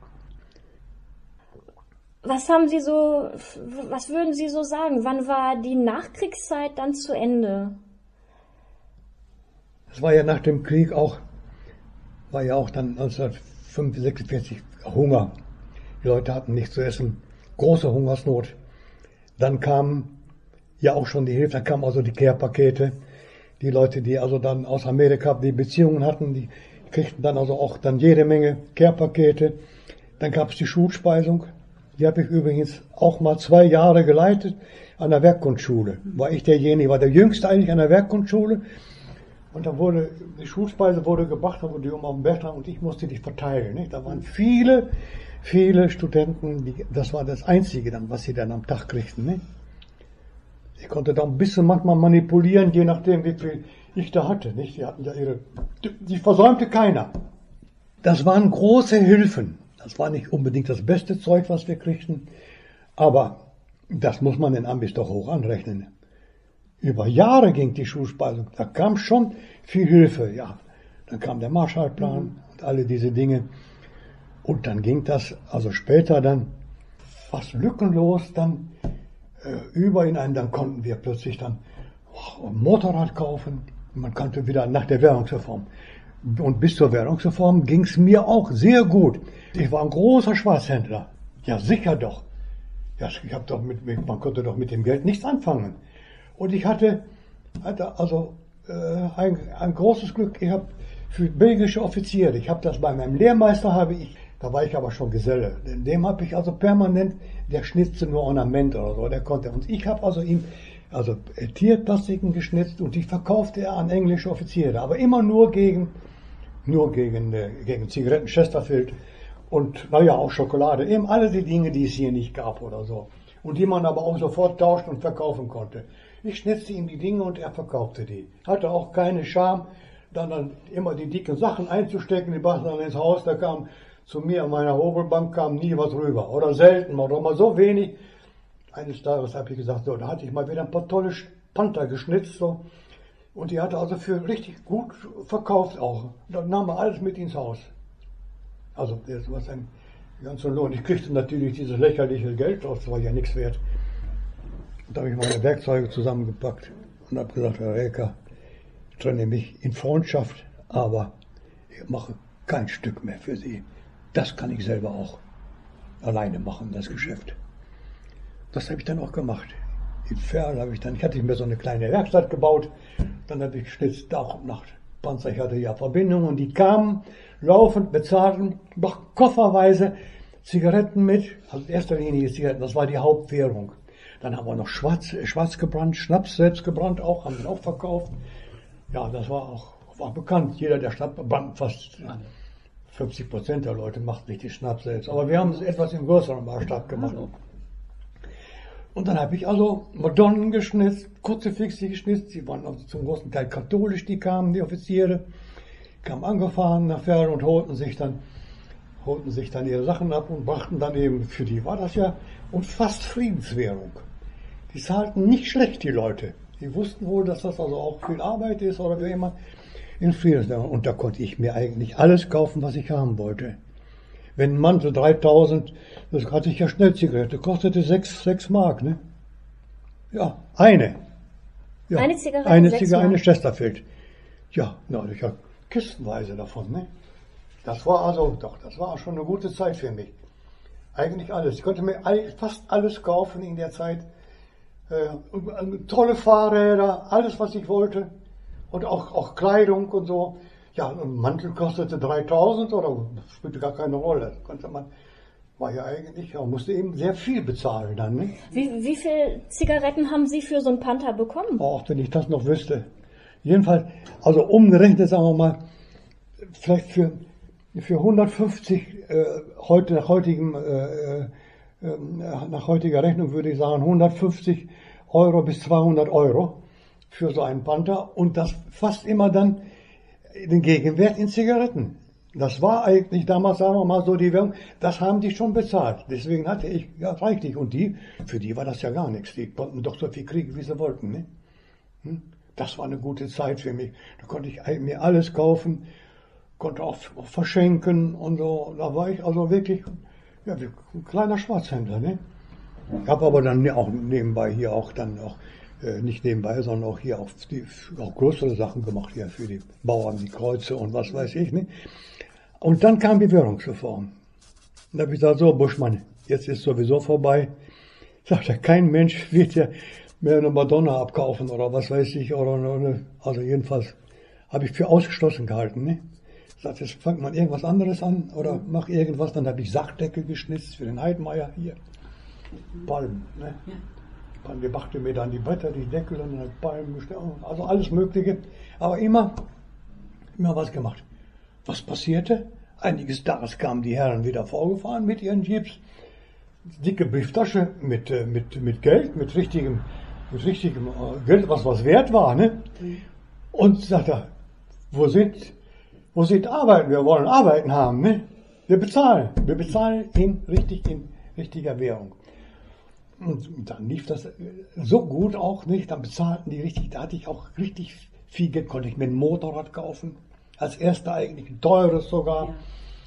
Was haben Sie so, was würden Sie so sagen? Wann war die Nachkriegszeit dann zu Ende? Das war ja nach dem Krieg auch, war ja auch dann neunzehnhundertsechsundvierzig Hunger. Die Leute hatten nichts zu essen, große Hungersnot. Dann kam ja auch schon die Hilfe, dann kamen also die Care-Pakete. Die Leute, die also dann aus Amerika die Beziehungen hatten, die kriegten dann also auch dann jede Menge Care-Pakete. Dann gab es die Schulspeisung. Die habe ich übrigens auch mal zwei Jahre geleitet an der Werkgrundschule. War ich derjenige, war der Jüngste eigentlich an der Werkgrundschule. Und dann wurde, die Schulspeise wurde gebracht, da wurde die Oma auf dem Berg und ich musste die verteilen. Nicht? Da waren viele, viele Studenten, die, das war das Einzige dann, was sie dann am Tag kriegten. Nicht? Ich konnte da ein bisschen manchmal manipulieren, je nachdem, wie viel ich da hatte. Nicht? Die hatten ja ihre, die versäumte keiner. Das waren große Hilfen. Das war nicht unbedingt das beste Zeug, was wir kriegten, aber das muss man den Ambis doch hoch anrechnen. Über Jahre ging die Schulspeisung, da kam schon viel Hilfe, ja. Dann kam der Marshallplan mhm. und alle diese Dinge. Und dann ging das, also später dann fast lückenlos dann äh, über in einen, dann konnten wir plötzlich dann oh, ein Motorrad kaufen. Man konnte wieder nach der Währungsreform. Und bis zur Währungsreform ging es mir auch sehr gut. Ich war ein großer Schwarzhändler. Ja, sicher doch. Ja, ich hab doch mit, man konnte doch mit dem Geld nichts anfangen. Und ich hatte, hatte also äh, ein, ein großes Glück. Ich habe für belgische Offiziere, ich habe das bei meinem Lehrmeister, habe ich, da war ich aber schon Geselle, dem habe ich also permanent, der schnitzte nur Ornament oder so, der konnte. Und ich habe also ihm also Tierplastiken geschnitzt und die verkaufte er an englische Offiziere, aber immer nur gegen nur gegen, äh, gegen Zigaretten, Chesterfield und naja, auch Schokolade, eben alle die Dinge, die es hier nicht gab oder so. Und die man aber auch sofort tauschen und verkaufen konnte. Ich schnitzte ihm die Dinge und er verkaufte die. Hatte auch keine Scham, dann, dann immer die dicken Sachen einzustecken, die brachten dann ins Haus, da kam zu mir an meiner Hobelbank kam nie was rüber. Oder selten, oder mal so wenig. Eines Tages habe ich gesagt, so, da hatte ich mal wieder ein paar tolle Panther geschnitzt, so. Und die hatte also für richtig gut verkauft auch. Dann nahm er alles mit ins Haus. Also das war ein ganzer Lohn. Ich kriegte natürlich dieses lächerliche Geld, das war ja nichts wert. Und da habe ich meine Werkzeuge zusammengepackt und habe gesagt, Herr Räker, ich trenne mich in Freundschaft, aber ich mache kein Stück mehr für Sie. Das kann ich selber auch alleine machen, das Geschäft. Das habe ich dann auch gemacht. In Ferl habe ich dann, ich hatte mir so eine kleine Werkstatt gebaut, dann habe ich geschnitzt Tag und Nacht. Panzer, ich hatte ja Verbindungen und die kamen laufend, bezahlten, noch kofferweise Zigaretten mit, also in erster Linie Zigaretten, das war die Hauptwährung. Dann haben wir noch Schwarz, Schwarz gebrannt, Schnaps selbst gebrannt auch, haben wir auch verkauft. Ja, das war auch war bekannt. Jeder, der Schnaps brannt, fast fünfzig Prozent der Leute macht richtig Schnaps selbst. Aber wir haben es etwas im größeren Maßstab gemacht. Und dann habe ich also Madonnen geschnitzt, Kruzifixe geschnitzt, die waren also zum großen Teil katholisch, die kamen, die Offiziere, kamen angefahren nach Ferl und holten sich dann, holten sich dann ihre Sachen ab und brachten dann eben, für die war das ja, und fast Friedenswährung. Die zahlten nicht schlecht, die Leute. Die wussten wohl, dass das also auch viel Arbeit ist oder wie immer, in Friedenswährung. Und da konnte ich mir eigentlich alles kaufen, was ich haben wollte. Wenn ein Mantel dreitausend, das hatte ich ja Schnellzigarette, kostete sechs, sechs Mark, ne? Ja, eine. Ja, eine Zigarette, eine sechs Zigarette, eine Mark. Chesterfield. Ja, na, ich hatte kistenweise davon, ne? Das war also, doch, das war schon eine gute Zeit für mich. Eigentlich alles. Ich konnte mir all, fast alles kaufen in der Zeit. Äh, tolle Fahrräder, alles, was ich wollte. Und auch, auch Kleidung und so. Ja, ein Mantel kostete dreitausend oder spielte gar keine Rolle. Konnte man, war ja eigentlich, ja, musste eben sehr viel bezahlen dann, ne? Wie, wie viel Zigaretten haben Sie für so einen Panther bekommen? Ach, wenn ich das noch wüsste. Jedenfalls, also umgerechnet, sagen wir mal, vielleicht für, für hundertfünfzig, äh, heute, nach heutigem, äh, äh, nach heutiger Rechnung würde ich sagen, hundertfünfzig Euro bis zweihundert Euro für so einen Panther und das fast immer dann den Gegenwert in Zigaretten. Das war eigentlich damals, sagen wir mal so, die Währung, das haben die schon bezahlt. Deswegen hatte ich, ja, reichlich. Und die, für die war das ja gar nichts. Die konnten doch so viel kriegen, wie sie wollten, ne? Hm? Das war eine gute Zeit für mich. Da konnte ich mir alles kaufen, konnte auch verschenken und so. Da war ich also wirklich, ja, ein kleiner Schwarzhändler, ne? Ich habe aber dann auch nebenbei hier auch dann auch, äh, nicht nebenbei, sondern auch hier auch, die, auch größere Sachen gemacht hier für die Bauern, die Kreuze und was weiß ich, ne? Und dann kam die Währungsreform. Und da habe ich gesagt, so Buschmann, jetzt ist sowieso vorbei. Sagt er, kein Mensch wird ja mehr eine Madonna abkaufen oder was weiß ich, oder eine, also jedenfalls habe ich für ausgeschlossen gehalten, ne? Sagt, jetzt fängt man irgendwas anderes an oder mach irgendwas, dann habe ich Sachdeckel geschnitzt für den Heidmeier hier. Palmen, ne? Dann gemachte mir dann die Bretter, die Deckel und dann Palmen gestellt, also alles Mögliche, aber immer, immer was gemacht. Was passierte? Einiges Tages kamen die Herren wieder vorgefahren mit ihren Jeeps, dicke Brieftasche mit, mit, mit Geld, mit richtigem, mit richtigem Geld, was was wert war, ne? Und sagt er, wo sind, wo sind Arbeiten? Wir wollen Arbeiten haben, ne? Wir bezahlen, wir bezahlen in richtig, in richtiger Währung. Und dann lief das so gut auch nicht, dann bezahlten die richtig, da hatte ich auch richtig viel Geld, konnte ich mir ein Motorrad kaufen. als erster eigentlich ein teures sogar. Ja.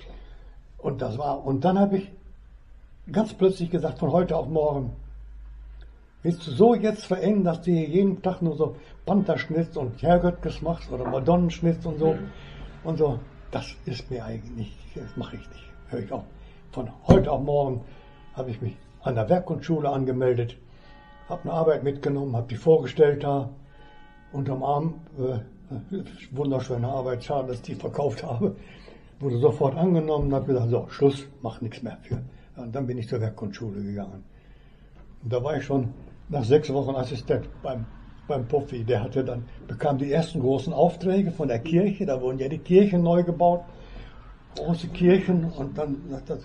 Und das war, und dann habe ich ganz plötzlich gesagt, von heute auf morgen, willst du so jetzt verändern, dass du hier jeden Tag nur so Pantherschnitz und Herrgöttges machst oder Madonnenschnitz und so, mhm. und so, das ist mir eigentlich nicht, das mache ich nicht, höre ich auf. Von heute auf morgen habe ich mich an der Werkkunstschule angemeldet, habe eine Arbeit mitgenommen, habe die vorgestellt da, unterm Arm, äh, wunderschöne Arbeit, schade, dass ich die verkauft habe, wurde sofort angenommen und habe gesagt, so, Schluss, mach nichts mehr für. Und dann bin ich zur Werkkunstschule gegangen. Und da war ich schon nach sechs Wochen Assistent beim, beim Puffi. Der hatte dann, bekam die ersten großen Aufträge von der Kirche, da wurden ja die Kirchen neu gebaut, große Kirchen und dann, das,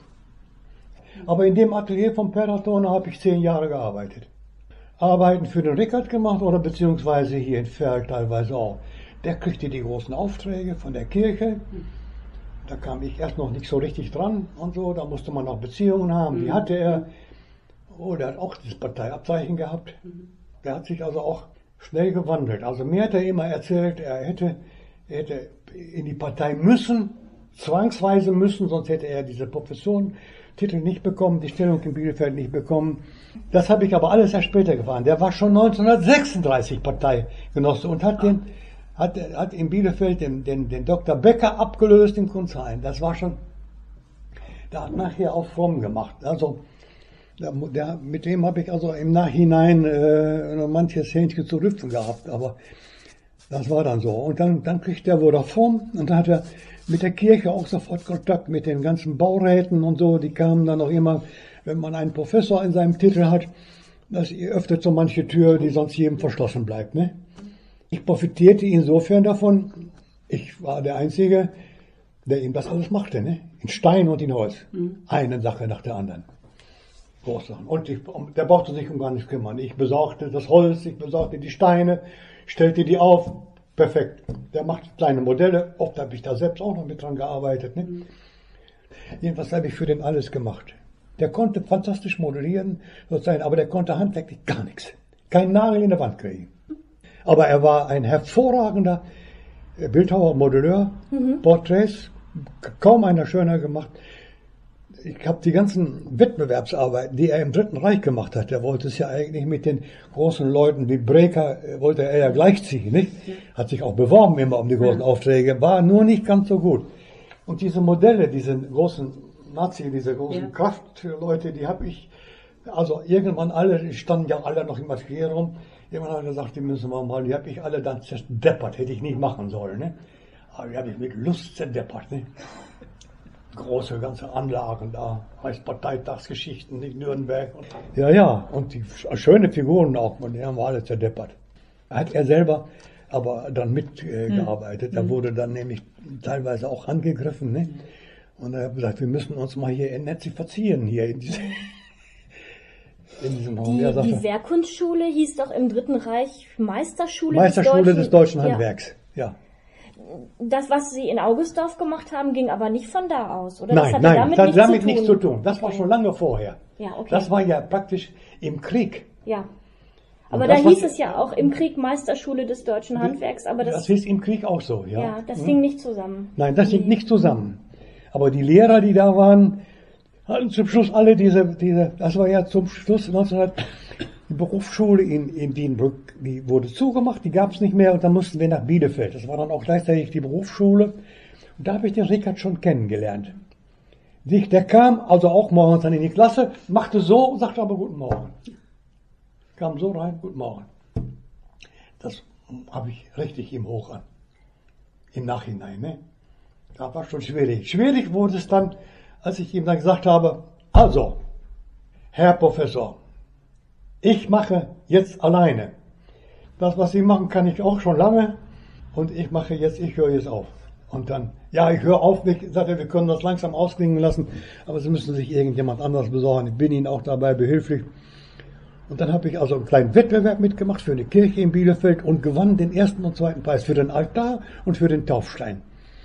aber in dem Atelier von Peratone habe ich zehn Jahre gearbeitet. Arbeiten für den Rickert gemacht oder beziehungsweise hier in Verl teilweise auch. Der kriegte die großen Aufträge von der Kirche. Da kam ich erst noch nicht so richtig dran und so. Da musste man noch Beziehungen haben. Die hatte er. Oh, der hat auch das Parteiabzeichen gehabt. Der hat sich also auch schnell gewandelt. Also mir hat er immer erzählt, er hätte, er hätte in die Partei müssen, zwangsweise müssen, sonst hätte er diese Professorentitel nicht bekommen, die Stellung in Bielefeld nicht bekommen. Das habe ich aber alles erst später gefahren. Der war schon neunzehnhundertsechsunddreißig Parteigenosse und hat den, hat, hat in Bielefeld den, den, den Doktor Becker abgelöst im Kunstverein. Das war schon, der hat nachher auch fromm gemacht. Also, der, der, mit dem habe ich also im Nachhinein äh, manches Hähnchen zu rüpfen gehabt, aber das war dann so. Und dann, dann kriegt der wohl fromm und dann hat er mit der Kirche auch sofort Kontakt mit den ganzen Bauräten und so. Die kamen dann auch immer, wenn man einen Professor in seinem Titel hat, das öffnet so manche Tür, die sonst jedem verschlossen bleibt. Ne? Ich profitierte insofern davon, ich war der Einzige, der ihm das alles machte, ne? In Stein und in Holz. Mhm. Eine Sache nach der anderen. Großsachen. Und ich, der brauchte sich um gar nichts kümmern. Ich besorgte das Holz, ich besorgte die Steine, stellte die auf. Perfekt. Der macht kleine Modelle. Oft habe ich da selbst auch noch mit dran gearbeitet. Ne? Mhm. Jedenfalls habe ich für den alles gemacht. Der konnte fantastisch modellieren, sozusagen, aber der konnte handwerklich gar nichts. Keinen Nagel in der Wand kriegen. Aber er war ein hervorragender Bildhauer, Modelleur, mhm. Porträts, kaum einer schöner gemacht. Ich habe die ganzen Wettbewerbsarbeiten, die er im Dritten Reich gemacht hat, der wollte es ja eigentlich mit den großen Leuten wie Breker, wollte er ja gleichziehen, nicht? Hat sich auch beworben immer um die großen Aufträge, war nur nicht ganz so gut. Und diese Modelle, diese großen Nazi, diese großen ja. Kraftleute, die habe ich, also irgendwann alle, die standen ja alle noch im Atelier rum, irgendwann hat er gesagt, die müssen wir mal, die habe ich alle dann zerdeppert, hätte ich nicht machen sollen, ne? Aber die habe ich mit Lust zerdeppert, ne? Große ganze Anlagen da, heißt Parteitagsgeschichten in Nürnberg. Ja, ja, und die schöne Figuren auch, und die haben wir alle zerdeppert. Hat er selber aber dann mitgearbeitet, äh, hm. da wurde dann nämlich teilweise auch angegriffen, ne? Und er hat gesagt, wir müssen uns mal hier in Netzi verziehen, hier in, diese, in diesem Raum. Die, sagte, die Werkkunstschule hieß doch im Dritten Reich Meisterschule, Meisterschule des deutschen, des deutschen ja. Handwerks, ja. Das, was Sie in Augustdorf gemacht haben, ging aber nicht von da aus, oder? Nein, das hatte nein, damit, das nichts, hat damit zu nichts zu tun. Das war okay. schon lange vorher. Ja, okay. Das war ja praktisch im Krieg. Ja. Aber da hieß es ja auch im Krieg Meisterschule des deutschen Handwerks, aber das... Das hieß im Krieg auch so, ja. Ja, das hm? hing nicht zusammen. Nein, das hing nee. nicht zusammen. Aber die Lehrer, die da waren, hatten zum Schluss alle diese, diese, das war ja zum Schluss neunzehnhundert, die Berufsschule in, in Wienbrück, die wurde zugemacht, die gab es nicht mehr und dann mussten wir nach Bielefeld. Das war dann auch gleichzeitig die Berufsschule. Und da habe ich den Rickert schon kennengelernt. Der kam also auch morgens dann in die Klasse, machte so, sagte aber guten Morgen. Kam so rein, guten Morgen. Das habe ich richtig ihm hoch an. Im Nachhinein, ne? Das war schon schwierig. Schwierig wurde es dann, als ich ihm dann gesagt habe, also, Herr Professor, ich mache jetzt alleine. Das, was Sie machen, kann ich auch schon lange. Und ich mache jetzt, ich höre jetzt auf. Und dann, ja, ich höre auf, ich sagte, wir können das langsam ausklingen lassen, aber Sie müssen sich irgendjemand anderes besorgen. Ich bin Ihnen auch dabei behilflich. Und dann habe ich also einen kleinen Wettbewerb mitgemacht für eine Kirche in Bielefeld und gewann den ersten und zweiten Preis für den Altar und für den Taufstein.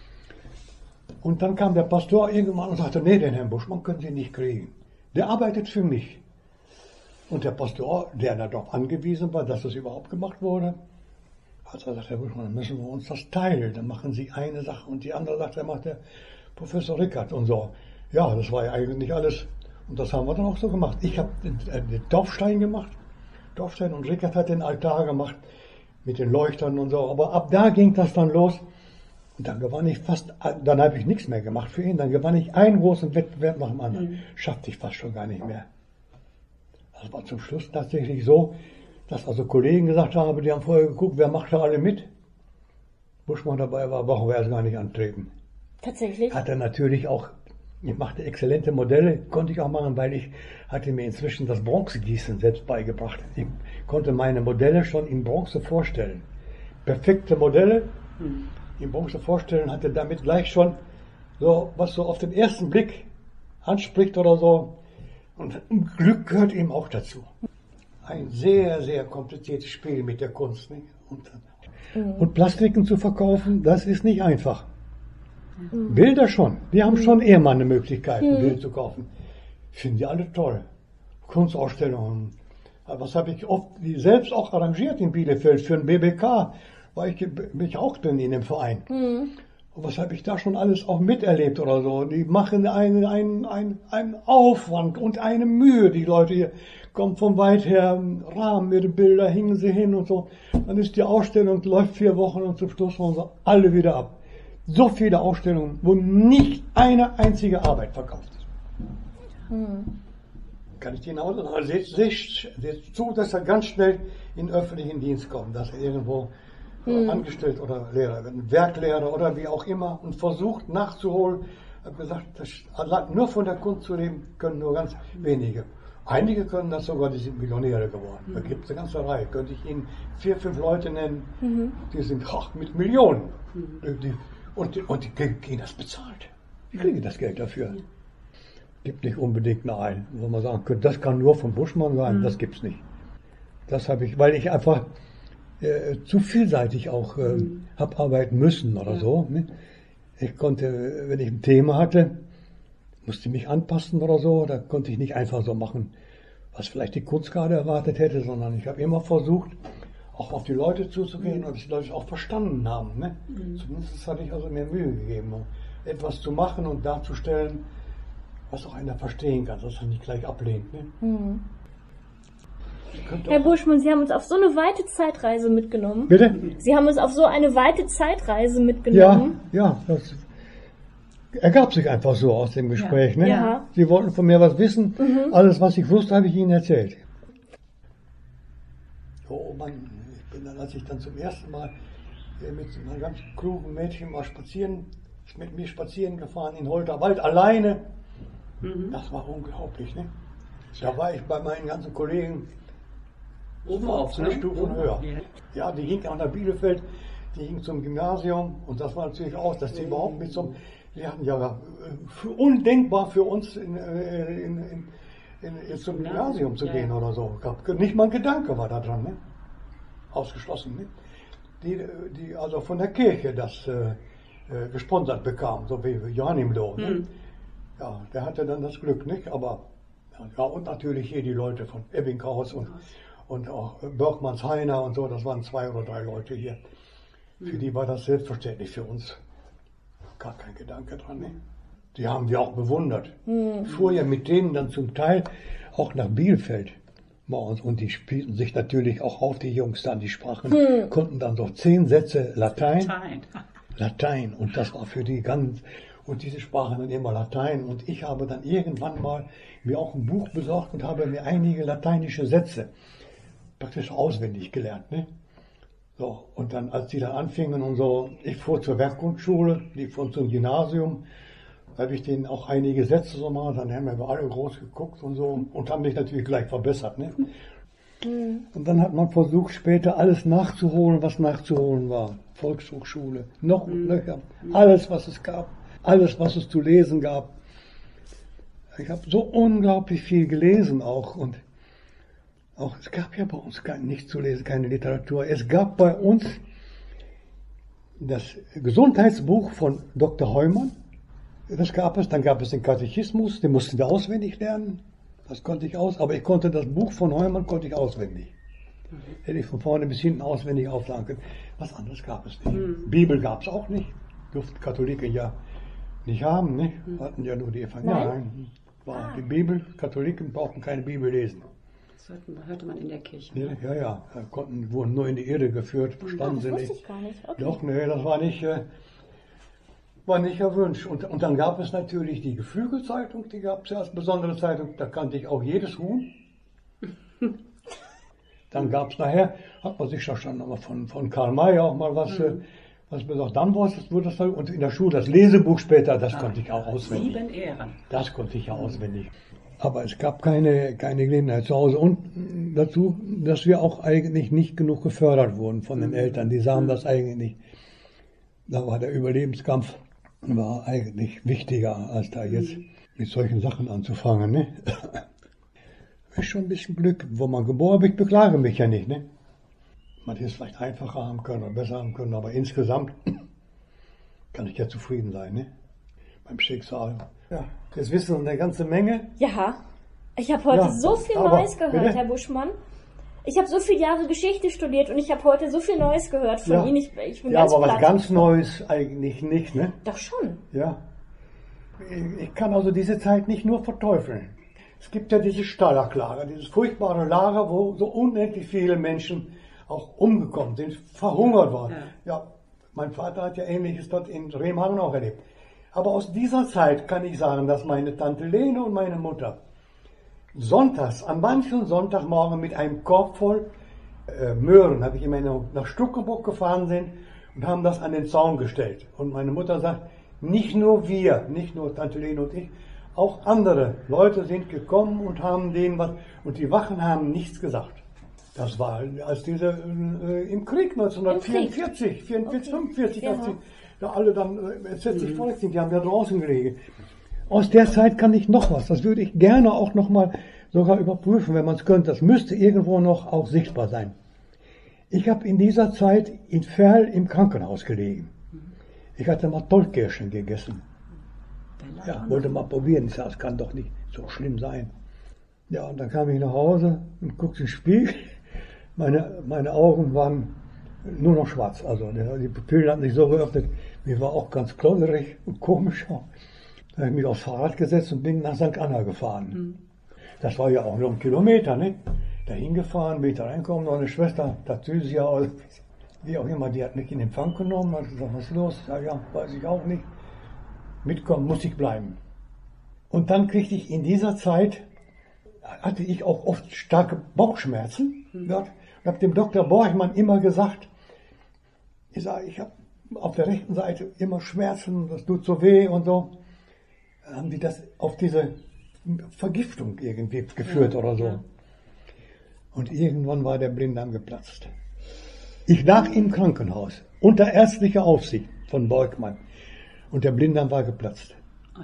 Und dann kam der Pastor irgendwann und sagte, nee, den Herrn Buschmann können Sie nicht kriegen. Der arbeitet für mich. Und der Pastor, der darauf angewiesen war, dass das überhaupt gemacht wurde, Also sagt Herr Buschmann, dann müssen wir uns das teilen. Dann machen Sie eine Sache und die andere Sache, dann macht der Professor Rickert und so. Ja, das war ja eigentlich alles. Und das haben wir dann auch so gemacht. Ich habe den, äh, den Dorfstein gemacht. Dorfstein und Rickert hat den Altar gemacht mit den Leuchtern und so. Aber ab da ging das dann los. Und dann gewann ich fast, dann habe ich nichts mehr gemacht für ihn. Dann gewann ich einen großen Wettbewerb nach dem anderen. Mhm. Schaffte ich fast schon gar nicht mehr. Das war zum Schluss tatsächlich so, dass also Kollegen gesagt haben, die haben vorher geguckt, wer macht da alle mit. Buschmann dabei war, brauchen wir erst gar nicht antreten. Tatsächlich? Hat er natürlich auch, ich machte exzellente Modelle, konnte ich auch machen, weil ich hatte mir inzwischen das Bronzegießen selbst beigebracht. Ich konnte meine Modelle schon in Bronze vorstellen. Perfekte Modelle mhm. in Bronze vorstellen, hatte damit gleich schon so, was so auf den ersten Blick anspricht oder so. Und Glück gehört eben auch dazu. Ein sehr, sehr kompliziertes Spiel mit der Kunst. Nicht? Und, mhm. und Plastiken zu verkaufen, das ist nicht einfach. Mhm. Bilder schon. Wir haben mhm. schon eher mal eine Möglichkeit, mhm. Bilder zu kaufen. Finden die alle toll. Kunstausstellungen. Was habe ich oft selbst auch arrangiert in Bielefeld für den B B K. War ich, bin ich auch drin in dem Verein. Mhm. Und was habe ich da schon alles auch miterlebt oder so. Die machen einen, einen, einen, einen Aufwand und eine Mühe. Die Leute hier kommen von weit her, rahmen ihre Bilder, hingen sie hin und so. Dann ist die Ausstellung, läuft vier Wochen und zum Schluss waren sie alle wieder ab. So viele Ausstellungen, wo nicht eine einzige Arbeit verkauft ist. Mhm. Kann ich dir auch sagen. Also seht, seht, seht zu, dass er ganz schnell in den öffentlichen Dienst kommt, dass er irgendwo hm. angestellt oder Lehrer wird, Werklehrer oder wie auch immer und versucht nachzuholen. Ich habe gesagt, das, nur von der Kunst zu leben können nur ganz wenige. Einige können das sogar, die sind Millionäre geworden. Mhm. Da gibt es eine ganze Reihe. Könnte ich Ihnen vier, fünf Leute nennen, mhm. die sind ach, mit Millionen. Mhm. Die, und, die, und die kriegen das bezahlt. Die kriegen das Geld dafür. Ja. Gibt nicht unbedingt eine ein, wo man sagen könnte, das kann nur von Buschmann sein, mhm. das gibt's nicht. Das habe ich, weil ich einfach äh, zu vielseitig auch äh, mhm. habe arbeiten müssen oder ja. so. Ne? Ich konnte, wenn ich ein Thema hatte, musste mich anpassen oder so, da konnte ich nicht einfach so machen, was vielleicht die Kunst gerade erwartet hätte, sondern ich habe immer versucht, auch auf die Leute zuzugehen mhm. und dass die Leute es auch verstanden haben. Ne? Mhm. Zumindest hatte ich also mir Mühe gegeben, etwas zu machen und darzustellen, was auch einer verstehen kann, dass er nicht gleich ablehnt. Ne? Mhm. Herr Buschmann, Sie haben uns auf so eine weite Zeitreise mitgenommen. Bitte? Sie haben uns auf so eine weite Zeitreise mitgenommen. Ja, ja, das ergab sich einfach so aus dem Gespräch. Ja. Ne? Ja. Sie wollten von mir was wissen. Mhm. Alles, was ich wusste, habe ich Ihnen erzählt. Oh Mann, ich bin dann, als ich dann zum ersten Mal mit einem ganz klugen Mädchen mal spazieren, ist mit mir spazieren gefahren in Holterwald alleine. Mhm. Das war unglaublich, ne? Da war ich bei meinen ganzen Kollegen oben auf, zwei ne? Stufen höher. Ja, die ging auch nach Bielefeld, die ging zum Gymnasium und das war natürlich auch, dass die mhm. überhaupt mit zum, die hatten ja für, undenkbar für uns in, in, in, in, in zum Gymnasium zu ja. gehen oder so. Nicht mal ein Gedanke war da dran, ne? Ausgeschlossen, ne? Die, die also von der Kirche das äh, gesponsert bekam, so wie Johannimloh, ne? Mhm. Ja, der hatte dann das Glück, nicht? Aber, ja, und natürlich hier die Leute von Ebbinghaus und, und auch Bergmanns Heiner und so, das waren zwei oder drei Leute hier. Für die war das selbstverständlich, für uns gar kein Gedanke dran, ne? Die haben wir auch bewundert. Mhm. Fuhr ja mit denen dann zum Teil auch nach Bielefeld. Und die spielten sich natürlich auch auf, die Jungs dann, die sprachen, mhm. konnten dann so zehn Sätze Latein. Latein. Latein. Und das war für die ganz... Und diese sprachen dann immer Latein. Und ich habe dann irgendwann mal mir auch ein Buch besorgt und habe mir einige lateinische Sätze praktisch auswendig gelernt. Ne? So, und dann, als die dann anfingen und so, ich fuhr zur Werkgrundschule, die fuhren zum Gymnasium, da habe ich denen auch einige Sätze so mal, dann haben wir alle groß geguckt und so und haben mich natürlich gleich verbessert. Ne? Mhm. Und dann hat man versucht, später alles nachzuholen, was nachzuholen war. Volkshochschule, noch und nöcher, alles, was es gab. Alles, was es zu lesen gab. Ich habe so unglaublich viel gelesen auch. Und auch es gab ja bei uns kein, nichts zu lesen, keine Literatur. Es gab bei uns das Gesundheitsbuch von Doktor Heumann. Das gab es. Dann gab es den Katechismus, den mussten wir auswendig lernen. Das konnte ich aus. Aber ich konnte das Buch von Heumann konnte ich auswendig. Hätte ich von vorne bis hinten auswendig aufsagen können. Was anderes gab es nicht. Mhm. Bibel gab es auch nicht. Durften Katholiken ja nicht haben, ne? Hatten ja nur die Evangelien. Nein. War Ah. die Bibel, Katholiken brauchten keine Bibel lesen. Das hörte, hörte man in der Kirche. Ja, ja, ja. Konnten, wurden nur in die Irre geführt, verstanden Das sie wusste nicht. ich gar nicht. Okay. Doch, nee, das war nicht, äh, war nicht erwünscht. Und, und dann gab es natürlich die Geflügelzeitung, die gab es ja als besondere Zeitung, da kannte ich auch jedes Huhn. Dann gab es nachher, hat man sich da schon nochmal von, von Karl May auch mal was, mhm. äh, was besagt. Dann wurde das, und in der Schule das Lesebuch später, das ah, konnte ich auch auswendig. Sieben Ehren. Das konnte ich ja auswendig. Aber es gab keine, keine Gelegenheit zu Hause. Und dazu, dass wir auch eigentlich nicht genug gefördert wurden von den Eltern. Die sahen das eigentlich nicht. Da war der Überlebenskampf war eigentlich wichtiger, als da jetzt mit solchen Sachen anzufangen. Ne? Ist schon ein bisschen Glück. Wo man geboren wird, ich beklage mich ja nicht. Ne? Man hätte es vielleicht einfacher haben können oder besser haben können. Aber insgesamt kann ich ja zufrieden sein. Ne? Beim Schicksal. Ja, jetzt wissen wir eine ganze Menge. Ja, ich habe heute Ja, so viel aber- Neues gehört, bitte? Herr Buschmann. Ich habe so viele Jahre Geschichte studiert und ich habe heute so viel Neues gehört von Ja. Ihnen. Ich, ich bin Ja, ganz aber was platt. ganz Neues eigentlich nicht, ne? Doch schon. Ja. Ich kann also diese Zeit nicht nur verteufeln. Es gibt ja dieses Stalag-Lager, dieses furchtbare Lager, wo so unendlich viele Menschen auch umgekommen sind, verhungert waren. Ja. Ja, mein Vater hat ja Ähnliches dort in Remagen auch erlebt. Aber aus dieser Zeit kann ich sagen, dass meine Tante Lene und meine Mutter sonntags, an manchen Sonntagmorgen mit einem Korb voll äh, Möhren, habe ich immer nach Stuckenburg gefahren sind und haben das an den Zaun gestellt. Und meine Mutter sagt, nicht nur wir, nicht nur Tante Lene und ich, auch andere Leute sind gekommen und haben denen was, und die Wachen haben nichts gesagt. Das war als diese äh, im Krieg neunzehnhundertvierundvierzig, vierundvierzig, Okay. fünfundvierzig, Ja. als die da alle dann äh, entsetzlich mhm. verrückt sind, die haben ja draußen gelegen. Aus der Zeit kann ich noch was, das würde ich gerne auch noch mal sogar überprüfen, wenn man es könnte. Das müsste irgendwo noch auch sichtbar sein. Ich habe in dieser Zeit in Verl im Krankenhaus gelegen. Ich hatte mal Tollkirschen gegessen. Ja, wollte mal probieren. Ich sag, das kann doch nicht so schlimm sein. Ja, und dann kam ich nach Hause und guckte in den Spiegel. Meine, meine Augen waren nur noch schwarz. Also die Pupillen hatten sich so geöffnet. Mir war auch ganz klotterig und komisch. Da habe ich mich aufs Fahrrad gesetzt und bin nach Sankt Anna gefahren. Mhm. Das war ja auch nur ein Kilometer, ne? Da hingefahren, bin ich da reingekommen, noch eine Schwester, Tatüsia, oder wie auch immer, die hat mich in Empfang genommen, hat gesagt, was ist los? Ich sage, ja, weiß ich auch nicht. Mitkommen muss ich bleiben. Und dann kriegte ich in dieser Zeit, hatte ich auch oft starke Bauchschmerzen. Mhm. Ja, und habe dem Doktor Borchmann immer gesagt, ich sage, ich habe auf der rechten Seite immer Schmerzen, das tut so weh und so. Dann haben die das auf diese Vergiftung irgendwie geführt ja, oder so. Ja. Und irgendwann war der Blinddarm geplatzt. Ich lag im Krankenhaus unter ärztlicher Aufsicht von Borchmann und der Blinddarm war geplatzt.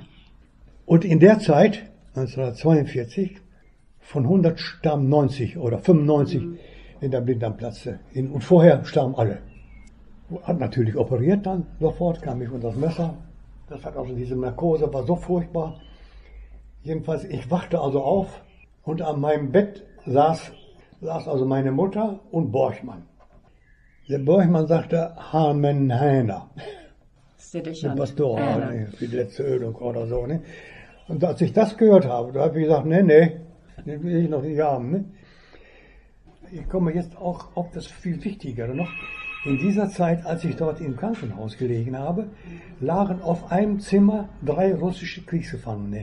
Und in der Zeit, neunzehnhundertzweiundvierzig, von hundert starben neunzig oder fünfundneunzig, mhm. wenn der Blinddarm platzte. Und vorher starben alle. Hat natürlich operiert dann, sofort kam ich unter das Messer. Das hat also, diese Narkose war so furchtbar. Jedenfalls, ich wachte also auf und an meinem Bett saß, saß also meine Mutter und Borchmann. Der Borchmann sagte, Hamen Heiner. Das ist der Der Pastor, ja, ne, für die letzte Ölung oder so. Ne? Und als ich das gehört habe, da habe ich gesagt, nee, nee, den will ich noch nicht haben. Ne? Ich komme jetzt auch auf das viel Wichtigere noch. In dieser Zeit, als ich dort im Krankenhaus gelegen habe, lagen auf einem Zimmer drei russische Kriegsgefangene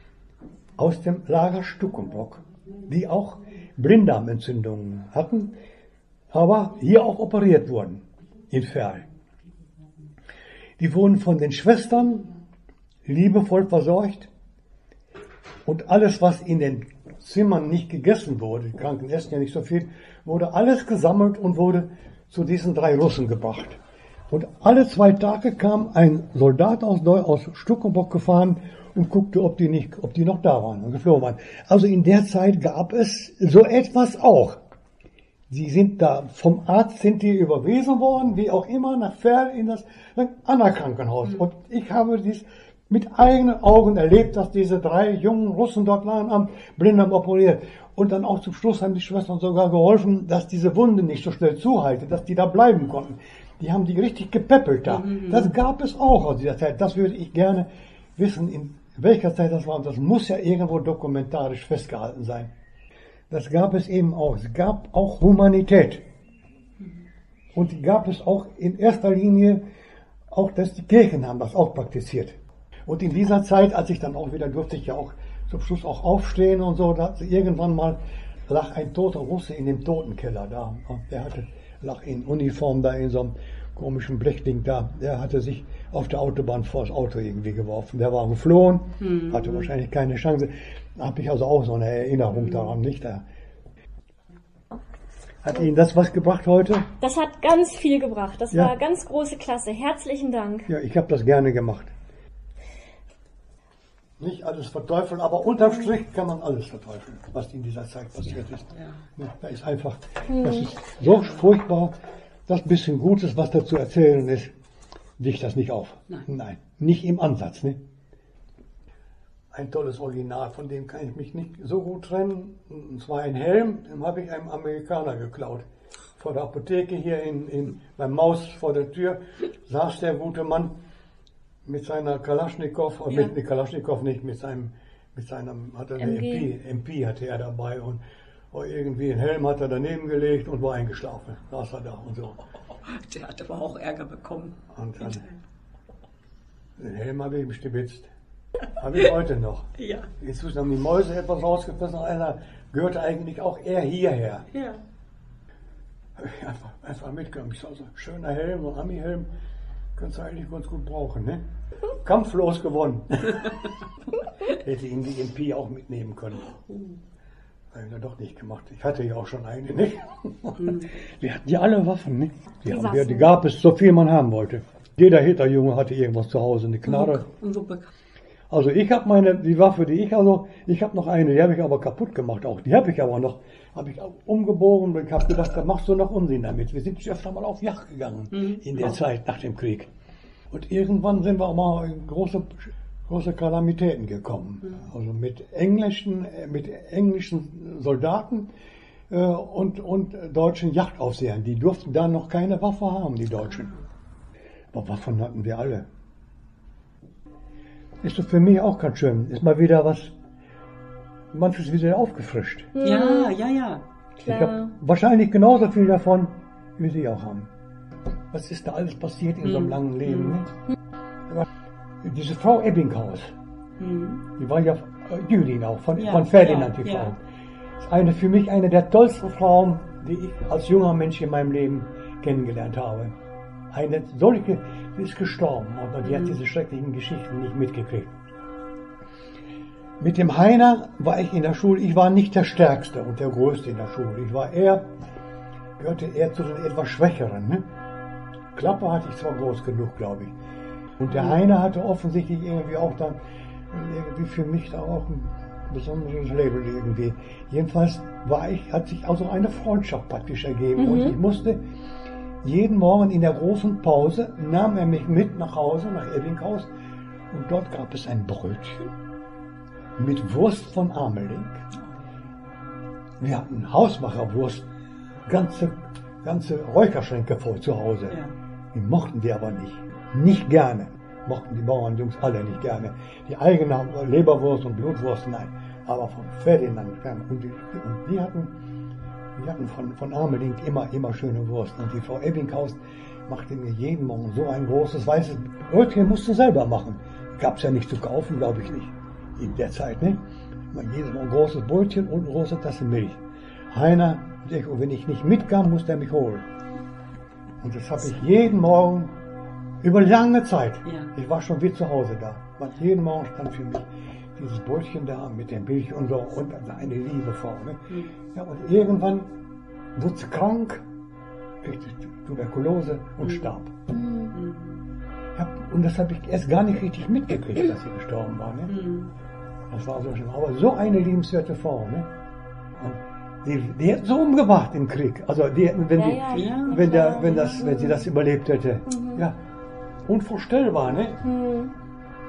aus dem Lager Stuckenbrock, die auch Blinddarmentzündungen hatten, aber hier auch operiert wurden, in Verl. Die wurden von den Schwestern liebevoll versorgt und alles, was in den Zimmern nicht gegessen wurde, die Kranken essen ja nicht so viel, wurde alles gesammelt und wurde zu diesen drei Russen gebracht. Und alle zwei Tage kam ein Soldat aus, aus Stuckenbrock gefahren und guckte, ob die nicht, ob die noch da waren und geflogen waren. Also in der Zeit gab es so etwas auch. Sie sind da, vom Arzt sind die überwiesen worden, wie auch immer, nach Verl in das Anna-Krankenhaus. Mhm. Und ich habe dies mit eigenen Augen erlebt, dass diese drei jungen Russen dort lagen am Blinddarm operiert. Und dann auch zum Schluss haben die Schwestern sogar geholfen, dass diese Wunde nicht so schnell zuheilte, dass die da bleiben konnten. Die haben die richtig gepäppelt da. Mhm. Das gab es auch aus dieser Zeit. Das würde ich gerne wissen, in welcher Zeit das war. Und das muss ja irgendwo dokumentarisch festgehalten sein. Das gab es eben auch. Es gab auch Humanität. Und die gab es auch in erster Linie, auch dass die Kirchen haben das auch praktiziert. Und in dieser Zeit, als ich dann auch wieder, durfte ich ja auch zum Schluss auch aufstehen und so, da irgendwann mal lag ein toter Russe in dem Totenkeller da. Der hatte, lag in Uniform da in so einem komischen Blechding da. Der hatte sich auf der Autobahn vor das Auto irgendwie geworfen. Der war geflohen, mhm. hatte wahrscheinlich keine Chance. Da habe ich also auch so eine Erinnerung mhm. daran, nicht? Da hat Ihnen das was gebracht heute? Das hat ganz viel gebracht. Das ja. war ganz große Klasse. Herzlichen Dank. Ja, ich habe das gerne gemacht. Nicht alles verteufeln, aber unterm Strich kann man alles verteufeln, was in dieser Zeit passiert ist. Ja. Da ist einfach, das ist so furchtbar, das bisschen Gutes, was da zu erzählen ist, dicht das nicht auf. Nein, Nein nicht im Ansatz. Ne? Ein tolles Original, von dem kann ich mich nicht so gut trennen. Und zwar ein Helm, den habe ich einem Amerikaner geklaut. Vor der Apotheke hier in, in, beim Maus vor der Tür saß der gute Mann mit seiner Kalaschnikow, oder ja. mit der Kalaschnikow nicht, mit seinem, mit seinem, hat er eine M P, M P hatte er dabei und, und irgendwie einen Helm hat er daneben gelegt und war eingeschlafen, saß er da und so. Der hat aber auch Ärger bekommen. Und dann, den Helm habe ich ihm stibitzt. Habe ich heute noch. Ja. Jetzt haben die Mäuse etwas rausgefressen, einer gehörte eigentlich auch eher hierher. Ja. Habe ich einfach, einfach mitgenommen. Ich sag so, schöner Helm, so ein Ami-Helm. Kannst du eigentlich ganz gut brauchen, ne? Kampflos gewonnen. Hätte ihn die M P auch mitnehmen können. Habe ich ja doch nicht gemacht. Ich hatte ja auch schon eine, ne? Wir hatten ja alle Waffen, ne? Die, die, haben Waffen. Wir, die gab es, so viel man haben wollte. Jeder Hitlerjunge hatte irgendwas zu Hause, eine Knarre. Also ich habe meine, die Waffe, die ich also, ich habe noch eine, die habe ich aber kaputt gemacht auch. Die habe ich aber noch, habe ich umgebogen und ich habe gedacht, da machst du noch Unsinn damit. Wir sind öfter mal auf Jagd gegangen mhm. in der Zeit nach dem Krieg. Und irgendwann sind wir auch mal in große, große Kalamitäten gekommen. Mhm. Also mit englischen, mit englischen Soldaten äh, und, und deutschen Jagdaufsehern. Die durften da noch keine Waffe haben, die Deutschen. Aber Waffen hatten wir alle. Ist doch für mich auch ganz schön. Ist mal wieder was, manches wieder aufgefrischt. Ja, ja, ja. Ich habe wahrscheinlich genauso viel davon, wie Sie auch haben. Was ist da alles passiert in hm. so einem langen Leben? Ne? Diese Frau Ebbinghaus, hm. die war ja Jüdin auch, von, ja, von Ferdinand, ja, die Frau. Ja. Ist eine, für mich eine der tollsten Frauen, die ich als junger Mensch in meinem Leben kennengelernt habe. Eine solche, die ist gestorben, aber die mhm. hat diese schrecklichen Geschichten nicht mitgekriegt. Mit dem Heiner war ich in der Schule, ich war nicht der Stärkste und der Größte in der Schule. Ich war eher, gehörte eher zu den etwas Schwächeren. Ne? Klappe hatte ich zwar groß genug, glaube ich. Und der mhm. Heiner hatte offensichtlich irgendwie auch dann, irgendwie für mich da auch ein besonderes Label irgendwie. Jedenfalls war ich, hat sich also eine Freundschaft praktisch ergeben mhm. und ich musste jeden Morgen in der großen Pause nahm er mich mit nach Hause, nach Ebbinghaus, und dort gab es ein Brötchen mit Wurst von Ameling. Wir hatten Hausmacherwurst, ganze, ganze Räucherschränke voll zu Hause. Ja. Die mochten wir aber nicht. Nicht gerne. Mochten die Bauernjungs alle nicht gerne. Die eigene Leberwurst und Blutwurst, nein. Aber von Ferdinand, und die, und die hatten Wir hatten von, von Ameling immer, immer schöne Wurst. Und die Frau Ebbinghaus machte mir jeden Morgen so ein großes weißes Brötchen, musst du selber machen. Gab es ja nicht zu kaufen, glaube ich nicht. In der Zeit, ne? Jedes Mal ein großes Brötchen und eine große Tasse Milch. Heiner, wenn ich nicht mitkam, musste er mich holen. Und das habe ich jeden Morgen, über lange Zeit. Ja. Ich war schon wie zu Hause da. Und jeden Morgen stand für mich dieses Brötchen da mit der Milch und so, und eine liebe Frau. Ne? Mhm. Ja, und irgendwann wurde sie krank, kriegte Tuberkulose und mhm. starb. Mhm. Ja, und das habe ich erst gar nicht richtig mitgekriegt, dass sie gestorben war. Ne? Mhm. Das war so schlimm. Aber so eine liebenswerte Frau. Ne? Und die, die hat so umgebracht im Krieg. Also die, wenn, ja, die, ja, wenn, der, wenn, das, wenn sie das überlebt hätte. Mhm. Ja, unvorstellbar. Ne? Mhm.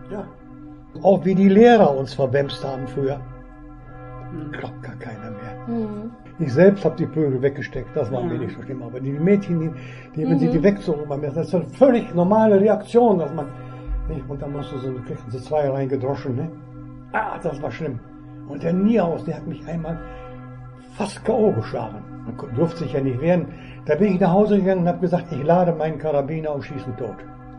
Ja. Auch wie die Lehrer uns verwemst haben früher. Glaubt gar keiner mehr. Mhm. Ich selbst habe die Prügel weggesteckt, das war Ja. mir nicht so schlimm. Aber die Mädchen, die, die wenn sie die wegzogen bei mir, das ist eine völlig normale Reaktion, dass man nicht, und dann musst du so, kriegten sie zwei reingedroschen, ne? Ah, das war schlimm. Und der Niehaus, der hat mich einmal fast K O geschlagen. Man durfte sich ja nicht wehren. Da bin ich nach Hause gegangen und habe gesagt, ich lade meinen Karabiner und schieße ihn tot.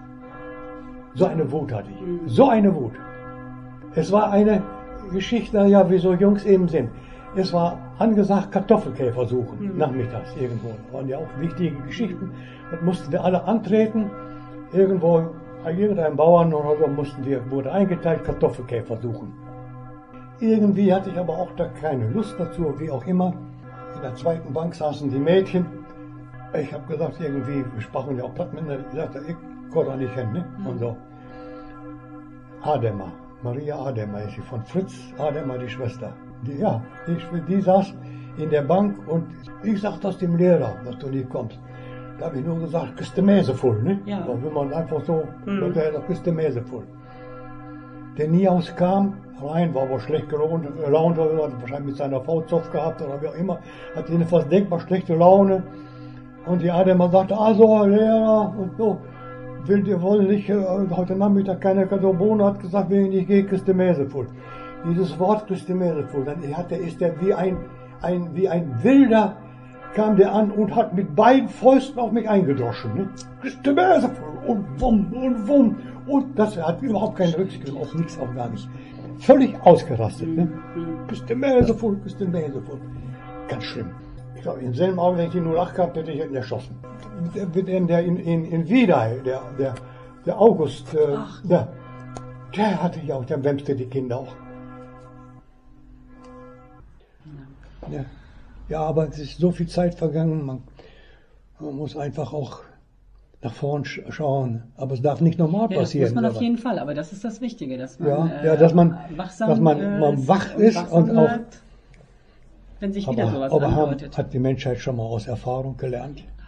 So eine Wut hatte ich. So eine Wut. Es war eine Geschichte, ja, wie so Jungs eben sind. Es war angesagt, Kartoffelkäfer suchen, mhm. nachmittags irgendwo. Das waren ja auch wichtige Geschichten. Das mussten wir alle antreten. Irgendwo, bei irgendeinem Bauern oder so mussten wir, wurde eingeteilt, Kartoffelkäfer suchen. Irgendwie hatte ich aber auch da keine Lust dazu, wie auch immer. In der zweiten Bank saßen die Mädchen. Ich habe gesagt, irgendwie, wir sprachen ja auch platt miteinander. Ich sagte, ich konnte nicht hin, ne? Mhm. Und so. Adema, Maria Adema ist sie, von Fritz Adema, die Schwester. Die, ja, die, die saß in der Bank und ich sagte das dem Lehrer, dass du nicht kommst. Da habe ich nur gesagt, bist du Mäse voll, ne? Ja. So, wenn man einfach so, Mhm. da sagt, bist du Mäse voll. Der Niehaus kam rein, war aber schlecht gelaunt, gelaunt hat wahrscheinlich mit seiner Frau Zoff gehabt oder wie auch immer, hat jedenfalls denkbar schlechte Laune. Und die Adema sagte, also Lehrer und so, will dir wohl nicht, äh, heute Nachmittag keine Kartoffelbohnen, hat gesagt, wenn ich nicht gehe, kriegst du Mäse voll. Dieses Wort kriegst du Mäse voll, dann hat der, ist der wie ein, ein, wie ein Wilder, kam der an und hat mit beiden Fäusten auf mich eingedroschen. Ne? Kriegst du Mäse voll und wumm und wumm. Und das hat überhaupt keine Rücksicht genommen, auf nichts, auch gar nicht. Völlig ausgerastet. Ne? Bist du Mäse voll, bist du Mäse voll. Ganz schlimm. Ich glaube, in selben Augenblick, wenn ich die null acht gehabt hätte, ich ihn erschossen. Der, der in, in, in Wiedeil, der, der, der August, äh, der, der hatte ja auch, der wemste die Kinder auch. Ja, ja, aber es ist so viel Zeit vergangen, man, man muss einfach auch nach vorn schauen, aber es darf nicht nochmal Ja, das passieren. muss man auf aber. jeden Fall, aber das ist das Wichtige, dass man, Ja, äh, ja, dass man, wachsam, dass man, äh, man wach ist wachsam und auch, bleibt, wenn sich wieder aber, sowas aber haben, andeutet. hat die Menschheit schon mal aus Erfahrung gelernt.